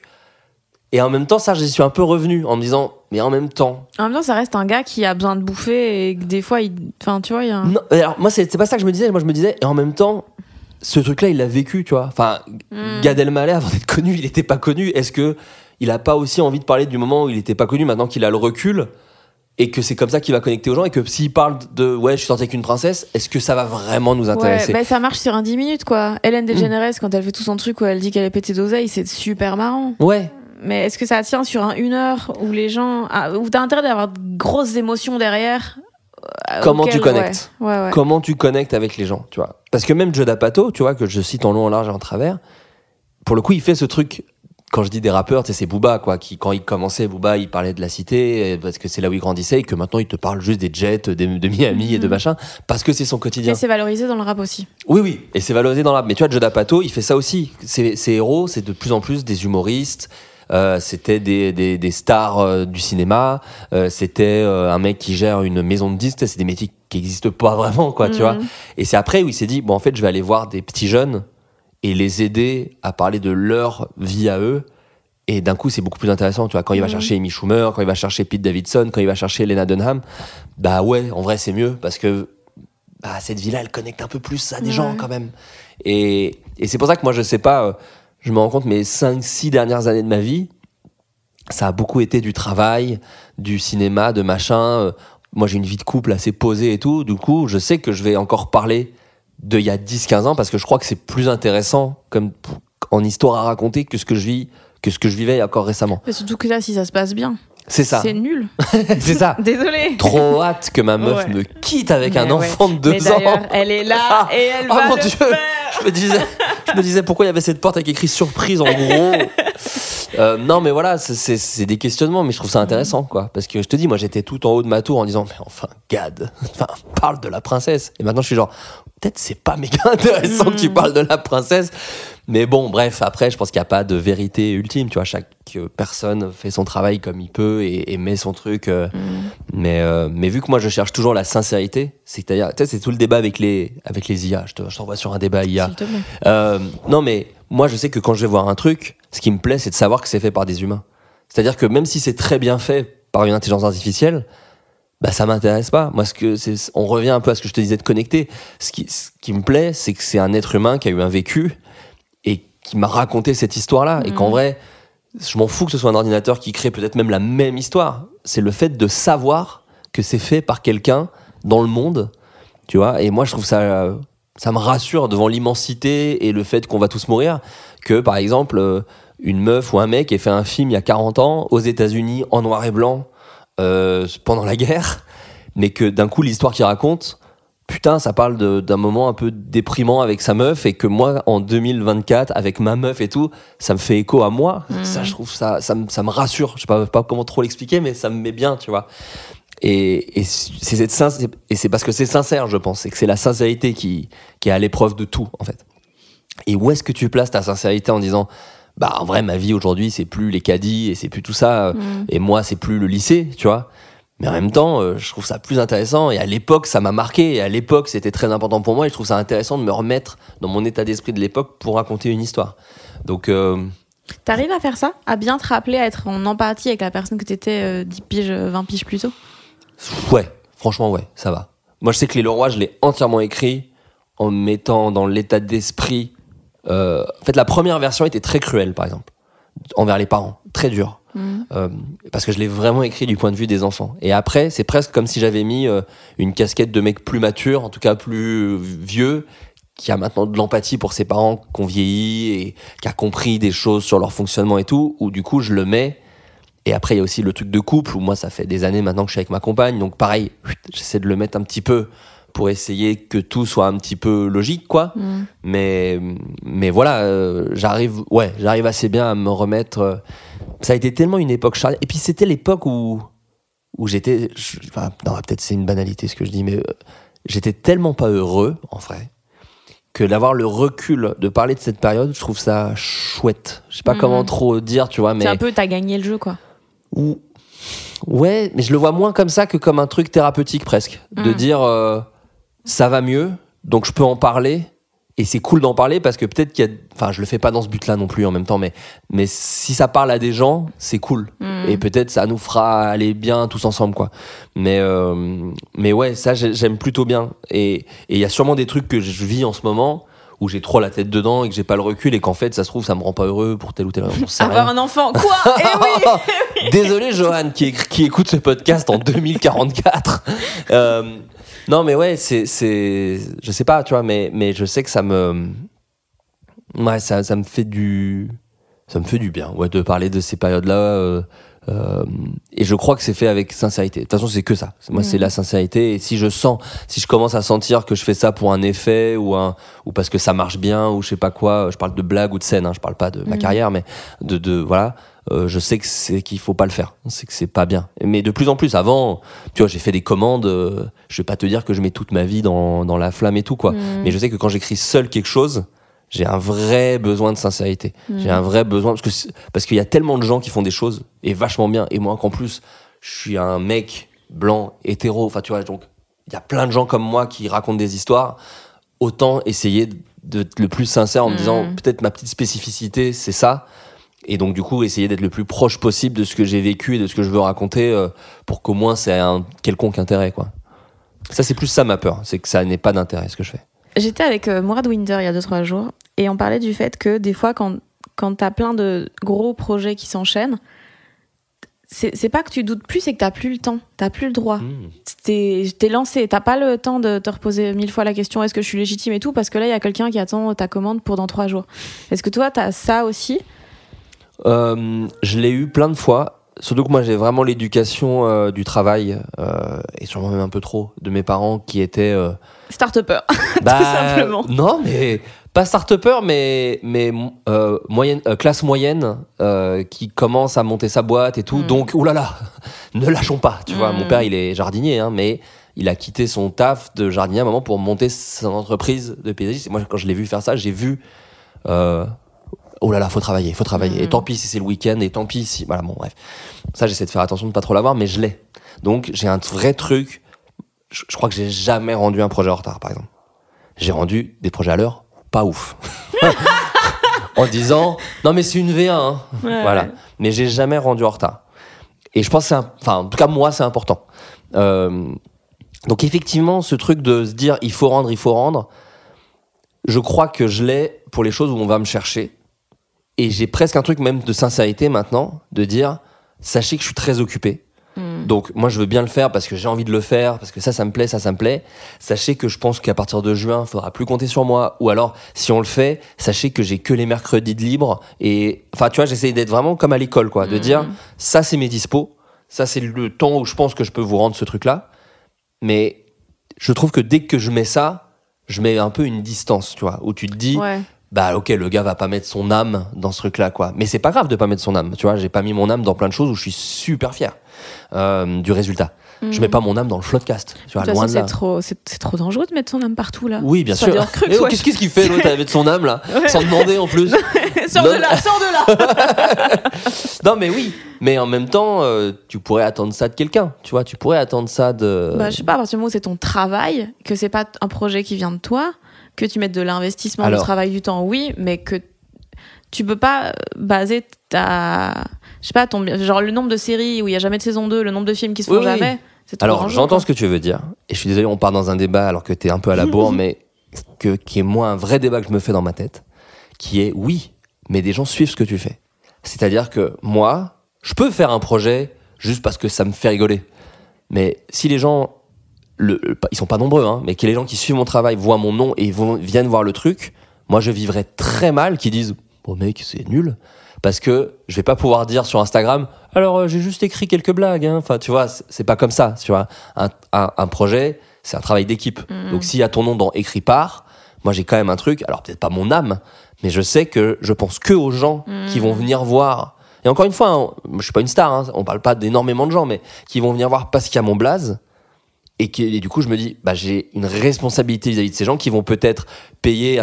et en même temps, ça, j'y suis un peu revenu en me disant, mais en même temps, ça reste un gars qui a besoin de bouffer et que des fois, enfin, tu vois, il y a un... Non, alors moi, c'est pas ça que je me disais. Moi, je me disais, et en même temps, ce truc-là, il l'a vécu, tu vois. Enfin, Gad Elmaleh, avant d'être connu, il était pas connu. Est-ce que il a pas aussi envie de parler du moment où il était pas connu, maintenant qu'il a le recul, et que c'est comme ça qu'il va connecter aux gens, et que s'il parle de ouais, je suis sorti avec une princesse, est-ce que ça va vraiment nous intéresser? Ouais, ça marche sur un 10 minutes, quoi. Ellen DeGeneres, quand elle fait tout son truc où elle dit qu'elle est pétée d'oseille, c'est super marrant. Ouais. Mais est-ce que ça tient sur une heure où les gens, où t'as intérêt d'avoir de grosses émotions derrière? Comment tu connectes? Ouais. Comment tu connectes avec les gens, tu vois? Parce que même Joe D'Apato, tu vois, que je cite en long, en large et en travers, pour le coup, il fait ce truc. Quand je dis des rappeurs, c'est Booba, quoi, qui, quand il commençait, Booba, il parlait de la cité, parce que c'est là où il grandissait, et que maintenant, il te parle juste des jets, de Miami et de machin, parce que c'est son quotidien. Et c'est valorisé dans le rap aussi. Oui, et c'est valorisé dans le rap. Mais tu vois, Joe D'Apato, il fait ça aussi. Ses héros, c'est de plus en plus des humoristes, c'était des stars du cinéma, c'était un mec qui gère une maison de disques, c'est des métiers qui n'existent pas vraiment, quoi, tu vois. Et c'est après où il s'est dit, bon, en fait, je vais aller voir des petits jeunes et les aider à parler de leur vie à eux. Et d'un coup, c'est beaucoup plus intéressant, tu vois. Quand il va chercher Amy Schumer, quand il va chercher Pete Davidson, quand il va chercher Lena Dunham, bah ouais, en vrai, c'est mieux, parce que cette vie-là, elle connecte un peu plus à des gens, quand même. Et c'est pour ça que moi, je sais pas, je me rends compte, mes 5-6 dernières années de ma vie, ça a beaucoup été du travail, du cinéma, de machin. Moi, j'ai une vie de couple assez posée et tout. Du coup, je sais que je vais encore parler d'il y a 10-15 ans, parce que je crois que c'est plus intéressant comme en histoire à raconter que ce que je vivais encore récemment. Mais surtout que là, si ça se passe bien, c'est ça. C'est nul. C'est ça. Désolée. Trop hâte que ma meuf me quitte avec un enfant de 2 ans. Elle est là et elle va mon le Dieu. faire. Je me disais pourquoi il y avait cette porte avec écrit surprise en gros. Non, mais voilà, c'est des questionnements, mais je trouve ça intéressant, quoi. Parce que je te dis, moi, j'étais tout en haut de ma tour en disant, mais enfin, Gad, parle de la princesse. Et maintenant, je suis genre, peut-être c'est pas méga intéressant que tu parles de la princesse. Mais bon, bref, après, je pense qu'il n'y a pas de vérité ultime, tu vois. Chaque personne fait son travail comme il peut et met son truc. Mais vu que moi, je cherche toujours la sincérité, c'est-à-dire, tu sais, c'est tout le débat avec les IA. Je t'envoie sur un débat IA. S'il te plaît. Non, mais moi, je sais que quand je vais voir un truc, ce qui me plaît, c'est de savoir que c'est fait par des humains. C'est-à-dire que même si c'est très bien fait par une intelligence artificielle, bah ça m'intéresse pas. Moi, on revient un peu à ce que je te disais de connecter. Ce qui me plaît, c'est que c'est un être humain qui a eu un vécu et qui m'a raconté cette histoire-là. Et qu'en vrai, je m'en fous que ce soit un ordinateur qui crée peut-être même la même histoire. C'est le fait de savoir que c'est fait par quelqu'un dans le monde, tu vois. Et moi, je trouve ça me rassure devant l'immensité et le fait qu'on va tous mourir, que par exemple, une meuf ou un mec ait fait un film il y a 40 ans aux États-Unis en noir et blanc pendant la guerre, mais que d'un coup l'histoire qu'il raconte, putain, ça parle d'un moment un peu déprimant avec sa meuf, et que moi en 2024 avec ma meuf et tout, ça me fait écho à moi. Ça, je trouve ça me rassure. Je sais pas comment trop l'expliquer, mais ça me met bien, tu vois. Et c'est parce que c'est sincère, je pense, et que c'est la sincérité qui est à l'épreuve de tout, en fait. Et où est-ce que tu places ta sincérité en disant, bah en vrai, ma vie aujourd'hui, c'est plus les caddies et c'est plus tout ça, et moi, c'est plus le lycée, tu vois. Mais en même temps, je trouve ça plus intéressant, et à l'époque, ça m'a marqué, et à l'époque, c'était très important pour moi, et je trouve ça intéressant de me remettre dans mon état d'esprit de l'époque pour raconter une histoire. Donc... T'arrives à faire ça? À bien te rappeler, à être en empathie avec la personne que t'étais 10 piges, 20 piges plus tôt? Ouais, franchement, ouais, ça va. Moi, je sais que Les Leroy, je l'ai entièrement écrit en me mettant dans l'état d'esprit... en fait, la première version était très cruelle, par exemple, envers les parents, très dure. Parce que je l'ai vraiment écrit du point de vue des enfants. Et après, c'est presque comme si j'avais mis une casquette de mec plus mature, en tout cas plus vieux, qui a maintenant de l'empathie pour ses parents qui ont vieilli et qui a compris des choses sur leur fonctionnement et tout, où du coup, je le mets. Et après, il y a aussi le truc de couple, où moi, ça fait des années maintenant que je suis avec ma compagne. Donc pareil, j'essaie de le mettre un petit peu pour essayer que tout soit un petit peu logique, quoi. Mais voilà, j'arrive assez bien à me remettre. Ça a été tellement une époque charnière. Et puis c'était l'époque où j'étais... non, peut-être c'est une banalité ce que je dis, mais j'étais tellement pas heureux, en vrai, que d'avoir le recul de parler de cette période, je trouve ça chouette. Je sais pas comment trop dire, tu vois, mais... C'est un peu, t'as gagné le jeu, quoi. Ouais, mais je le vois moins comme ça que comme un truc thérapeutique, presque. De dire... ça va mieux, donc je peux en parler, et c'est cool d'en parler parce que peut-être qu'il y a... Enfin, je le fais pas dans ce but-là non plus en même temps, mais si ça parle à des gens, c'est cool. Et peut-être ça nous fera aller bien tous ensemble, quoi. Mais ouais, ça, j'aime plutôt bien. Et il y a sûrement des trucs que je vis en ce moment où j'ai trop la tête dedans et que j'ai pas le recul, et qu'en fait, ça se trouve, ça me rend pas heureux pour tel ou tel raison. Avoir un enfant, quoi? Eh oui. Désolé, Johan, qui écoute ce podcast en 2044. Non, mais ouais, c'est, je sais pas, tu vois, mais je sais que ça me fait du bien, ouais, de parler de ces périodes-là, et je crois que c'est fait avec sincérité. De toute façon, c'est que ça. Moi, c'est la sincérité, et si je commence à sentir que je fais ça pour un effet, ou parce que ça marche bien, ou je sais pas quoi, je parle de blague ou de scène, hein, je parle pas de ma carrière, mais voilà. Je sais qu'il faut pas le faire, c'est que c'est pas bien. Mais de plus en plus, avant, tu vois, j'ai fait des commandes, je vais pas te dire que je mets toute ma vie dans la flamme et tout, quoi. Mais je sais que quand j'écris seul quelque chose, j'ai un vrai besoin de sincérité. J'ai un vrai besoin, parce qu'il y a tellement de gens qui font des choses, et vachement bien, et moi qu'en plus, je suis un mec blanc, hétéro, enfin tu vois, donc il y a plein de gens comme moi qui racontent des histoires. Autant essayer d'être le plus sincère en me disant, peut-être ma petite spécificité, c'est ça. Et donc, du coup, essayer d'être le plus proche possible de ce que j'ai vécu et de ce que je veux raconter, pour qu'au moins ça ait un quelconque intérêt, quoi. Ça, c'est plus ça ma peur, c'est que ça n'ait pas d'intérêt, ce que je fais. J'étais avec Mourad Winder il y a 2-3 jours, et on parlait du fait que des fois, quand t'as plein de gros projets qui s'enchaînent, c'est pas que tu doutes plus, c'est que t'as plus le temps, t'as plus le droit. T'es lancé, t'as pas le temps de te reposer 1000 fois la question est-ce que je suis légitime et tout, parce que là, il y a quelqu'un qui attend ta commande pour dans 3 jours. Est-ce que toi, t'as ça aussi? Je l'ai eu plein de fois, surtout que moi j'ai vraiment l'éducation du travail, et sûrement même un peu trop, de mes parents qui étaient start-upper, tout simplement. Non, mais pas start-upper, mais classe moyenne, qui commence à monter sa boîte et tout. Donc, oulala, ne lâchons pas, tu vois. Mon père, il est jardinier, hein, mais il a quitté son taf de jardinier à un moment pour monter son entreprise de paysagiste. Et moi, quand je l'ai vu faire ça, j'ai vu oh là là, faut travailler. Et tant pis si c'est le week-end, et tant pis si... Voilà, bon, bref. Ça, j'essaie de faire attention de ne pas trop l'avoir, mais je l'ai. Donc, j'ai un vrai truc. Je crois que j'ai jamais rendu un projet en retard, par exemple. J'ai rendu des projets à l'heure, pas ouf. En disant, non mais c'est une V1, hein. Voilà. Mais j'ai jamais rendu en retard. Et je pense que en tout cas, moi, c'est important. Donc, effectivement, ce truc de se dire, il faut rendre, je crois que je l'ai pour les choses où on va me chercher. Et j'ai presque un truc même de sincérité maintenant, de dire, sachez que je suis très occupé. Donc, moi, je veux bien le faire parce que j'ai envie de le faire, parce que ça me plaît. Sachez que je pense qu'à partir de juin, il faudra plus compter sur moi. Ou alors, si on le fait, sachez que j'ai que les mercredis de libre. Et, enfin, tu vois, j'essaie d'être vraiment comme à l'école, quoi. De dire, ça, c'est mes dispos. Ça, c'est le temps où je pense que je peux vous rendre ce truc-là. Mais je trouve que dès que je mets ça, je mets un peu une distance, tu vois, où tu te dis, bah ok, le gars va pas mettre son âme dans ce truc-là, quoi. Mais c'est pas grave de pas mettre son âme, tu vois. J'ai pas mis mon âme dans plein de choses où je suis super fier du résultat. Je mets pas mon âme dans le floodcast, tu vois, loin de là. C'est trop dangereux de mettre son âme partout, là. Oui, bien sûr. Qu'est-ce qu'il fait, l'autre, avec son âme, là, sans demander en plus. Sors de là. Non, mais oui. Mais en même temps, tu pourrais attendre ça de quelqu'un, tu vois. Tu pourrais attendre ça de... Bah, je sais pas, à partir du moment où c'est ton travail, que c'est pas un projet qui vient de toi, que tu mettes de l'investissement, du travail, du temps, oui, mais que tu peux pas baser je sais pas, genre le nombre de séries où il y a jamais de saison 2, le nombre de films qui se font jamais, c'est trop dangereux. J'entends ce que tu veux dire, et je suis désolé, on part dans un débat alors que t'es un peu à la bourre, mais qui est moi un vrai débat que je me fais dans ma tête, qui est oui, mais des gens suivent ce que tu fais. C'est-à-dire que moi, je peux faire un projet juste parce que ça me fait rigoler, mais si les gens... ils sont pas nombreux, hein, mais que les gens qui suivent mon travail voient mon nom et viennent voir le truc, moi je vivrais très mal qu'ils disent « Oh mec, c'est nul », parce que je vais pas pouvoir dire sur Instagram « Alors j'ai juste écrit quelques blagues hein. », enfin tu vois, c'est pas comme ça, tu vois. Un projet, c'est un travail d'équipe. Donc s'il y a ton nom dans « Écrit par », moi j'ai quand même un truc, alors peut-être pas mon âme, mais je sais que je pense que aux gens qui vont venir voir. Et encore une fois, hein, je suis pas une star, hein, on parle pas d'énormément de gens, mais qui vont venir voir parce qu'il y a mon blaze. Et du coup, je me dis, bah, j'ai une responsabilité vis-à-vis de ces gens qui vont peut-être payer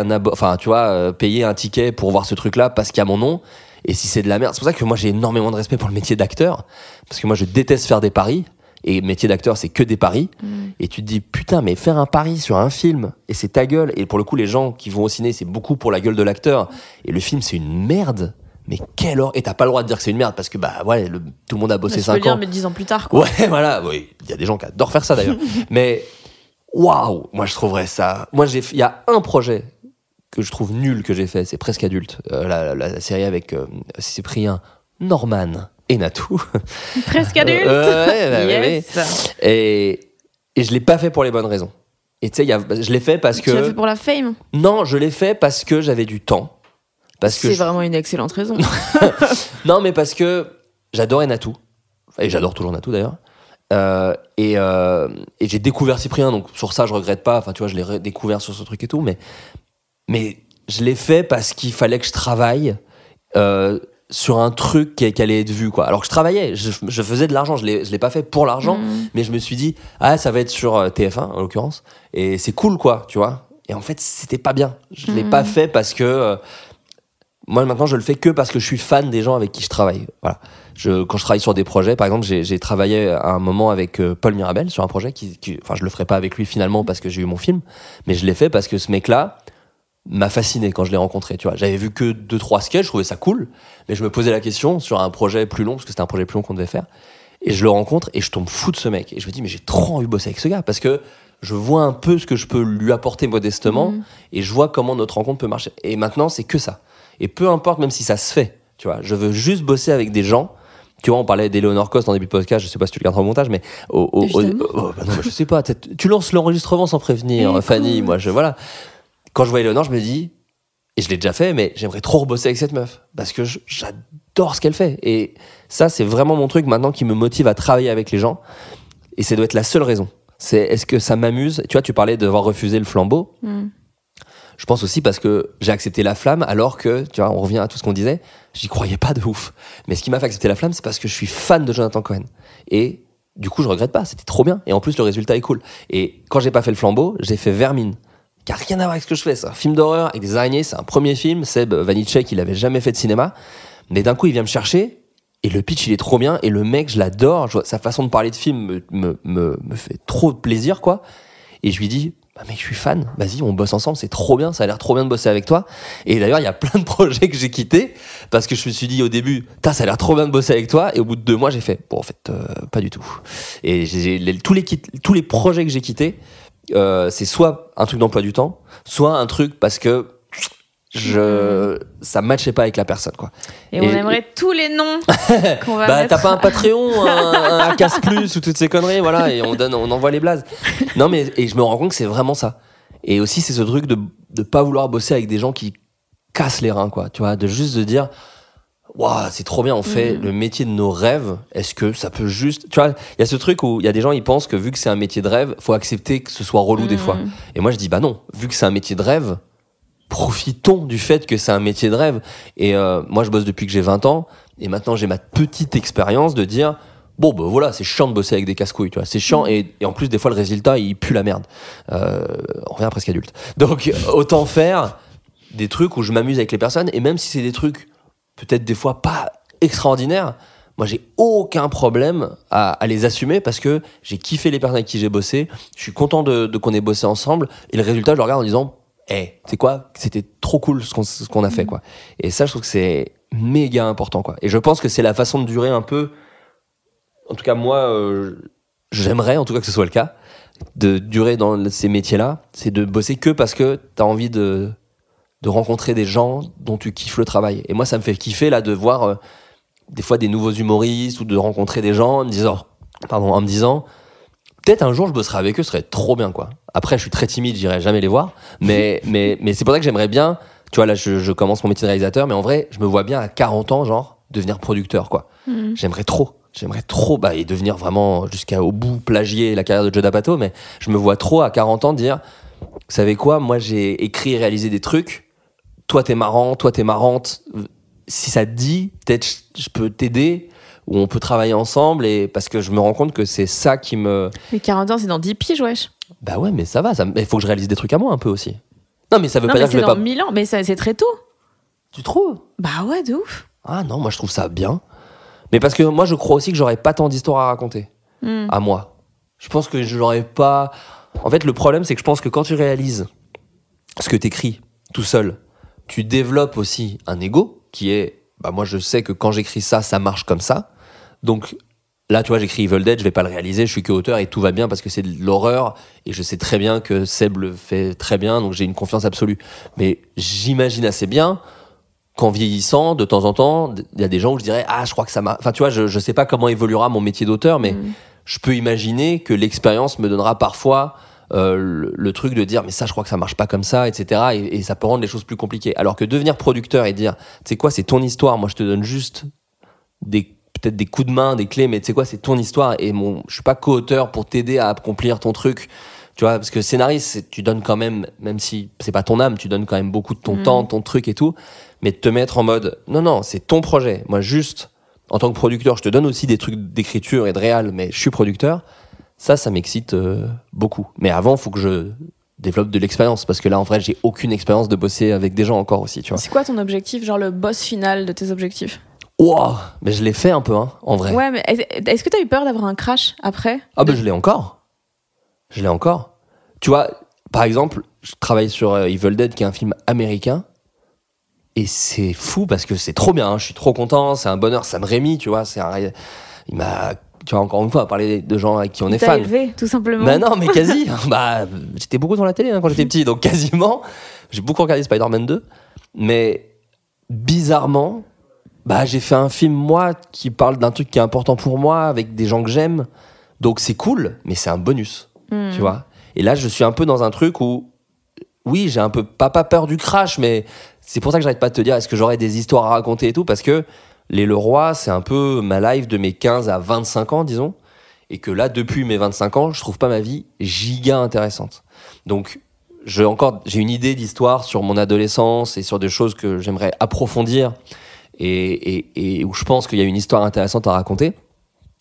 payer un ticket pour voir ce truc-là parce qu'il y a mon nom. Et si c'est de la merde, c'est pour ça que moi j'ai énormément de respect pour le métier d'acteur, parce que moi je déteste faire des paris. Et métier d'acteur, c'est que des paris. Et tu te dis, putain, mais faire un pari sur un film, et c'est ta gueule. Et pour le coup, les gens qui vont au ciné, c'est beaucoup pour la gueule de l'acteur. Et le film, c'est une merde. Mais quelle horreur. Et t'as pas le droit de dire que c'est une merde parce que tout le monde a bossé 5 ans. Tu peux le dire, mais 10 ans plus tard, quoi. Ouais, voilà. Oui, il y a des gens qui adorent faire ça d'ailleurs. Mais waouh, moi je trouverais ça. Moi, il y a un projet que je trouve nul que j'ai fait, c'est Presque Adulte, la série avec Cyprien, Norman et Natou. Presque Adulte. Yes. Et je l'ai pas fait pour les bonnes raisons. Et tu sais, je l'ai fait parce que. Tu l'as fait pour la fame? Non, je l'ai fait parce que j'avais du temps. C'est vraiment une excellente raison. Non, mais parce que j'adorais Natou. Et j'adore toujours Natou d'ailleurs. Et j'ai découvert Cyprien, donc sur ça je regrette pas. Enfin, tu vois, je l'ai redécouvert sur ce truc et tout. Mais je l'ai fait parce qu'il fallait que je travaille sur un truc qui allait être vu, quoi. Alors que je travaillais, je faisais de l'argent. Je l'ai pas fait pour l'argent, mais je me suis dit, ça va être sur TF1 en l'occurrence. Et c'est cool, quoi, tu vois. Et en fait, c'était pas bien. Je l'ai pas fait parce que. Moi, maintenant, je le fais que parce que je suis fan des gens avec qui je travaille. Voilà. Quand je travaille sur des projets, par exemple, j'ai travaillé à un moment avec Paul Mirabel sur un projet enfin, je le ferai pas avec lui finalement parce que j'ai eu mon film, mais je l'ai fait parce que ce mec-là m'a fasciné quand je l'ai rencontré. Tu vois, j'avais vu que 2-3 sketchs, je trouvais ça cool, mais je me posais la question sur un projet plus long parce que c'était un projet plus long qu'on devait faire. Et je le rencontre et je tombe fou de ce mec. Et je me dis, mais j'ai trop envie de bosser avec ce gars parce que je vois un peu ce que je peux lui apporter modestement et je vois comment notre rencontre peut marcher. Et maintenant, c'est que ça. Et peu importe, même si ça se fait, tu vois, je veux juste bosser avec des gens. Tu vois, on parlait d'Eleonore Coste en début de podcast, je sais pas si tu le garderas au montage, mais bah non, je sais pas, tu lances l'enregistrement sans prévenir, Fanny, moi, voilà. Quand je vois Eleonore, je me dis, et je l'ai déjà fait, mais j'aimerais trop rebosser avec cette meuf, parce que j'adore ce qu'elle fait. Et ça, c'est vraiment mon truc maintenant qui me motive à travailler avec les gens, et ça doit être la seule raison. C'est, est-ce que ça m'amuse? Tu vois, tu parlais d'avoir refusé le flambeau. Je pense aussi parce que j'ai accepté la flamme alors que, tu vois, on revient à tout ce qu'on disait, j'y croyais pas de ouf. Mais ce qui m'a fait accepter la flamme, c'est parce que je suis fan de Jonathan Cohen. Et du coup, je regrette pas, c'était trop bien. Et en plus, le résultat est cool. Et quand j'ai pas fait le flambeau, j'ai fait Vermine, qui a rien à voir avec ce que je fais. C'est un film d'horreur avec des araignées, c'est un premier film. Seb Vanitschek, il avait jamais fait de cinéma. Mais d'un coup, il vient me chercher, et le pitch, il est trop bien. Et le mec, je l'adore. Sa façon de parler de film me fait trop plaisir, quoi. Et je lui dis, bah mec, je suis fan, vas-y, on bosse ensemble, c'est trop bien, ça a l'air trop bien de bosser avec toi. Et d'ailleurs, il y a plein de projets que j'ai quittés parce que je me suis dit au début, ça a l'air trop bien de bosser avec toi. Et au bout de 2 mois, j'ai fait, bon, en fait, pas du tout. Et tous les projets que j'ai quittés, c'est soit un truc d'emploi du temps, soit un truc parce que ça matchait pas avec la personne, quoi. Et on aimerait tous les noms qu'on va bah mettre. t'as pas un Patreon, un Casse Plus ou toutes ces conneries, voilà, et on envoie les blazes. Non mais, et je me rends compte que c'est vraiment ça. Et aussi c'est ce truc de pas vouloir bosser avec des gens qui cassent les reins, quoi, tu vois, de juste de dire waouh, c'est trop bien, on fait le métier de nos rêves, est-ce que ça peut juste, tu vois, il y a ce truc où il y a des gens, ils pensent que vu que c'est un métier de rêve, faut accepter que ce soit relou des fois. Et moi je dis bah non, vu que c'est un métier de rêve, profitons du fait que c'est un métier de rêve. Et moi, je bosse depuis que j'ai 20 ans. Et maintenant, j'ai ma petite expérience de dire, bon, ben voilà, c'est chiant de bosser avec des casse-couilles, tu vois. C'est chiant. Et en plus, des fois, le résultat, il pue la merde. On revient presque adulte. Donc, autant faire des trucs où je m'amuse avec les personnes. Et même si c'est des trucs, peut-être des fois pas extraordinaires, moi, j'ai aucun problème à les assumer parce que j'ai kiffé les personnes avec qui j'ai bossé. Je suis content de qu'on ait bossé ensemble. Et le résultat, je le regarde en disant, c'est quoi, c'était trop cool ce qu'on a fait, quoi. Et ça, je trouve que c'est méga important, quoi. Et je pense que c'est la façon de durer un peu, en tout cas moi, j'aimerais en tout cas que ce soit le cas, de durer dans ces métiers-là, c'est de bosser que parce que t'as envie de rencontrer des gens dont tu kiffes le travail. Et moi, ça me fait kiffer là de voir des fois des nouveaux humoristes ou de rencontrer des gens en me disant peut-être un jour je bosserai avec eux, ce serait trop bien, quoi. Après, je suis très timide, j'irai jamais les voir, mais c'est pour ça que j'aimerais bien, tu vois, là je commence mon métier de réalisateur, mais en vrai, je me vois bien à 40 ans, genre, devenir producteur, quoi. J'aimerais trop, et devenir vraiment jusqu'au bout, plagier la carrière de Joe D'Apato, mais je me vois trop à 40 ans dire, vous savez quoi, moi j'ai écrit et réalisé des trucs, toi t'es marrant, toi t'es marrante, si ça te dit, peut-être je peux t'aider, où on peut travailler ensemble, et parce que je me rends compte que c'est ça qui me... Mais 40 ans, c'est dans 10 piges, wesh. Bah ouais, mais ça va, il faut que je réalise des trucs à moi un peu aussi. Non, mais ça veut pas dire que je vais pas... c'est dans 1000 ans, mais c'est très tôt. Tu trouves? Bah ouais, de ouf. Ah non, moi je trouve ça bien. Mais parce que moi je crois aussi que j'aurais pas tant d'histoires à raconter. À moi. Je pense que je n'aurais pas... En fait, le problème, c'est que je pense que quand tu réalises ce que t'écris tout seul, tu développes aussi un ego qui est... Bah moi je sais que quand j'écris ça, ça marche comme ça. Donc là, tu vois, j'écris Evil Dead, je vais pas le réaliser, je suis que auteur et tout va bien parce que c'est de l'horreur et je sais très bien que Seb le fait très bien, donc j'ai une confiance absolue. Mais j'imagine assez bien qu'en vieillissant, de temps en temps, il y a des gens où je dirais, ah, je crois que ça m'a... Enfin, tu vois, je sais pas comment évoluera mon métier d'auteur, mais je peux imaginer que l'expérience me donnera parfois le truc de dire, mais ça, je crois que ça marche pas comme ça, etc. Et ça peut rendre les choses plus compliquées. Alors que devenir producteur et dire, tu sais quoi, c'est ton histoire, moi je te donne juste peut-être des coups de main, des clés, mais tu sais quoi, c'est ton histoire et je suis pas co-auteur pour t'aider à accomplir ton truc, tu vois, parce que scénariste, tu donnes quand même si c'est pas ton âme, tu donnes quand même beaucoup de ton temps, ton truc et tout, mais de te mettre en mode, non, c'est ton projet, moi juste, en tant que producteur, je te donne aussi des trucs d'écriture et de réal, mais je suis producteur, ça m'excite beaucoup. Mais avant, faut que je développe de l'expérience, parce que là, en vrai, j'ai aucune expérience de bosser avec des gens encore aussi, tu vois. C'est quoi ton objectif, genre le boss final de tes objectifs? Wow, mais je l'ai fait un peu, hein, en vrai. Ouais, mais est-ce que t'as eu peur d'avoir un crash après? Ah ben je l'ai encore. Tu vois, par exemple, je travaille sur Evil Dead, qui est un film américain, et c'est fou parce que c'est trop bien, hein, je suis trop content, c'est un bonheur, Sam Raimi, tu vois, il m'a, tu vois, encore une fois, parler de gens avec qui on est fan. Il t'a élevé, tout simplement. Bah non, mais quasi. Bah, j'étais beaucoup dans la télé quand j'étais petit, donc quasiment. J'ai beaucoup regardé Spider-Man 2, mais bizarrement, bah j'ai fait un film, moi, qui parle d'un truc qui est important pour moi, avec des gens que j'aime, donc c'est cool, mais c'est un bonus, tu vois. Et là, je suis un peu dans un truc où, oui, j'ai un peu, pas peur du crash, mais c'est pour ça que j'arrête pas de te dire, est-ce que j'aurais des histoires à raconter et tout, parce que Les Leroy, c'est un peu ma life de mes 15 à 25 ans, disons, et que là, depuis mes 25 ans, je trouve pas ma vie giga intéressante. Donc, j'ai une idée d'histoire sur mon adolescence et sur des choses que j'aimerais approfondir, et où je pense qu'il y a une histoire intéressante à raconter.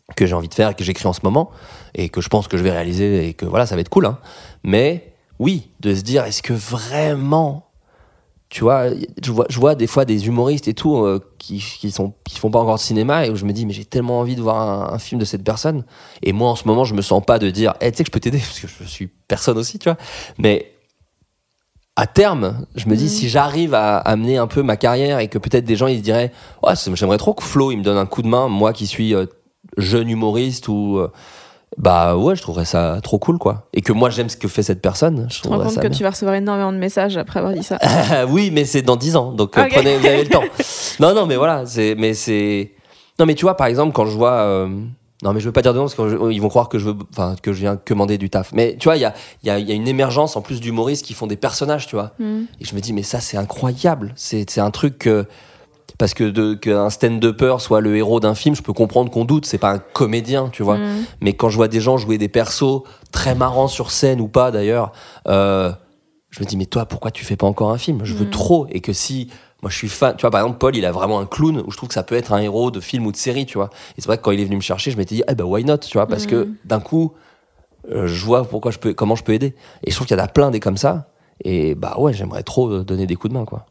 que j'ai envie de faire et que j'écris en ce moment et que je pense que je vais réaliser et que voilà, ça va être cool, hein. Mais oui, de se dire, est-ce que vraiment, tu vois, je vois des fois des humoristes et tout qui font pas encore de cinéma et où je me dis, mais j'ai tellement envie de voir un film de cette personne. Et moi, en ce moment, je me sens pas de dire, tu sais que je peux t'aider parce que je suis personne aussi, tu vois. Mais à terme, je me dis, si j'arrive à amener un peu ma carrière et que peut-être des gens ils se diraient, ouais, j'aimerais trop que Flo il me donne un coup de main, moi qui suis jeune humoriste ou bah ouais, je trouverais ça trop cool, quoi. Et que moi j'aime ce que fait cette personne. Je te rends compte que tu vas recevoir énormément de messages après avoir dit ça. Oui, mais c'est dans 10 ans, donc Okay. vous avez le temps. Non, mais voilà, non, mais tu vois, par exemple, quand je vois non, mais je veux pas dire de nom parce qu'ils vont croire que je viens commander du taf. Mais tu vois, il y a une émergence en plus d'humoristes qui font des personnages, tu vois. Et je me dis, mais ça, c'est incroyable. C'est un truc que, parce que qu'un stand-upper soit le héros d'un film, je peux comprendre qu'on doute. C'est pas un comédien, tu vois. Mais quand je vois des gens jouer des persos très marrants sur scène ou pas, d'ailleurs, je me dis, mais toi, pourquoi tu fais pas encore un film? Je veux trop. Et que si, moi, je suis fan. Tu vois, par exemple, Paul, il a vraiment un clown où je trouve que ça peut être un héros de film ou de série, tu vois. Et c'est vrai que quand il est venu me chercher, je m'étais dit, why not, tu vois, parce que d'un coup, je vois comment je peux aider. Et je trouve qu'il y en a plein des comme ça. Et ouais, j'aimerais trop donner des coups de main, quoi.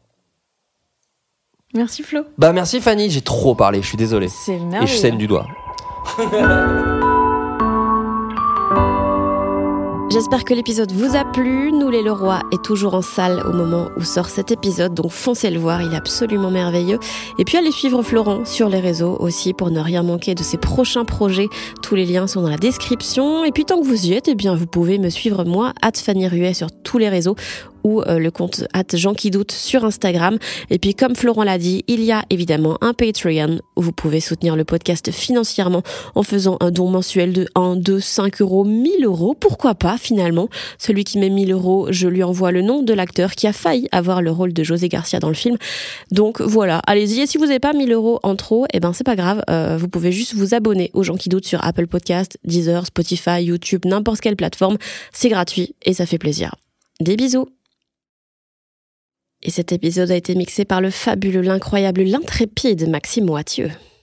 Merci Flo. Merci Fanny, j'ai trop parlé, je suis désolé. C'est merveilleux. Et je saigne du doigt. J'espère que l'épisode vous a plu. Nous, les Leroy est toujours en salle au moment où sort cet épisode, donc foncez le voir, il est absolument merveilleux. Et puis allez suivre Florent sur les réseaux aussi pour ne rien manquer de ses prochains projets. Tous les liens sont dans la description. Et puis tant que vous y êtes, vous pouvez me suivre moi, @FannyRuet sur tous les réseaux ou le compte @JeanQuiDoute sur Instagram. Et puis comme Florent l'a dit, il y a évidemment un Patreon où vous pouvez soutenir le podcast financièrement en faisant un don mensuel de 1, 2, 5 euros, 1000 euros. Pourquoi pas finalement? Celui qui met 1000 euros, je lui envoie le nom de l'acteur qui a failli avoir le rôle de José Garcia dans le film. Donc voilà, allez-y. Et si vous n'avez pas 1000 euros en trop, c'est pas grave. Vous pouvez juste vous abonner aux gens qui doutent sur Apple Podcast, Deezer, Spotify, YouTube, n'importe quelle plateforme. C'est gratuit et ça fait plaisir. Des bisous. Et cet épisode a été mixé par le fabuleux, l'incroyable, l'intrépide Maxime Wathieu.